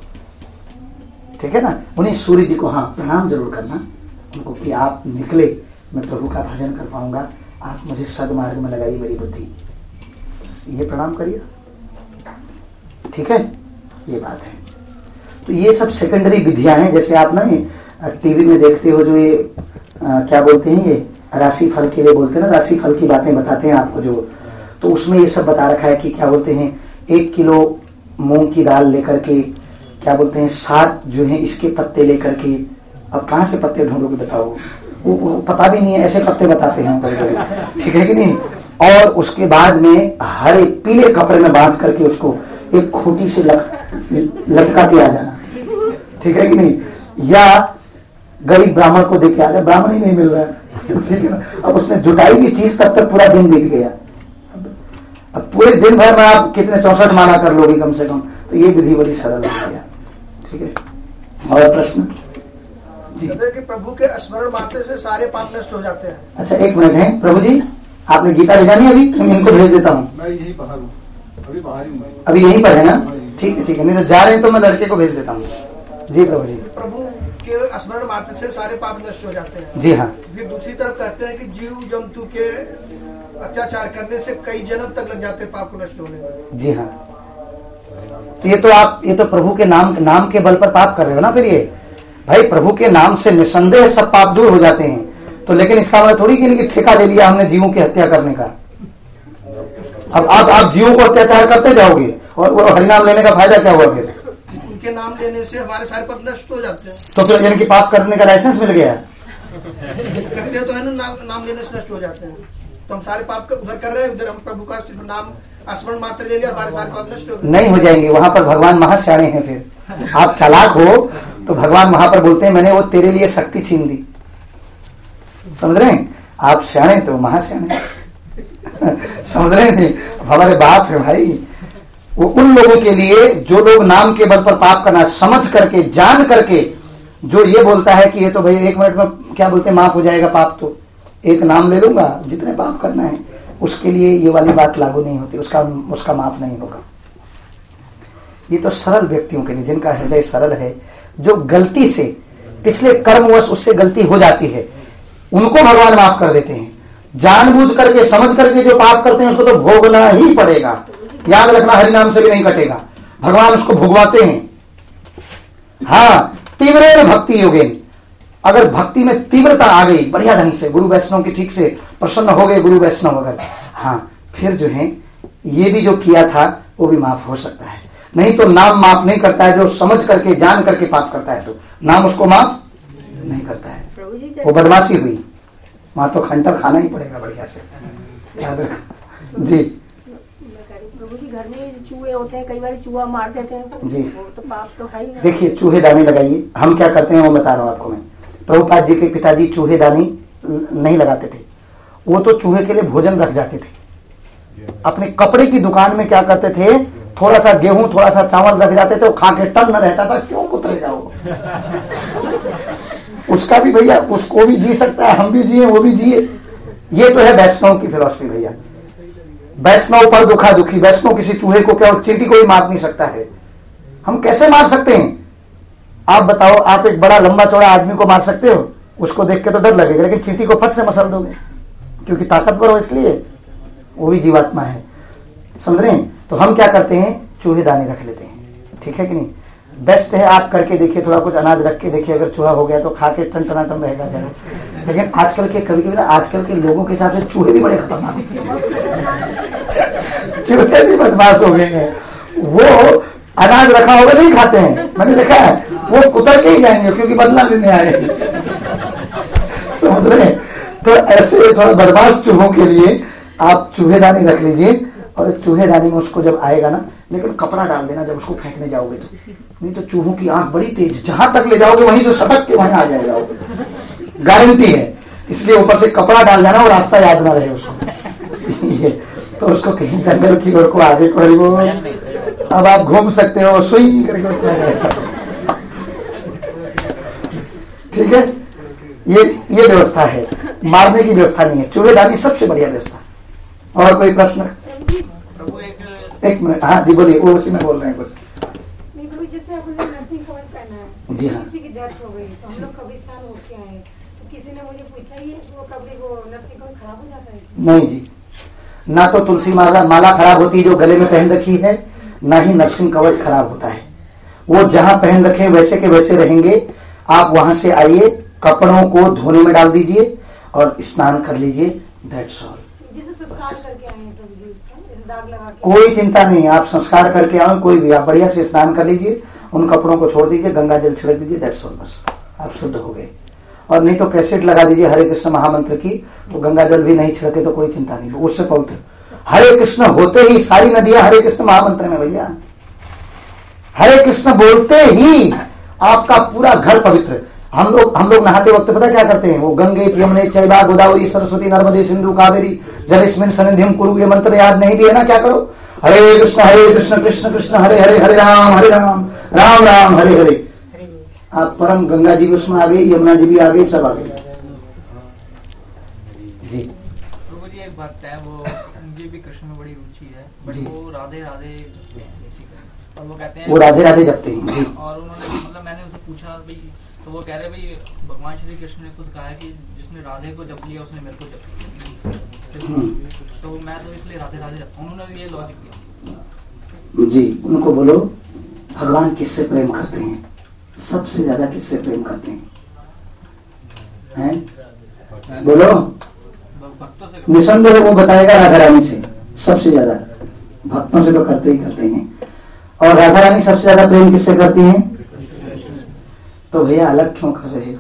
ठीक है ना, उन्हीं सूर्य जी को हाँ प्रणाम जरूर करना उनको कि आप निकले, मैं प्रभु का भजन कर पाऊंगा, आप मुझे सदमार्ग में लगाइए मेरी बुद्धि, ये प्रणाम करिए। ठीक है, ये बात है। तो ये सब सेकेंडरी विधियां हैं। जैसे आप ना टीवी में देखते हो जो ये आ, क्या बोलते हैं, ये राशि फल के लिए बोलते हैं ना, राशि फल की बातें बताते हैं आपको जो, तो उसमें ये सब बता रखा है कि क्या बोलते हैं, एक किलो मूंग की दाल लेकर के, क्या बोलते हैं, सात जो है इसके पत्ते लेकर के, अब कहाँ से पत्ते ढूंढोगे बताओ, वो, वो पता भी नहीं है, ऐसे पत्ते बताते हैं, ठीक है कि नहीं। और उसके बाद में हरे पीले कपड़े में बांध करके उसको एक खूंटी से लटका के आ जाना, ठीक है कि नहीं। या गरीब ब्राह्मण को देके आ जाए, ब्राह्मण ही नहीं मिल रहा है, ठीक है ना। अब उसने जुटाई भी चीज, तब तक पूरा दिन बीत गया। अब पूरे दिन भर में आप कितने चौसठ माला कर लोगे कम से कम, तो ये विधि बड़ी सरल हो गया। ठीक है, और प्रश्न जी? कि प्रभु के स्मरण मात्र से सारे पाप नष्ट हो जाते हैं। अच्छा एक मिनट है, प्रभु जी आपने गीता ले जानी अभी, मैं इनको भेज देता हूँ। मैं यही बाहर हूँ, अभी बाहर ही हूँ। अभी यहीं पर है ना, ठीक है ठीक है, नहीं तो जा रहे हैं तो मैं लड़के को भेज देता हूँ। जी प्रभु जी। प्रभु के स्मरण मात्र से सारे पाप नष्ट हो जाते हैं। जी हाँ। फिर दूसरी तरफ कहते हैं कि जीव जंतु के अत्याचार करने से कई जन्म तक लग जाते हैं पाप को नष्ट होने में। जी हाँ, तो ये तो आप ये तो प्रभु के नाम नाम के बल पर पाप कर रहे हो ना। फिर ये भाई प्रभु के नाम से निसंदेह सब पाप दूर हो जाते हैं, तो लेकिन इसका मतलब थोड़ी कि ठेका ले लिया हमने जीवों की हत्या करने का। अब आप आप जीवों को अत्याचार करते जाओगे और वो हरिनाम लेने का फायदा क्या हुआ फिर? उनके नाम लेने से हमारे सारे पाप नष्ट हो जाते हैं। तो फिर यानी कि पाप करने का लाइसेंस मिल गया। कहते तो है ना, नाम नाम लेने से नष्ट हो जाते हैं। तो हम सारे पाप उधर कर रहे हैं, उधर हम प्रभु का सिर्फ नाम स्मरण मात्र ले लिया, हमारे सारे पाप नष्ट हो गए। नहीं हो जाएंगे, वहां पर भगवान महाश्याणे हैं। फिर आप चालाक हो तो भगवान वहां पर बोलते हैं मैंने वो तेरे लिए शक्ति छीन दी। समझ रहे हैं? आप श्याणे तो महाश्याणे समझ रहे हैं? हमारे बाप है भाई। वो उन लोगों के लिए जो लोग नाम के बल पर पाप करना समझ करके जान करके, जो ये बोलता है कि ये तो भाई एक मिनट में क्या बोलते हैं माफ हो जाएगा पाप, तो एक नाम ले लूंगा जितने पाप करना है, उसके लिए ये वाली बात लागू नहीं होती, उसका उसका माफ नहीं होगा। ये तो सरल व्यक्तियों के लिए, जिनका हृदय सरल है, जो गलती से पिछले कर्मवश उससे गलती हो जाती है, उनको भगवान माफ कर देते हैं। जानबूझ करके समझ करके जो पाप करते हैं उसको तो भोगना ही पड़ेगा। याद रखना, हरिनाम से भी नहीं कटेगा, भगवान उसको भुगवाते हैं। हाँ, तीव्र भक्ति योगेन, अगर भक्ति में तीव्रता आ गई बढ़िया ढंग से, गुरु वैष्णव के ठीक से प्रसन्न हो गए गुरु वैष्णव अगर, हाँ फिर जो है ये भी जो किया था वो भी माफ हो सकता है। नहीं तो नाम माफ नहीं करता है, जो समझ करके जान करके पाप करता है तो नाम उसको माफ नहीं करता है, वो बदमाशी हुई, वहां तो खंटर खाना ही पड़ेगा बढ़िया से, याद रख जी। प्रभु जी घर में चूहे होते हैं, कई बार चूहा मार देते हैं जी, तो पाप तो है ही। देखिए चूहे दानी लगाइए, हम क्या करते हैं वो बता रहा हूँ आपको मैं। प्रभुपाद जी के पिताजी चूहे दानी नहीं लगाते थे, वो तो चूहे के लिए भोजन रख जाते थे। अपने कपड़े की दुकान में क्या करते थे, थोड़ा सा गेहूं थोड़ा सा चावल रख जाते थे, वो खा के टन न रहता था, क्यों कुतरेगा वो उसका भी भैया, उसको भी जी सकता है, हम भी जिए वो भी जिए। ये तो है वैष्णव की फिलॉसफी भैया। वैष्णव पर दुखा दुखी, वैष्णव किसी चूहे को क्या चींटी को ही मार नहीं सकता है। हम कैसे मार सकते हैं आप बताओ? आप एक बड़ा लंबा चौड़ा आदमी को मार सकते हो, उसको देख के तो डर लगेगा, लेकिन चींटी को फट से मसल दोगे क्योंकि ताकतवर हो, इसलिए वो भी जीवात्मा है। समझ रहे हैं? तो हम क्या करते हैं, चूहे दाने रख लेते हैं, ठीक है कि नहीं? बेस्ट है, आप करके देखिए, थोड़ा कुछ अनाज रख के देखिए, अगर चूहा हो गया तो खा के टन टनाटन रहेगा जरूर। लेकिन आजकल के कभी कभी आजकल के लोगों के हिसाब से चूहे भी बड़े खतरनाक होते हैं चूहे भी बदमाश हो गए हैं। वो अनाज रखा होगा नहीं खाते हैं, मैंने देखा है, वो कुतर के ही जाएंगे क्योंकि बदला लेने आए। समझ रहे हैं? तो ऐसे थोड़ा बदमाश चूहों के लिए आप चूहेदानी रख लीजिए, और एक चूहेदानी में उसको जब आएगा ना, लेकिन कपड़ा डाल देना जब उसको फेंकने जाओगे तो, नहीं तो चूहों की आंख बड़ी तेज, जहां तक ले जाओगे वहीं से सटक के वहीं आ जाएगा, गारंटी है। इसलिए ऊपर से कपड़ा डाल देना, वो रास्ता याद ना रहे उसको ये तो उसको कहीं जंगल की ओर को आगे को वो अब आप घूम सकते हो, सुई करके उसमें जाएगा। ठीक है, ये ये व्यवस्था है, मारने की व्यवस्था नहीं है। चूहेदानी सबसे बढ़िया व्यवस्था। और कोई प्रश्न? एक मिनट, हाँ जी बोलिए, वो उसी में बोल रहे हैं कुछ। नहीं प्रभु, जैसे आपने नरसिंह कवच पहना है, जी हाँ। किसी की डेथ हो गई तो हम लोग कब्रिस्तान हो के आए, तो किसी ने मुझे पूछा ये वो कब्र वो नरसिंह कवच खराब हो जाता है? नहीं जी, ना तो तुलसी माला माला खराब होती है जो गले में पहन रखी है, ना ही नरसिंह कवच खराब होता है। वो जहां पहन रखे वैसे के वैसे रहेंगे। आप वहां से आइए, कपड़ों को धोने में डाल दीजिए और स्नान कर लीजिए, दैट्स ऑल। जैसे संस्कार करके आए हैं प्रभु जी, उसका दाग लगा के, कोई चिंता नहीं, आप संस्कार करके आओ, कोई भी आप बढ़िया से स्नान कर लीजिए, उन कपड़ों को छोड़ दीजिए, गंगा जल छिड़क दीजिए, दैट्स ऑल, बस आप शुद्ध हो गए। और नहीं तो कैसेट लगा दीजिए हरे कृष्ण महामंत्र की, तो गंगा जल भी नहीं छिड़के तो कोई चिंता नहीं, उससे पवित्र। हरे कृष्ण होते ही सारी नदियां हरे कृष्ण महामंत्र में भैया, हरे कृष्ण बोलते ही आपका पूरा घर पवित्र। हम लोग हम लोग नहाते वक्त पता क्या करते हैं, वो गंगे यमुने चैवा गोदावरी सरस्वती नर्मदे सिंधु कावेरी जलेस्मिन् सन्निधिं कुरु, ये मंत्र याद नहीं भी है ना, क्या करो, हरे कृष्ण हरे कृष्ण कृष्ण कृष्ण हरे हरे, हरे राम हरे राम राम राम हरे हरे। आप परम गंगा जी भी उसमें आ गई, यमुना जी भी आ गई, सब आ गई जी। प्रभु जी एक बात है, वो मुझे भी कृष्ण में बड़ी रुचि है, बट वो राधे राधे और वो कहते हैं वो राधे राधे जपते हैं जी। और उन्होंने मतलब मैंने उनसे पूछा भाई, तो वो कह रहे भाई भगवान श्री कृष्ण ने खुद कहा है कि जिसने राधे को जप लिया उसने मेरे को जप लिया, तो मैं तो इसलिए राधे राधे जपता हूं। उन्होंने ये लॉजिक दिया जी। उनको बोलो भगवान किससे प्रेम करते हैं, सबसे ज्यादा किससे प्रेम करते हैं, हैं? बोलो, भक्तों से। निसंदेह वो बताएगा राधा रानी से, सबसे ज्यादा भक्तों से तो करते ही करते हैं। और राधा रानी सबसे ज्यादा प्रेम किससे करती हैं? तो भैया अलग क्यों कर रहे हो?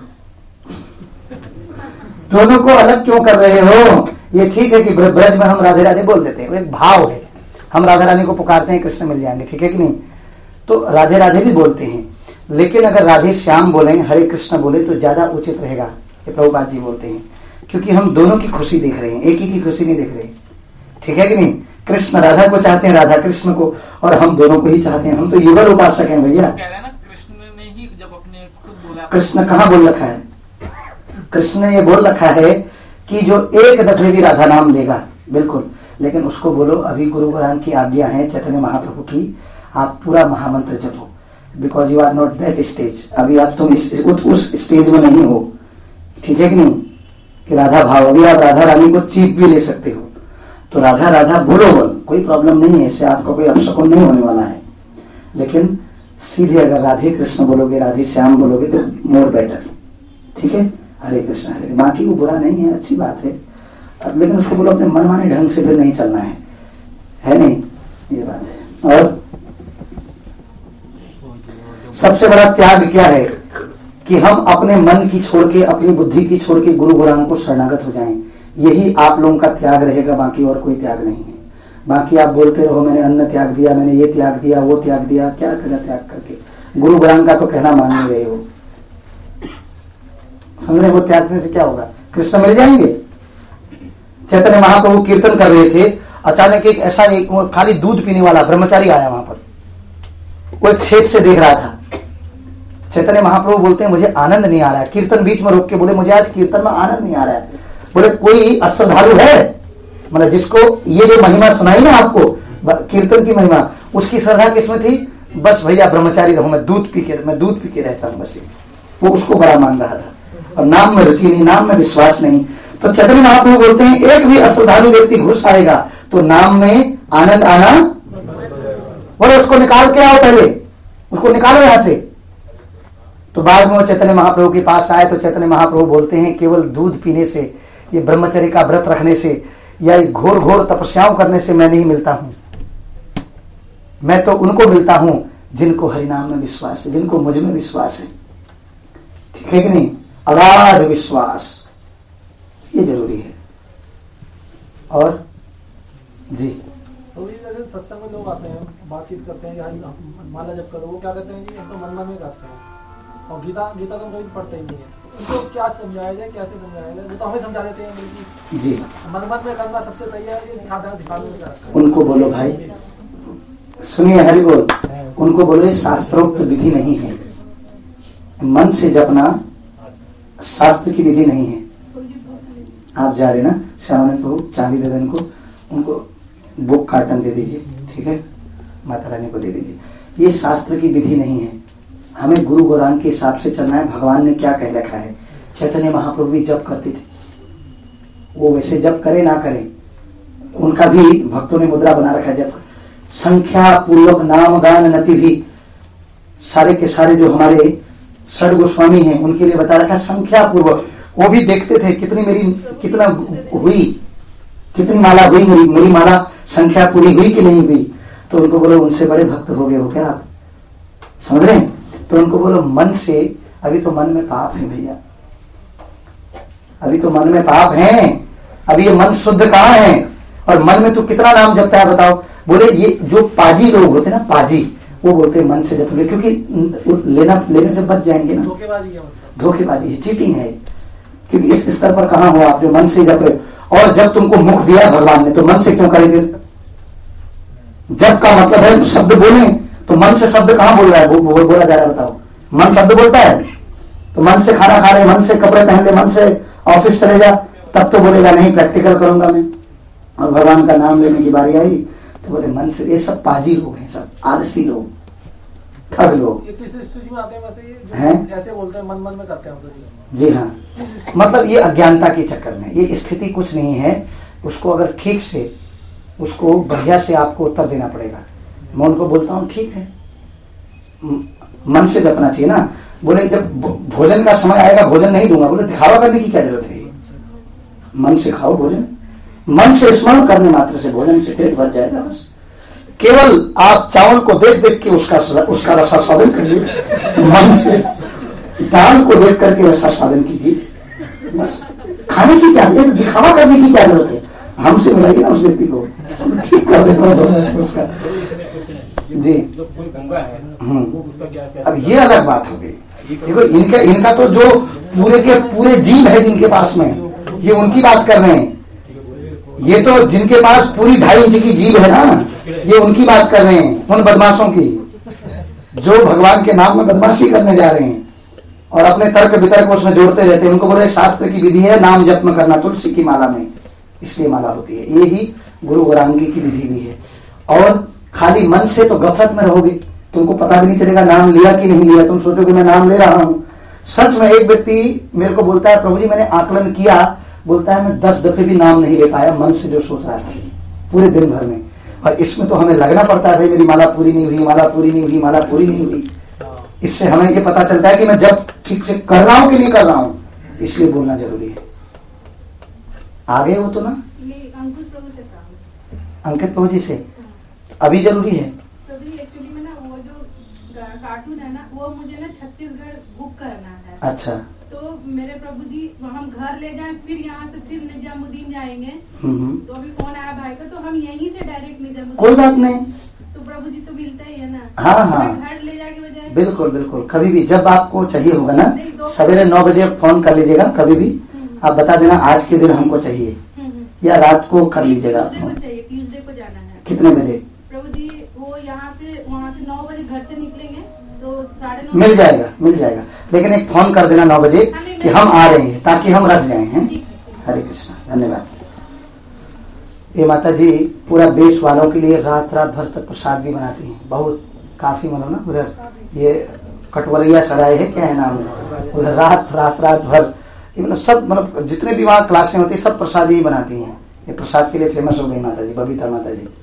दोनों को अलग क्यों कर रहे हो? ये ठीक है कि ब्रज में हम राधे राधे बोल देते हैं, एक भाव है, हम राधा रानी को पुकारते हैं कृष्ण मिल जाएंगे, ठीक है कि नहीं? तो राधे राधे भी बोलते हैं, लेकिन अगर राधे श्याम बोले, हरे कृष्ण बोले तो ज्यादा उचित रहेगा, ये प्रभुपाद जी बोलते हैं, क्योंकि हम दोनों की खुशी देख रहे हैं, एक ही की खुशी नहीं देख रहे, ठीक है कि नहीं? कृष्ण राधा को चाहते हैं, राधा कृष्ण को, और हम दोनों को ही चाहते हैं, हम तो युगल उपासक हैं भैया। कृष्ण ने ही जब अपने खुद बोला, कृष्ण कहाँ बोल रखा है? कृष्ण ने ये बोल रखा है कि जो एक दफे भी राधा नाम लेगा, बिल्कुल, लेकिन उसको बोलो अभी गुरु गोरान की आज्ञा है चैतन्य महाप्रभु की, आप पूरा महामंत्र जपो, because you are not that stage, अभी आप तुम इस, उस स्टेज में नहीं हो, ठीक है कि नहीं? कि राधा भाव, अभी आप राधा रानी को चीप भी ले सकते हो, तो राधा राधा बोलो बोल, कोई प्रॉब्लम नहीं है, इससे आपको कोई अपशकुन नहीं होने वाला है। लेकिन सीधे अगर राधे कृष्ण बोलोगे, राधे श्याम बोलोगे तो मोर बेटर, ठीक है? हरे कृष्ण हरे, बाकी वो बुरा नहीं है, अच्छी बात है, लेकिन उसको बोलो अपने मनमाने ढंग से फिर नहीं चलना है, है नहीं? ये बात है। और सबसे बड़ा त्याग क्या है? कि हम अपने मन की छोड़ के, अपनी बुद्धि की छोड़ के गुरु गोराम को शरणागत हो जाएं, यही आप लोगों का त्याग रहेगा, बाकी और कोई त्याग नहीं है। बाकी आप बोलते रहो मैंने अन्न त्याग दिया, मैंने ये त्याग दिया, वो त्याग दिया, क्या करेगा त्याग करके? गुरु गोराम का तो कहना मान नहीं रहे हो, समझ रहे? वो त्याग करने से क्या होगा? कृष्ण मिल जाएंगे। चैतन्य महाप्रभु कीर्तन कर रहे थे, अचानक एक ऐसा एक खाली दूध पीने वाला ब्रह्मचारी आया वहां पर, वो एक छेद से देख रहा था। चैतन्य महाप्रभु बोलते हैं मुझे आनंद नहीं आ रहा है, कीर्तन बीच में रोक के बोले मुझे आज कीर्तन में आनंद नहीं आ रहा है। बोले कोई अश्रद्धालु है, मतलब जिसको ये जो महिमा सुनाई ना आपको कीर्तन की महिमा, उसकी श्रद्धा किसमें थी? बस भैया ब्रह्मचारी रहूं, मैं दूध पी के मैं दूध पी के रहता हूं, बस वो उसको बड़ा मान रहा था, और नाम में रुचि नहीं, नाम में विश्वास नहीं। तो चैतन्य महाप्रभु बोलते हैं एक भी अश्रद्धालु व्यक्ति घुस आएगा तो नाम में आनंद आना, बोले उसको निकाल के आओ, पहले उसको निकालो यहां से। तो बाद में वो चैतन्य महाप्रभु के पास आए तो चैतन्य महाप्रभु बोलते हैं केवल दूध पीने से, ये ब्रह्मचर्य का व्रत रखने से, या घोर घोर तपस्याओं करने से मैं नहीं मिलता हूं, मैं तो उनको मिलता हूं जिनको हरिनाम में विश्वास है, जिनको मुझ में विश्वास है, ठीक है कि नहीं? अगाध विश्वास, ये जरूरी है। और जी तो ये जैसे सत्संग में लोग आते हैं, बातचीत करते हैं कि माला जब करो, वो क्या कहते हैं कि तो मन मन में रस करो, और गीता गीता तो कभी पढ़ते ही नहीं है, उनको क्या समझाया जाए, कैसे समझाया जाए? वो तो हमें समझा देते हैं कि जी मन मन में करना सबसे सही है, कि दिखाना दिखाने का। उनको बोलो भाई, सुनिए हरि बोल, उनको बोलो शास्त्रोक्त विधि नहीं है, मन से जपना शास्त्र की विधि नहीं है। आप जा रहे ना श्याम को चाबी दे देने को, उनको बुक कार्टन दे दीजिए, ठीक है? माता रानी को दे दीजिए, ये शास्त्र की विधि नहीं है, हमें गुरु गोरान के हिसाब से चलना है। भगवान ने क्या कह रखा है? चैतन्य महाप्रभु भी जप करते थे, वो वैसे जप करे ना करे, उनका भी भक्तों ने मुद्रा बना रखा है जप संख्या पूर्वक नाम गान नति भी, सारे के सारे जो हमारे षड गोस्वामी हैं उनके लिए बता रखा है संख्या पूर्वक, वो भी देखते थे कितनी मेरी कितना हुई, कितनी माला हुई, मेरी मेरी माला संख्या पूरी हुई कि नहीं हुई। तो उनको बोलो उनसे बड़े भक्त हो गए हो क्या आप, समझ रहे हैं? तो उनको बोलो मन से, अभी तो मन में पाप है भैया, अभी तो मन में पाप है, अभी ये मन शुद्ध कहाँ है? और मन में तो कितना नाम जपता है बताओ? बोले ये जो पाजी लोग होते हैं ना, पाजी, वो बोलते हैं मन से जपेंगे, क्योंकि लेना लेने से बच जाएंगे ना। धोखेबाजी क्या मतलब? धोखेबाजी है, चीटिंग है, क्योंकि इस स्तर पर कहाँ हो आप जो मन से जप रहे हो। और जब तुमको मुख दिया भगवान ने तो मन से क्यों करेंगे? जब का मतलब है शब्द बोले, तो मन से शब्द कहाँ बोल रहा है? वो बो, बोला जा रहा है, बताओ। मन शब्द बोलता है तो मन से खाना खा रहे, मन से कपड़े पहन ले, मन से ऑफिस चले जा, तब तो बोलेगा नहीं प्रैक्टिकल करूंगा मैं, और भगवान का नाम लेने की बारी आई तो बोले मन से। ये सब पाजी लोग हैं, सब आलसी लोग, ठग लोग। ये किस स्थिति में आते हैं वैसे, ये जो हैं? ऐसे बोलते हैं मन मन में करते हैं हम तो। जी हाँ, मतलब ये अज्ञानता के चक्कर में, ये स्थिति कुछ नहीं है। उसको अगर ठीक से, उसको बढ़िया से आपको उत्तर देना पड़ेगा। मैं उनको बोलता हूँ ठीक है, मन से जपना चाहिए ना। बोले जब भोजन का समय आएगा भोजन नहीं दूंगा, बोले दिखावा करने की क्या जरूरत है? मन से खाओ भोजन, मन से स्मरण करने मात्र से भोजन से पेट भर जाएगा। बस केवल आप चावल को देख देख के उसका उसका रसा स्वादन करिए, मन से दाल को देख करके रसा स्वादन कीजिए। बस खाने की क्या है, दिखावा करने की क्या जरूरत है। हमसे मिलाइए ना उस व्यक्ति को, ठीक कर देता हूँ उसका। जी अब ये अलग बात हो गई। देखो इनका इनका तो जो पूरे के पूरे जीव है जिनके पास में, ये उनकी बात कर रहे हैं। ये तो जिनके पास पूरी ढाई इंच की जीभ है ना, ये उनकी बात कर रहे हैं, उन बदमाशों की जो भगवान के नाम में बदमाशी करने जा रहे हैं और अपने तर्क वितर्क को उसमें जोड़ते रहते हैं। उनको बोले शास्त्र की विधि है नाम जप में करना, तुलसी की माला में इसलिए माला होती है। ये ही गुरु गौरांगी की विधि भी है। और खाली मन से तो गफलत में रहोगे, तुमको पता भी नहीं चलेगा नाम लिया कि नहीं लिया। तुम सोचोगे मैं नाम ले रहा हूं। सच में एक व्यक्ति मेरे को बोलता है, प्रभु जी मैंने आकलन किया, बोलता है मैं दस दफे भी नाम नहीं ले पाया मन से जो सोच रहा था पूरे दिन भर में। और इसमें तो हमें लगना पड़ता है भाई मेरी माला पूरी नहीं हुई, माला पूरी नहीं हुई, माला पूरी नहीं हुई। इससे हमें ये पता चलता है कि मैं जब ठीक से कर रहा हूं कि नहीं कर रहा हूं, इसलिए बोलना जरूरी है। आगे वो तो ना अंकुश प्रभु से कहा, अंकित प्रभु जी से अभी जरूरी है। एक्चुअली में ना वो जो कार्टून है ना वो मुझे ना छत्तीसगढ़ बुक करना है। अच्छा तो मेरे प्रभु जी हम घर ले जाएं, फिर यहाँ से फिर निजामुद्दीन जाएंगे। तो अभी फोन आया भाई का, तो हम यहीं से डायरेक्ट निजामुद्दीन। कोई बात नहीं, तो प्रभु जी तो मिलता ही है ना। हाँ हाँ घर ले जाके बजाय बिल्कुल बिल्कुल, कभी भी जब आपको चाहिए होगा ना, सवेरे नौ बजे फोन कर लीजिएगा। कभी भी आप बता देना आज के दिन हमको चाहिए, या रात को कर लीजिएगा। ट्यूजडे को जाना है। कितने बजे? प्रभु जी वो यहाँ से वहाँ से नौ बजे घर से निकलेंगे तो साढ़े नौ मिल जाएगा मिल जाएगा, लेकिन एक फोन कर देना नौ बजे कि हम आ रहे हैं, ताकि हम रख जाए हैं। हरे कृष्णा, धन्यवाद। ये माता जी पूरा देश वालों के लिए रात रात भर तक प्रसाद भी बनाती हैं। बहुत काफी मतलब ना उधर ये कटवरिया सराय है, क्या है नाम, उधर रात रात रात भर मतलब सब मतलब जितने भी वहाँ क्लासें होती है सब प्रसाद ही बनाती हैं। ये प्रसाद के लिए फेमस हो गई माता जी, बबीता माता जी।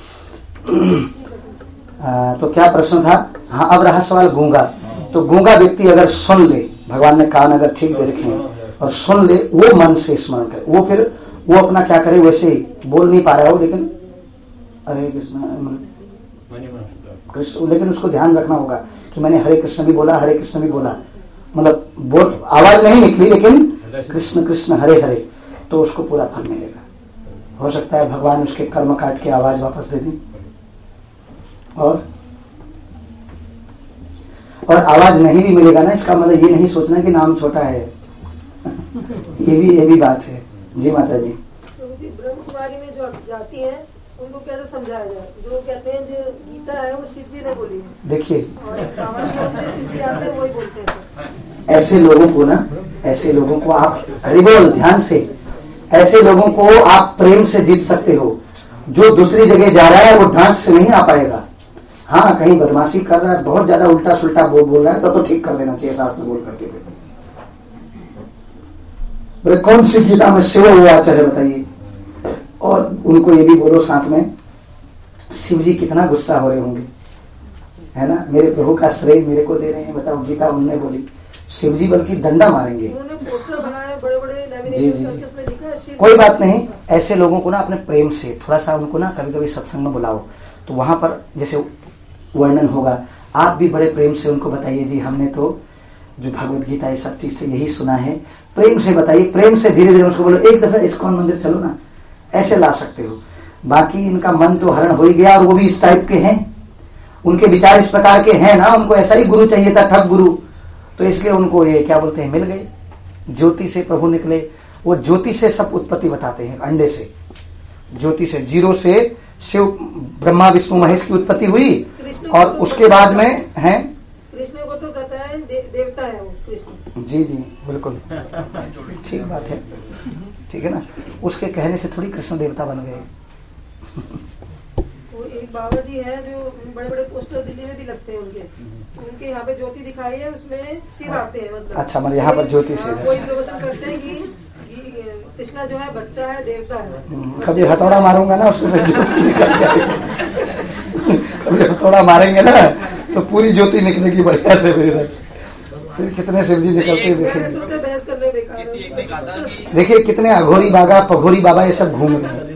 आ, तो क्या प्रश्न था? हाँ अब रहा सवाल गूंगा। तो गूंगा व्यक्ति अगर सुन ले, भगवान ने कान अगर ठीक दे रखे हैं और सुन ले, वो मन से स्मरण करे, वो फिर वो अपना क्या करे, वैसे ही बोल नहीं पा रहा हो लेकिन हरे कृष्ण कृष्ण, लेकिन उसको ध्यान रखना होगा कि मैंने हरे कृष्ण भी बोला, हरे कृष्ण भी बोला, मतलब बोल आवाज नहीं निकली लेकिन कृष्ण कृष्ण हरे हरे, तो उसको पूरा फल मिलेगा। हो सकता है भगवान उसके कर्म काट के आवाज वापस दे दें। और और आवाज नहीं भी मिलेगा ना, इसका मतलब ये नहीं सोचना कि नाम छोटा है। ये भी ये भी बात है। जी माता जी। ब्रह्म कुमारी में जो जाती हैं उनको कैसे समझाया जाए? जो कहते हैं जो गीता है वो शिव जी ने बोली है, देखिए और शिव जी आते हैं वही बोलते हैं। ऐसे लोगों को ना, ऐसे लोगों को आप हरि बोल ध्यान से, ऐसे लोगों को आप प्रेम से जीत सकते हो। जो दूसरी जगह जा रहा है वो डांट से नहीं आ पाएगा। हाँ कहीं बदमाशी कर रहा है, बहुत ज्यादा उल्टा सुल्टा बोल बोल रहा है, तो, तो ठीक कर देना चाहिए शास्त्र बोल करके। बोले कौन सी गीता में शिव हुआ आचार्य बताइए। और उनको ये भी बोलो साथ में, शिव जी कितना गुस्सा हो रहे होंगे, है ना, मेरे प्रभु का श्रेय मेरे को दे रहे हैं। बताओ गीता उन्होंने बोली, शिव जी बल्कि डंडा मारेंगे। उन्होंने पोस्टर बनाए बड़े बड़े, जी जी जी, कोई बात नहीं। ऐसे लोगों को ना अपने प्रेम से थोड़ा सा उनको ना कभी कभी सत्संग में बुलाओ, तो वहां पर जैसे वर्णन होगा, आप भी बड़े प्रेम से उनको बताइए जी हमने तो जो भगवत गीता है सब चीज से यही सुना है। प्रेम से बताइए, प्रेम से धीरे धीरे उसको बोलो एक दफा इस्कॉन मंदिर चलो ना, ऐसे ला सकते हो। बाकी इनका मन तो हरण हो ही गया, और वो भी इस टाइप के हैं, उनके विचार इस प्रकार के हैं ना, उनको ऐसा ही गुरु चाहिए था, ठग गुरु, तो इसलिए उनको ये क्या बोलते हैं मिल गए। ज्योति से प्रभु निकले, वो ज्योति से सब उत्पत्ति बताते हैं, अंडे से, ज्योति से, जीरो से शिव ब्रह्मा विष्णु महेश की उत्पत्ति हुई, और उसके बाद में है कृष्ण को तो कहता है दे, देवता है वो कृष्ण। जी जी बिल्कुल ठीक बात है, ठीक है ना। उसके कहने से थोड़ी कृष्ण देवता बन गए। वो एक बाबा जी है जो बड़े बड़े पोस्टर दिल्ली में भी लगते हैं उनके, उनके यहाँ पे ज्योति दिखाई है, उसमें शिव आते हैं। मतलब अच्छा, मतलब यहाँ पर ज्योति से कोई प्रवचन करते हैं कि कृष्णा जो है बच्चा है, देवता है। कभी हथौड़ा मारूंगा ना उसमें से ज्योति निकल जाएगी। कभी हथौड़ा मारेंगे ना तो पूरी ज्योति निकलेगी बढ़िया से। फिर कितने शिव जी निकलते देखेंगे। बहस करने बेकार है। देखिए कितने अघोरी बाबा पघोरी बाबा ये सब घूम रहे हैं।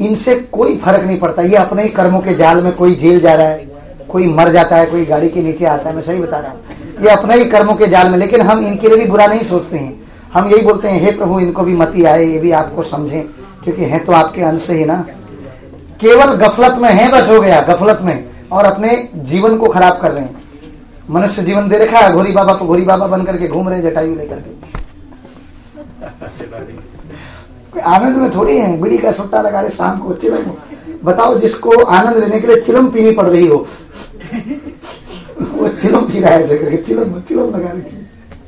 इनसे कोई फर्क नहीं पड़ता। ये अपने ही कर्मों के जाल में, कोई जेल जा रहा है, कोई मर जाता है, कोई गाड़ी के नीचे आता है, मैं सही बता रहा हूँ, ये अपने ही कर्मों के जाल में। लेकिन हम इनके लिए भी बुरा नहीं सोचते हैं, हम यही बोलते हैं हे प्रभु इनको भी मति आए, ये भी आपको समझें, क्योंकि हैं तो आपके अंश ही ना। केवल गफलत में है, बस हो गया गफलत में, और अपने जीवन को खराब कर रहे हैं। मनुष्य जीवन दे रखा है, घोरी बाबा पर घोरी बाबा बन करके घूम रहे जटायु लेकर के। आनंद में थोड़ी है, बीड़ी का सुट्टा लगा रहे शाम को चिलम। बताओ जिसको आनंद लेने के लिए चिलम पीनी पड़ रही हो, वो चिलम पी रहा है ऐसे करके, चिलम चिलम लगा रही,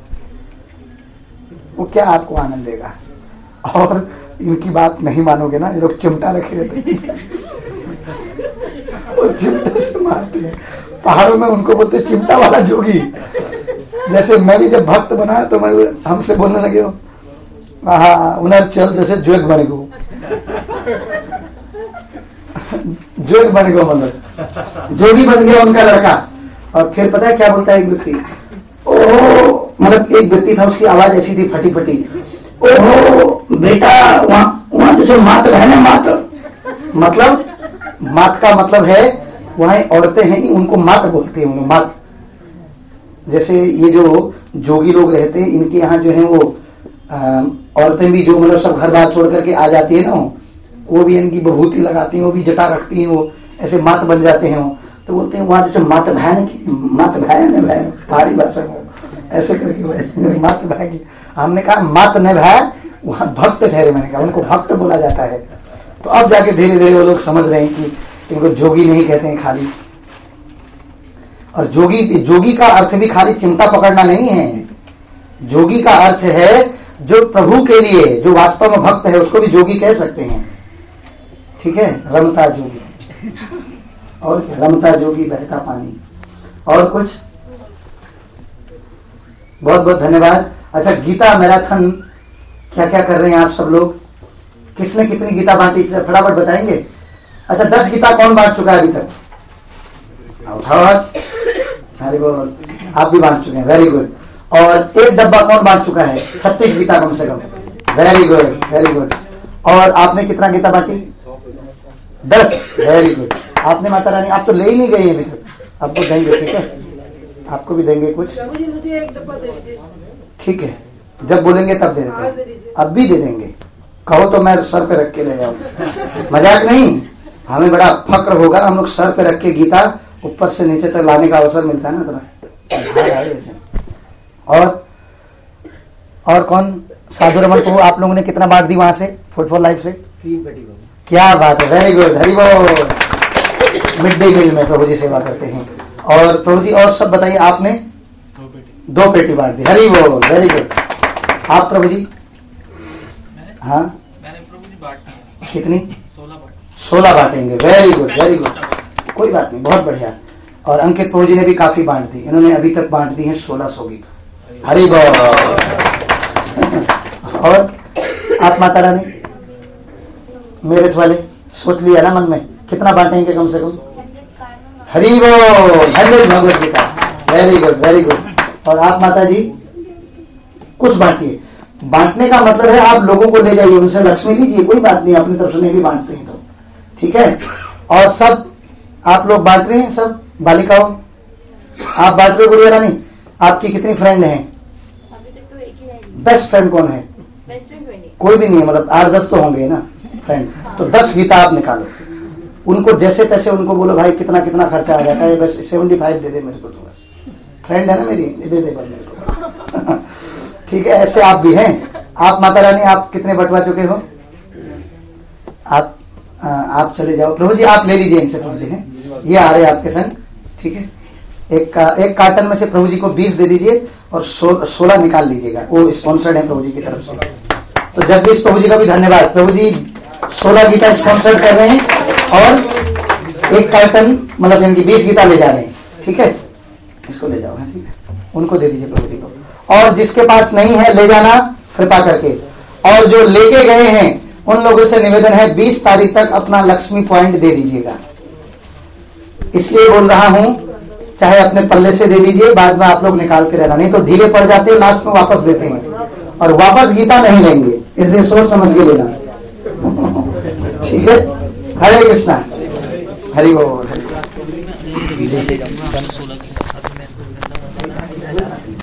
वो क्या आपको आनंद देगा। और इनकी बात नहीं मानोगे ना, ये लोग चिमटा रखे रहते हैं, वो चिमटे से मारते हैं। पहाड़ों में उनको बोलते चिमटा वाला जोगी। जैसे मैं भी जब भक्त बना तो मैं हमसे बोलने लगे हो, हाँ उन्हें चल जैसे जोग बने गो, जोग बने गो, मतलब जोगी बन गया उनका लड़का। और फिर पता है क्या बोलता है एक व्यक्ति, ओहो, मतलब एक व्यक्ति था, उसकी आवाज ऐसी थी फटी फटी, ओहो बेटा वहाँ वहाँ जो मात है ना, मात मतलब मात का मतलब है वहाँ औरतें हैं नहीं, उनको मात बोलते हैं, उन्हें मात। जैसे ये जो जोगी लोग रहते हैं, इनके यहाँ जो है वो औरतें भी जो मतलब सब घर बार छोड़ करके आ जाती है ना, वो भी इनकी विभूति लगाती हैं, वो भी जटा रखती हैं, वो ऐसे मात बन जाते हैं। वो तो बोलते हैं वहाँ जो मात बहन की, मात बहन है, बहन पहाड़ी भाषा में ऐसे करके मात बहन की। हमने कहा मात न भाई, वहाँ भक्त ठहरे, मैंने कहा उनको भक्त बोला जाता है। तो अब जाके धीरे धीरे वो लोग समझ रहे हैं कि इनको जोगी नहीं कहते हैं खाली। और जोगी जोगी का अर्थ भी खाली चिमटा पकड़ना नहीं है, जोगी का अर्थ है जो प्रभु के लिए, जो वास्तव में भक्त है, उसको भी जोगी कह सकते हैं। ठीक है, रमता जोगी, और क्या, रमता जोगी बहता पानी, और कुछ। बहुत बहुत धन्यवाद। अच्छा, गीता मैराथन क्या क्या कर रहे हैं आप सब लोग? किसने कितनी गीता बांटी, फटाफट बताएंगे। अच्छा, दस गीता कौन बांट चुका है अभी तक? उठाओ हाथ। अरे बोल, आप भी बांट चुके हैं, वेरी गुड। और एक डब्बा कौन बांट चुका है? छत्तीस गीता कम से कम, वेरी गुड वेरी गुड। और आपने कितना गीता बांटी? दस, वेरी गुड। आपने माता रानी, आप तो ले ही नहीं गए अभी तक, आपको देंगे, ठीक है, आपको भी देंगे कुछ, मुझे एक डब्बा दे दीजिए। ठीक है, जब बोलेंगे तब दे देते हैं, अब भी दे देंगे। कहो तो मैं सर पे रख के ले जाऊं, मजाक नहीं, हमें बड़ा फक्र होगा, हम लोग सर पे रख के गीता ऊपर से नीचे तक लाने का अवसर मिलता है ना तुम्हें। और और कौन? साधु रमन को आप लोगों ने कितना बांट दी वहां से, फूड फॉर लाइफ से? तीन पेटी। क्या बात है, वेरी गुड, हरि बोल। मिड डे मील में प्रभु जी सेवा करते हैं। और प्रभु जी और सब बताइए, आपने दो पेटी दो पेटी बांट दी, हरि बोल, वेरी गुड। आप प्रभु जी? हाँ, मैंने प्रभु जी बांट दी। कितनी? सोलह बांट सोलह बांटेंगे, वेरी गुड वेरी गुड, कोई बात नहीं, बहुत बढ़िया। और अंकित प्रभु जी ने भी काफी बांट दी, इन्होंने अभी तक बांट दी है सोलह सौ गीत, हरि बोल। और आप माता रानी मेरठ वाले, सोच लिया ना मन में कितना बांटेंगे कम से कम? हरि बोल, hundred Bhagavad Gita, very good very good. और आप माता जी कुछ बांटिए। बांटने का मतलब है आप लोगों को ले जाइए, उनसे लक्ष्मी लीजिए, कोई बात नहीं, अपनी तरफ से नहीं भी बांटते हैं तो ठीक है। और सब आप लोग बांट रहे हैं, सब बालिकाओं आप बांट रहे हो। गुड़िया रानी, आपकी कितनी फ्रेंड हैं? अभी तक तो एक ही है। बेस्ट फ्रेंड कौन है? बेस्ट फ्रेंड कोई नहीं। कोई भी नहीं है, मतलब आठ दस तो होंगे ना फ्रेंड। तो दस गीता आप निकालो, उनको जैसे तैसे उनको बोलो भाई कितना कितना खर्चा आ जाता है, बस सेवेंटी फाइव दे दे मेरे को, तो बस फ्रेंड है ना मेरी, दे दे बस मेरे को ठीक है। ऐसे आप भी हैं। आप माता रानी आप कितने बंटवा चुके हो? आप आ, आप चले जाओ प्रभु जी, आप ले लीजिए इनसे, प्रभु जी हैं ये आ रहे हैं आपके संग, ठीक है। एक का, एक कार्टन में से प्रभु जी को बीस दे दीजिए और सो, सोलह निकाल लीजिएगा, वो स्पॉन्सर्ड है प्रभु जी की तरफ से। तो जगदीश प्रभु जी का भी धन्यवाद, प्रभु जी सोलह गीता स्पॉन्सर्ड कर रहे हैं और एक कार्टन मतलब इनकी बीस गीता ले जा रहे हैं, ठीक है। इसको ले जाओ, ठीक है, उनको दे दीजिए प्रभु जी को। और जिसके पास नहीं है ले जाना कृपा करके। और जो लेके गए हैं उन लोगों से निवेदन है बीस तारीख तक अपना लक्ष्मी पॉइंट दे दीजिएगा। इसलिए बोल रहा हूं, चाहे अपने पल्ले से दे दीजिए, बाद में आप लोग निकालते रहना, नहीं तो ढीले पड़ जाते हैं, लास्ट में वापस देते हैं और वापस गीता नहीं लेंगे, इसलिए सोच समझ के लेना ठीक है। हरे कृष्णा। हरि बोल।